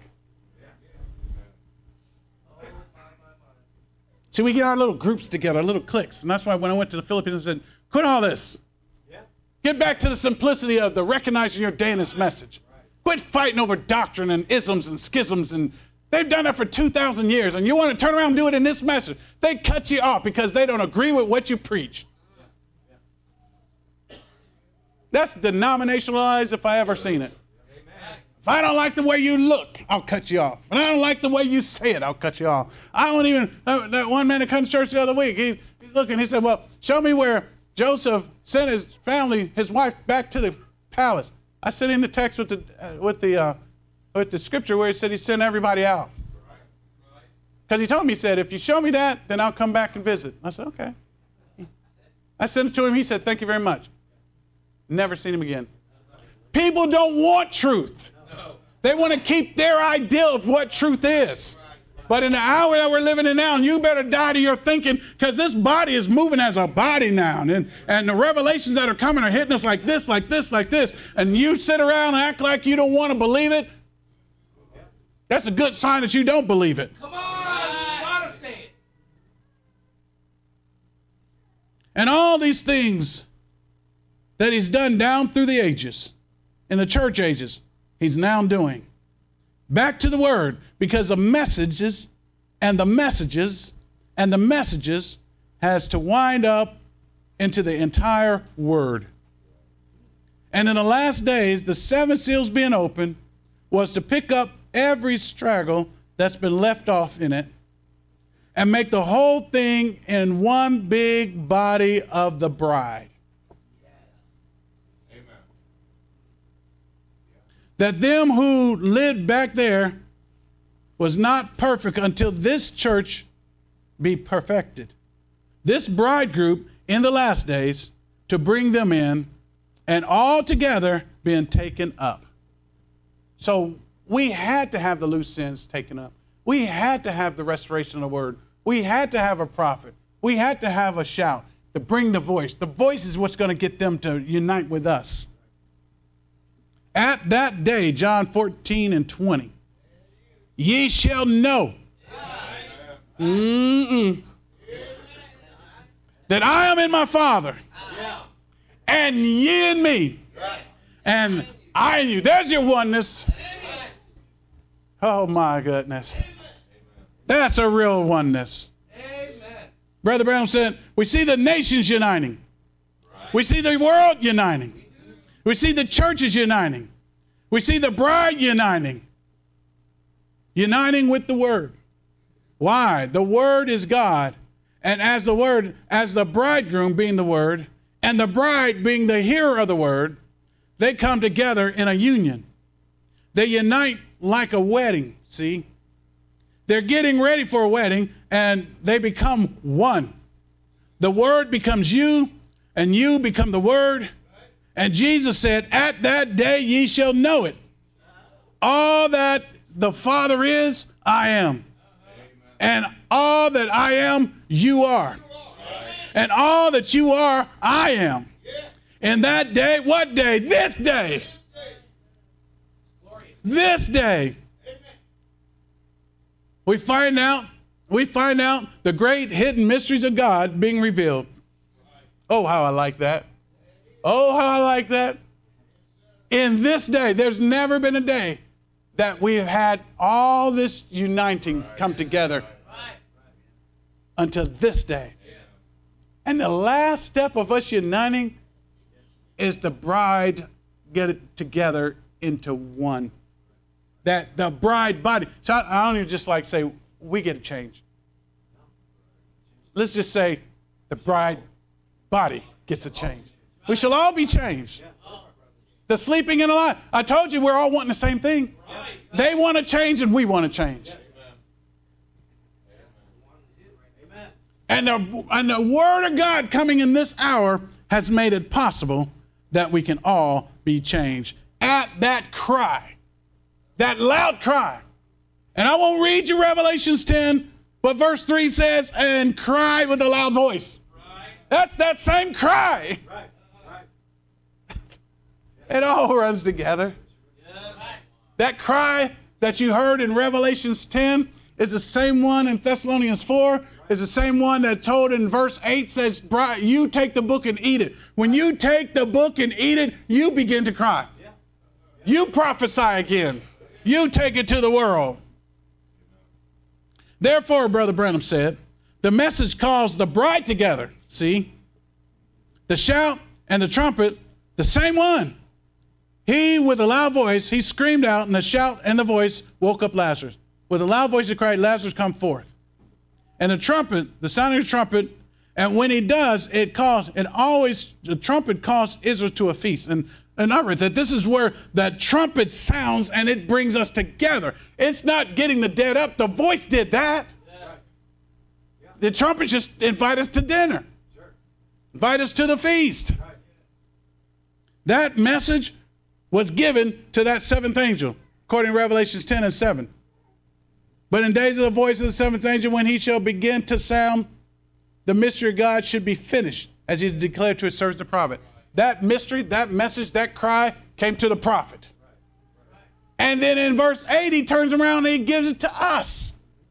See, we get our little groups together, our little cliques. And that's why when I went to the Philippines, I said, quit all this. Get back to the simplicity of the recognizing your day in this message. Quit fighting over doctrine and isms and schisms. And they've done that for 2,000 years. And you want to turn around and do it in this message. They cut you off because they don't agree with what you preach. That's denominationalized if I ever seen it. Amen. If I don't like the way you look, I'll cut you off. If I don't like the way you say it, I'll cut you off. I don't even, that one man that come to church the other week, he's looking, he said, well, show me where Joseph sent his family, his wife, back to the palace. I sent in the text with the scripture where he said he sent everybody out. Because he told me, he said, if you show me that, then I'll come back and visit. I said, okay. I sent it to him. He said, thank you very much. Never seen him again. People don't want truth. They want to keep their idea of what truth is. But in the hour that we're living in now, you better die to your thinking, because this body is moving as a body now. And the revelations that are coming are hitting us like this, like this, like this. And you sit around and act like you don't want to believe it. That's a good sign that you don't believe it. Come on, you gotta say it. And all these things that he's done down through the ages, in the church ages, he's now doing. Back to the word, because the messages and the messages and the messages has to wind up into the entire word. And in the last days, the 7 seals being opened was to pick up every straggle that's been left off in it and make the whole thing in one big body of the bride. Amen. That them who lived back there was not perfect until this church be perfected. This bride group in the last days to bring them in and all together being taken up. So we had to have the loose ends taken up. We had to have the restoration of the word. We had to have a prophet. We had to have a shout to bring the voice. The voice is what's going to get them to unite with us. At that day, John 14:20, ye shall know that I am in my Father, and ye in me, and I in you. There's your oneness. Oh my goodness. That's a real oneness. Amen. Brother Branham said, we see the nations uniting. Right. We see the world uniting. We see the churches uniting. We see the bride uniting. Uniting with the word. Why? The word is God. And as the bridegroom being the word, and the bride being the hearer of the word, they come together in a union. They unite like a wedding, see? They're getting ready for a wedding, and they become one. The word becomes you, and you become the word. And Jesus said, at that day ye shall know it. All that the Father is, I am. And all that I am, you are. And all that you are, I am. And that day, what day? This day. This day. We find out the great hidden mysteries of God being revealed. Oh, how I like that. Oh, how I like that. In this day, there's never been a day that we have had all this uniting come together until this day. And the last step of us uniting is the bride get it together into one. That the bride body. So I don't even just like say we get a change. Let's just say the bride body gets a change. We shall all be changed. The sleeping and alive. I told you we're all wanting the same thing. They want to change and we want to change. And the word of God coming in this hour has made it possible that we can all be changed. At that cry. That loud cry. And I won't read you Revelations 10, but verse 3 says, and cry with a loud voice. Right. That's that same cry. Right. Right. It all runs together. Yes. That cry that you heard in Revelations 10 is the same one in Thessalonians 4. Is the same one that told in verse 8 says, you take the book and eat it. When you take the book and eat it, you begin to cry. Yeah. You prophesy again. You take it to the world. Therefore, Brother Branham said, the message calls the bride together. See? The shout and the trumpet, the same one. He, with a loud voice, he screamed out, and the shout and the voice woke up Lazarus. With a loud voice he cried, Lazarus, come forth. And the trumpet, the sound of the trumpet, and when he does, the trumpet calls Israel to a feast. And I read that this is where that trumpet sounds and it brings us together. It's not getting the dead up. The voice did that. Yeah. The trumpet just invite us to dinner. Sure. Invite us to the feast. Right. That message was given to that seventh angel, according to Revelations 10 and 7. But in days of the voice of the seventh angel, when he shall begin to sound, the mystery of God should be finished, as he declared to his servants the prophet. That mystery, that message, that cry came to the prophet. And then in verse 8, he turns around and he gives it to us.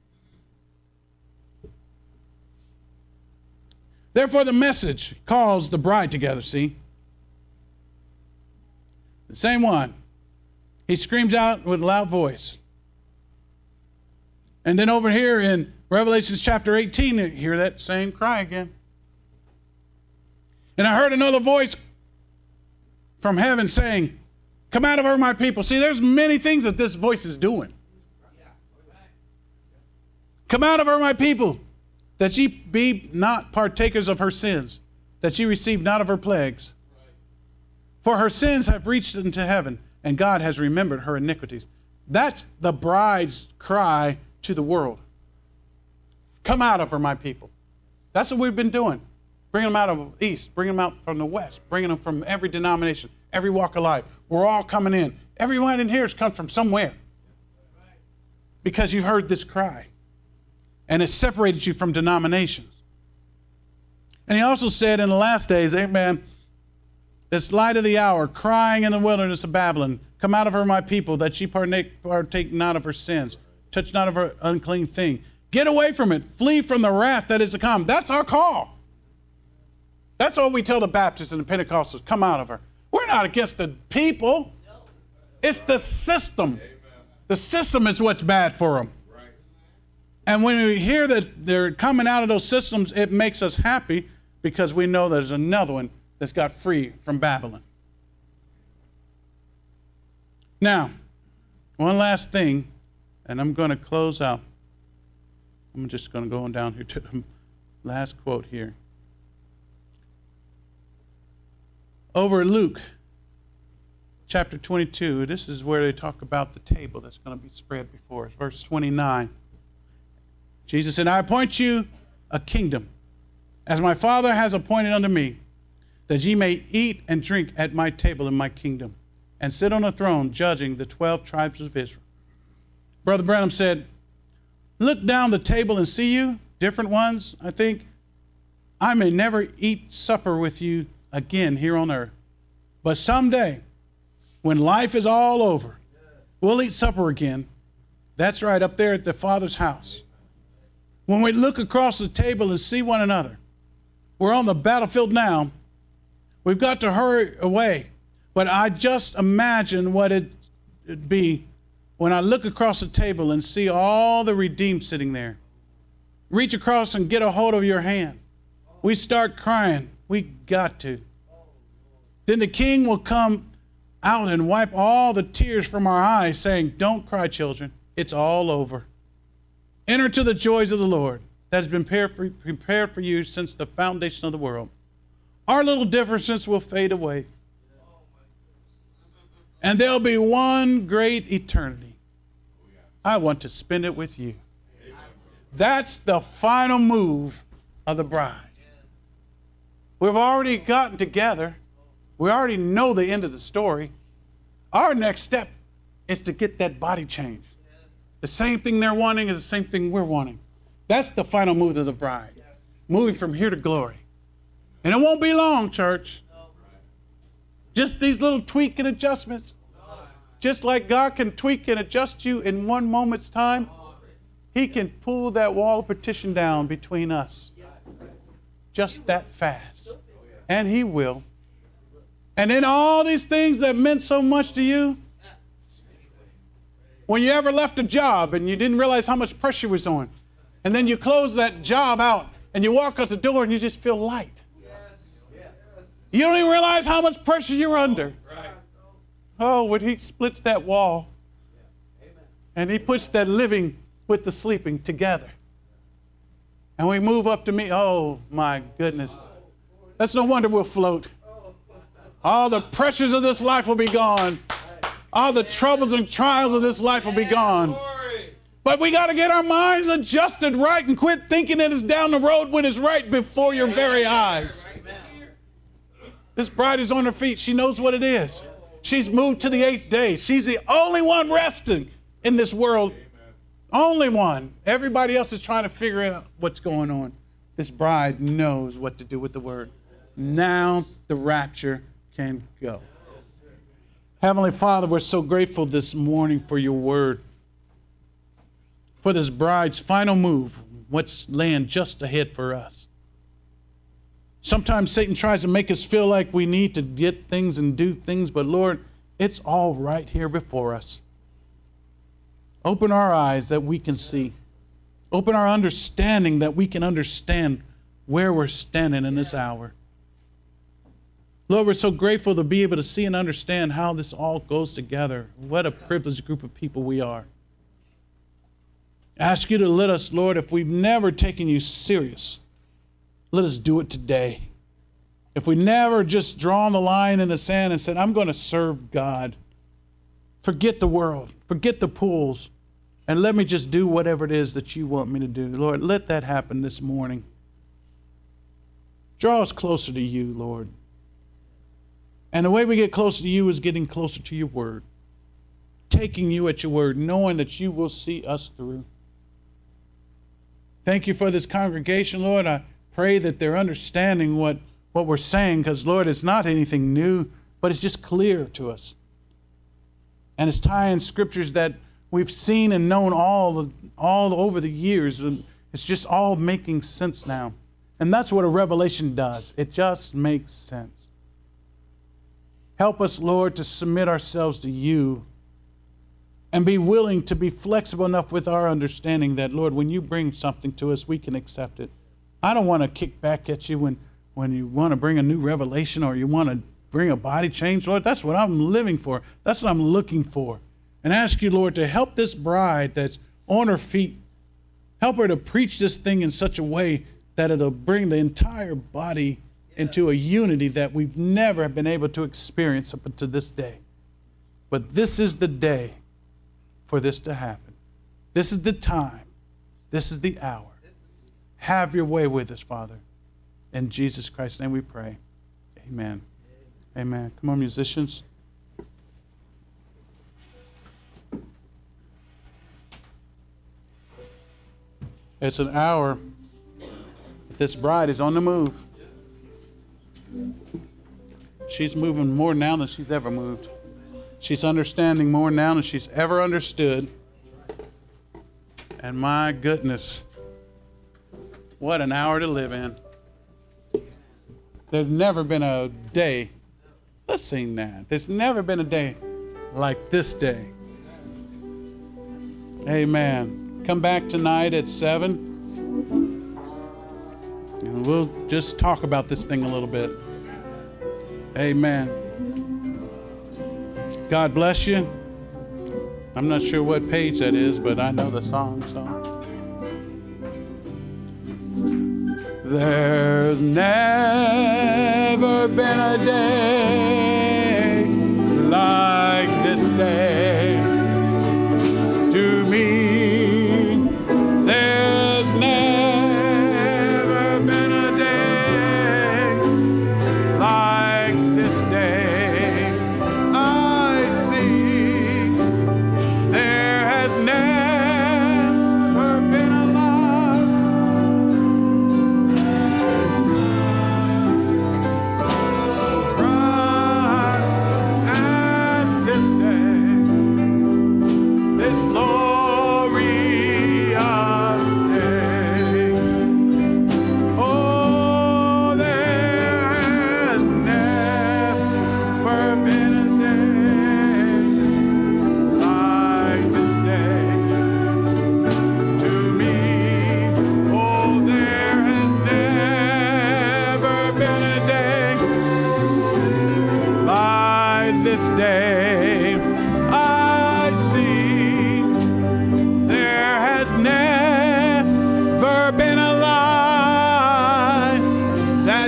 Therefore, the message calls the bride together, see? The same one. He screams out with a loud voice. And then over here in Revelation chapter 18, you hear that same cry again. And I heard another voice from heaven saying, come out of her, my people. See, there's many things that this voice is doing. Come out of her, my people, that ye be not partakers of her sins, that ye receive not of her plagues. For her sins have reached into heaven, and God has remembered her iniquities. That's the bride's cry to the world. Come out of her, my people. That's what we've been doing. Bringing them out of the east, bringing them out from the west, bringing them from every denomination, every walk of life. We're all coming in. Everyone in here has come from somewhere. Because you've heard this cry. And it separated you from denominations. And he also said in the last days, amen, this light of the hour, crying in the wilderness of Babylon, come out of her, my people, that ye partake not of her sins, touch not of her unclean thing. Get away from it. Flee from the wrath that is to come. That's our call. That's what we tell the Baptists and the Pentecostals. Come out of her. We're not against the people. It's the system. The system is what's bad for them. And when we hear that they're coming out of those systems, it makes us happy because we know there's another one that's got free from Babylon. Now, one last thing, and I'm going to close out. I'm just going to go on down here to the last quote here. Over in Luke chapter 22, this is where they talk about the table that's going to be spread before us. Verse 29. Jesus said, I appoint you a kingdom, as my Father has appointed unto me, that ye may eat and drink at my table in my kingdom, and sit on a throne judging the 12 tribes of Israel. Brother Branham said, look down the table and see you, different ones, I think. I may never eat supper with you again here on earth. But someday, when life is all over, we'll eat supper again. That's right, up there at the Father's house. When we look across the table and see one another, we're on the battlefield now. We've got to hurry away. But I just imagine what it'd be when I look across the table and see all the redeemed sitting there. Reach across and get a hold of your hand. We start crying. We got to. Then the King will come out and wipe all the tears from our eyes, saying, don't cry, children. It's all over. Enter to the joys of the Lord that has been prepared for you since the foundation of the world. Our little differences will fade away. And there'll be one great eternity. I want to spend it with you. That's the final move of the bride. We've already gotten together. We already know the end of the story. Our next step is to get that body changed. The same thing they're wanting is the same thing we're wanting. That's the final move of the bride. Moving from here to glory. And it won't be long, church. Just these little tweak and adjustments. Just like God can tweak and adjust you in one moment's time, He can pull that wall of partition down between us. Just that fast. And He will. And then all these things that meant so much to you, when you ever left a job and you didn't realize how much pressure was on, and then you close that job out and you walk out the door and you just feel light. You don't even realize how much pressure you're under. Oh, when He splits that wall and He puts that living with the sleeping together. And we move up to me. Oh, my goodness. That's no wonder we'll float. All the pressures of this life will be gone. All the troubles and trials of this life will be gone. But we got to get our minds adjusted right and quit thinking that it's down the road when it's right before your very eyes. This bride is on her feet. She knows what it is. She's moved to the 8th day. She's the only one resting in this world. Only one. Everybody else is trying to figure out what's going on. This bride knows what to do with the word. Now the rapture can go. Heavenly Father, we're so grateful this morning for your word. For this bride's final move, what's laying just ahead for us. Sometimes Satan tries to make us feel like we need to get things and do things, but Lord, it's all right here before us. Open our eyes that we can see. Open our understanding that we can understand where we're standing in this hour. Lord, we're so grateful to be able to see and understand how this all goes together. What a privileged group of people we are. Ask you to let us, Lord, if we've never taken you serious, let us do it today. If we never just drawn the line in the sand and said, I'm going to serve God, forget the world, forget the pools, and let me just do whatever it is that you want me to do. Lord, let that happen this morning. Draw us closer to you, Lord. And the way we get closer to you is getting closer to your word. Taking you at your word, knowing that you will see us through. Thank you for this congregation, Lord. I pray that they're understanding what we're saying, because, Lord, it's not anything new, but it's just clear to us. And it's tying scriptures that we've seen and known all over the years, and it's just all making sense now. And that's what a revelation does. It just makes sense. Help us, Lord, to submit ourselves to you and be willing to be flexible enough with our understanding that, Lord, when you bring something to us, we can accept it. I don't want to kick back at you when you want to bring a new revelation or you want to bring a body change. Lord, that's what I'm living for. That's what I'm looking for. And ask you, Lord, to help this bride that's on her feet. Help her to preach this thing in such a way that it'll bring the entire body into a unity that we've never been able to experience up until this day. But this is the day for this to happen. This is the time. This is the hour. Have your way with us, Father. In Jesus Christ's name we pray. Amen. Amen. Come on, musicians. It's an hour. This bride is on the move. She's moving more now than she's ever moved. She's understanding more now than she's ever understood. And my goodness, what an hour to live in. There's never been a day, let's sing that. There's never been a day like this day. Amen. Come back tonight at 7. And we'll just talk about this thing a little bit. Amen. God bless you. I'm not sure what page that is, but I know the song. There's never been a day like this day to me. There's never been a day like this day I see. There has never been a life bright as this day, this glorious day. Oh, there has never been a day like this day to me. Oh, there has never been a day like this day I see. There has never been a light that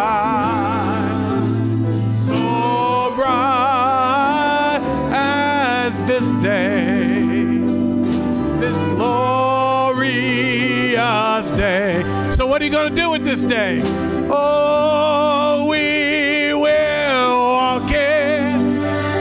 shines so bright as this day, this glorious day. So what are you going to do with this day? Oh, we will walk in.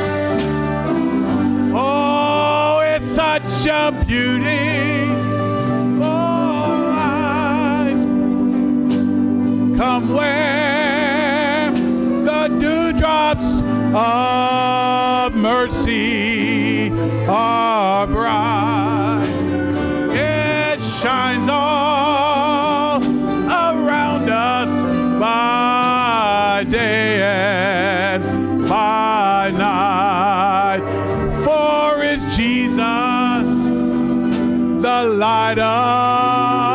Oh, it's such a beautiful life. Come where the dewdrops of mercy are bright. It shines all around us by day and by night. For is Jesus the light of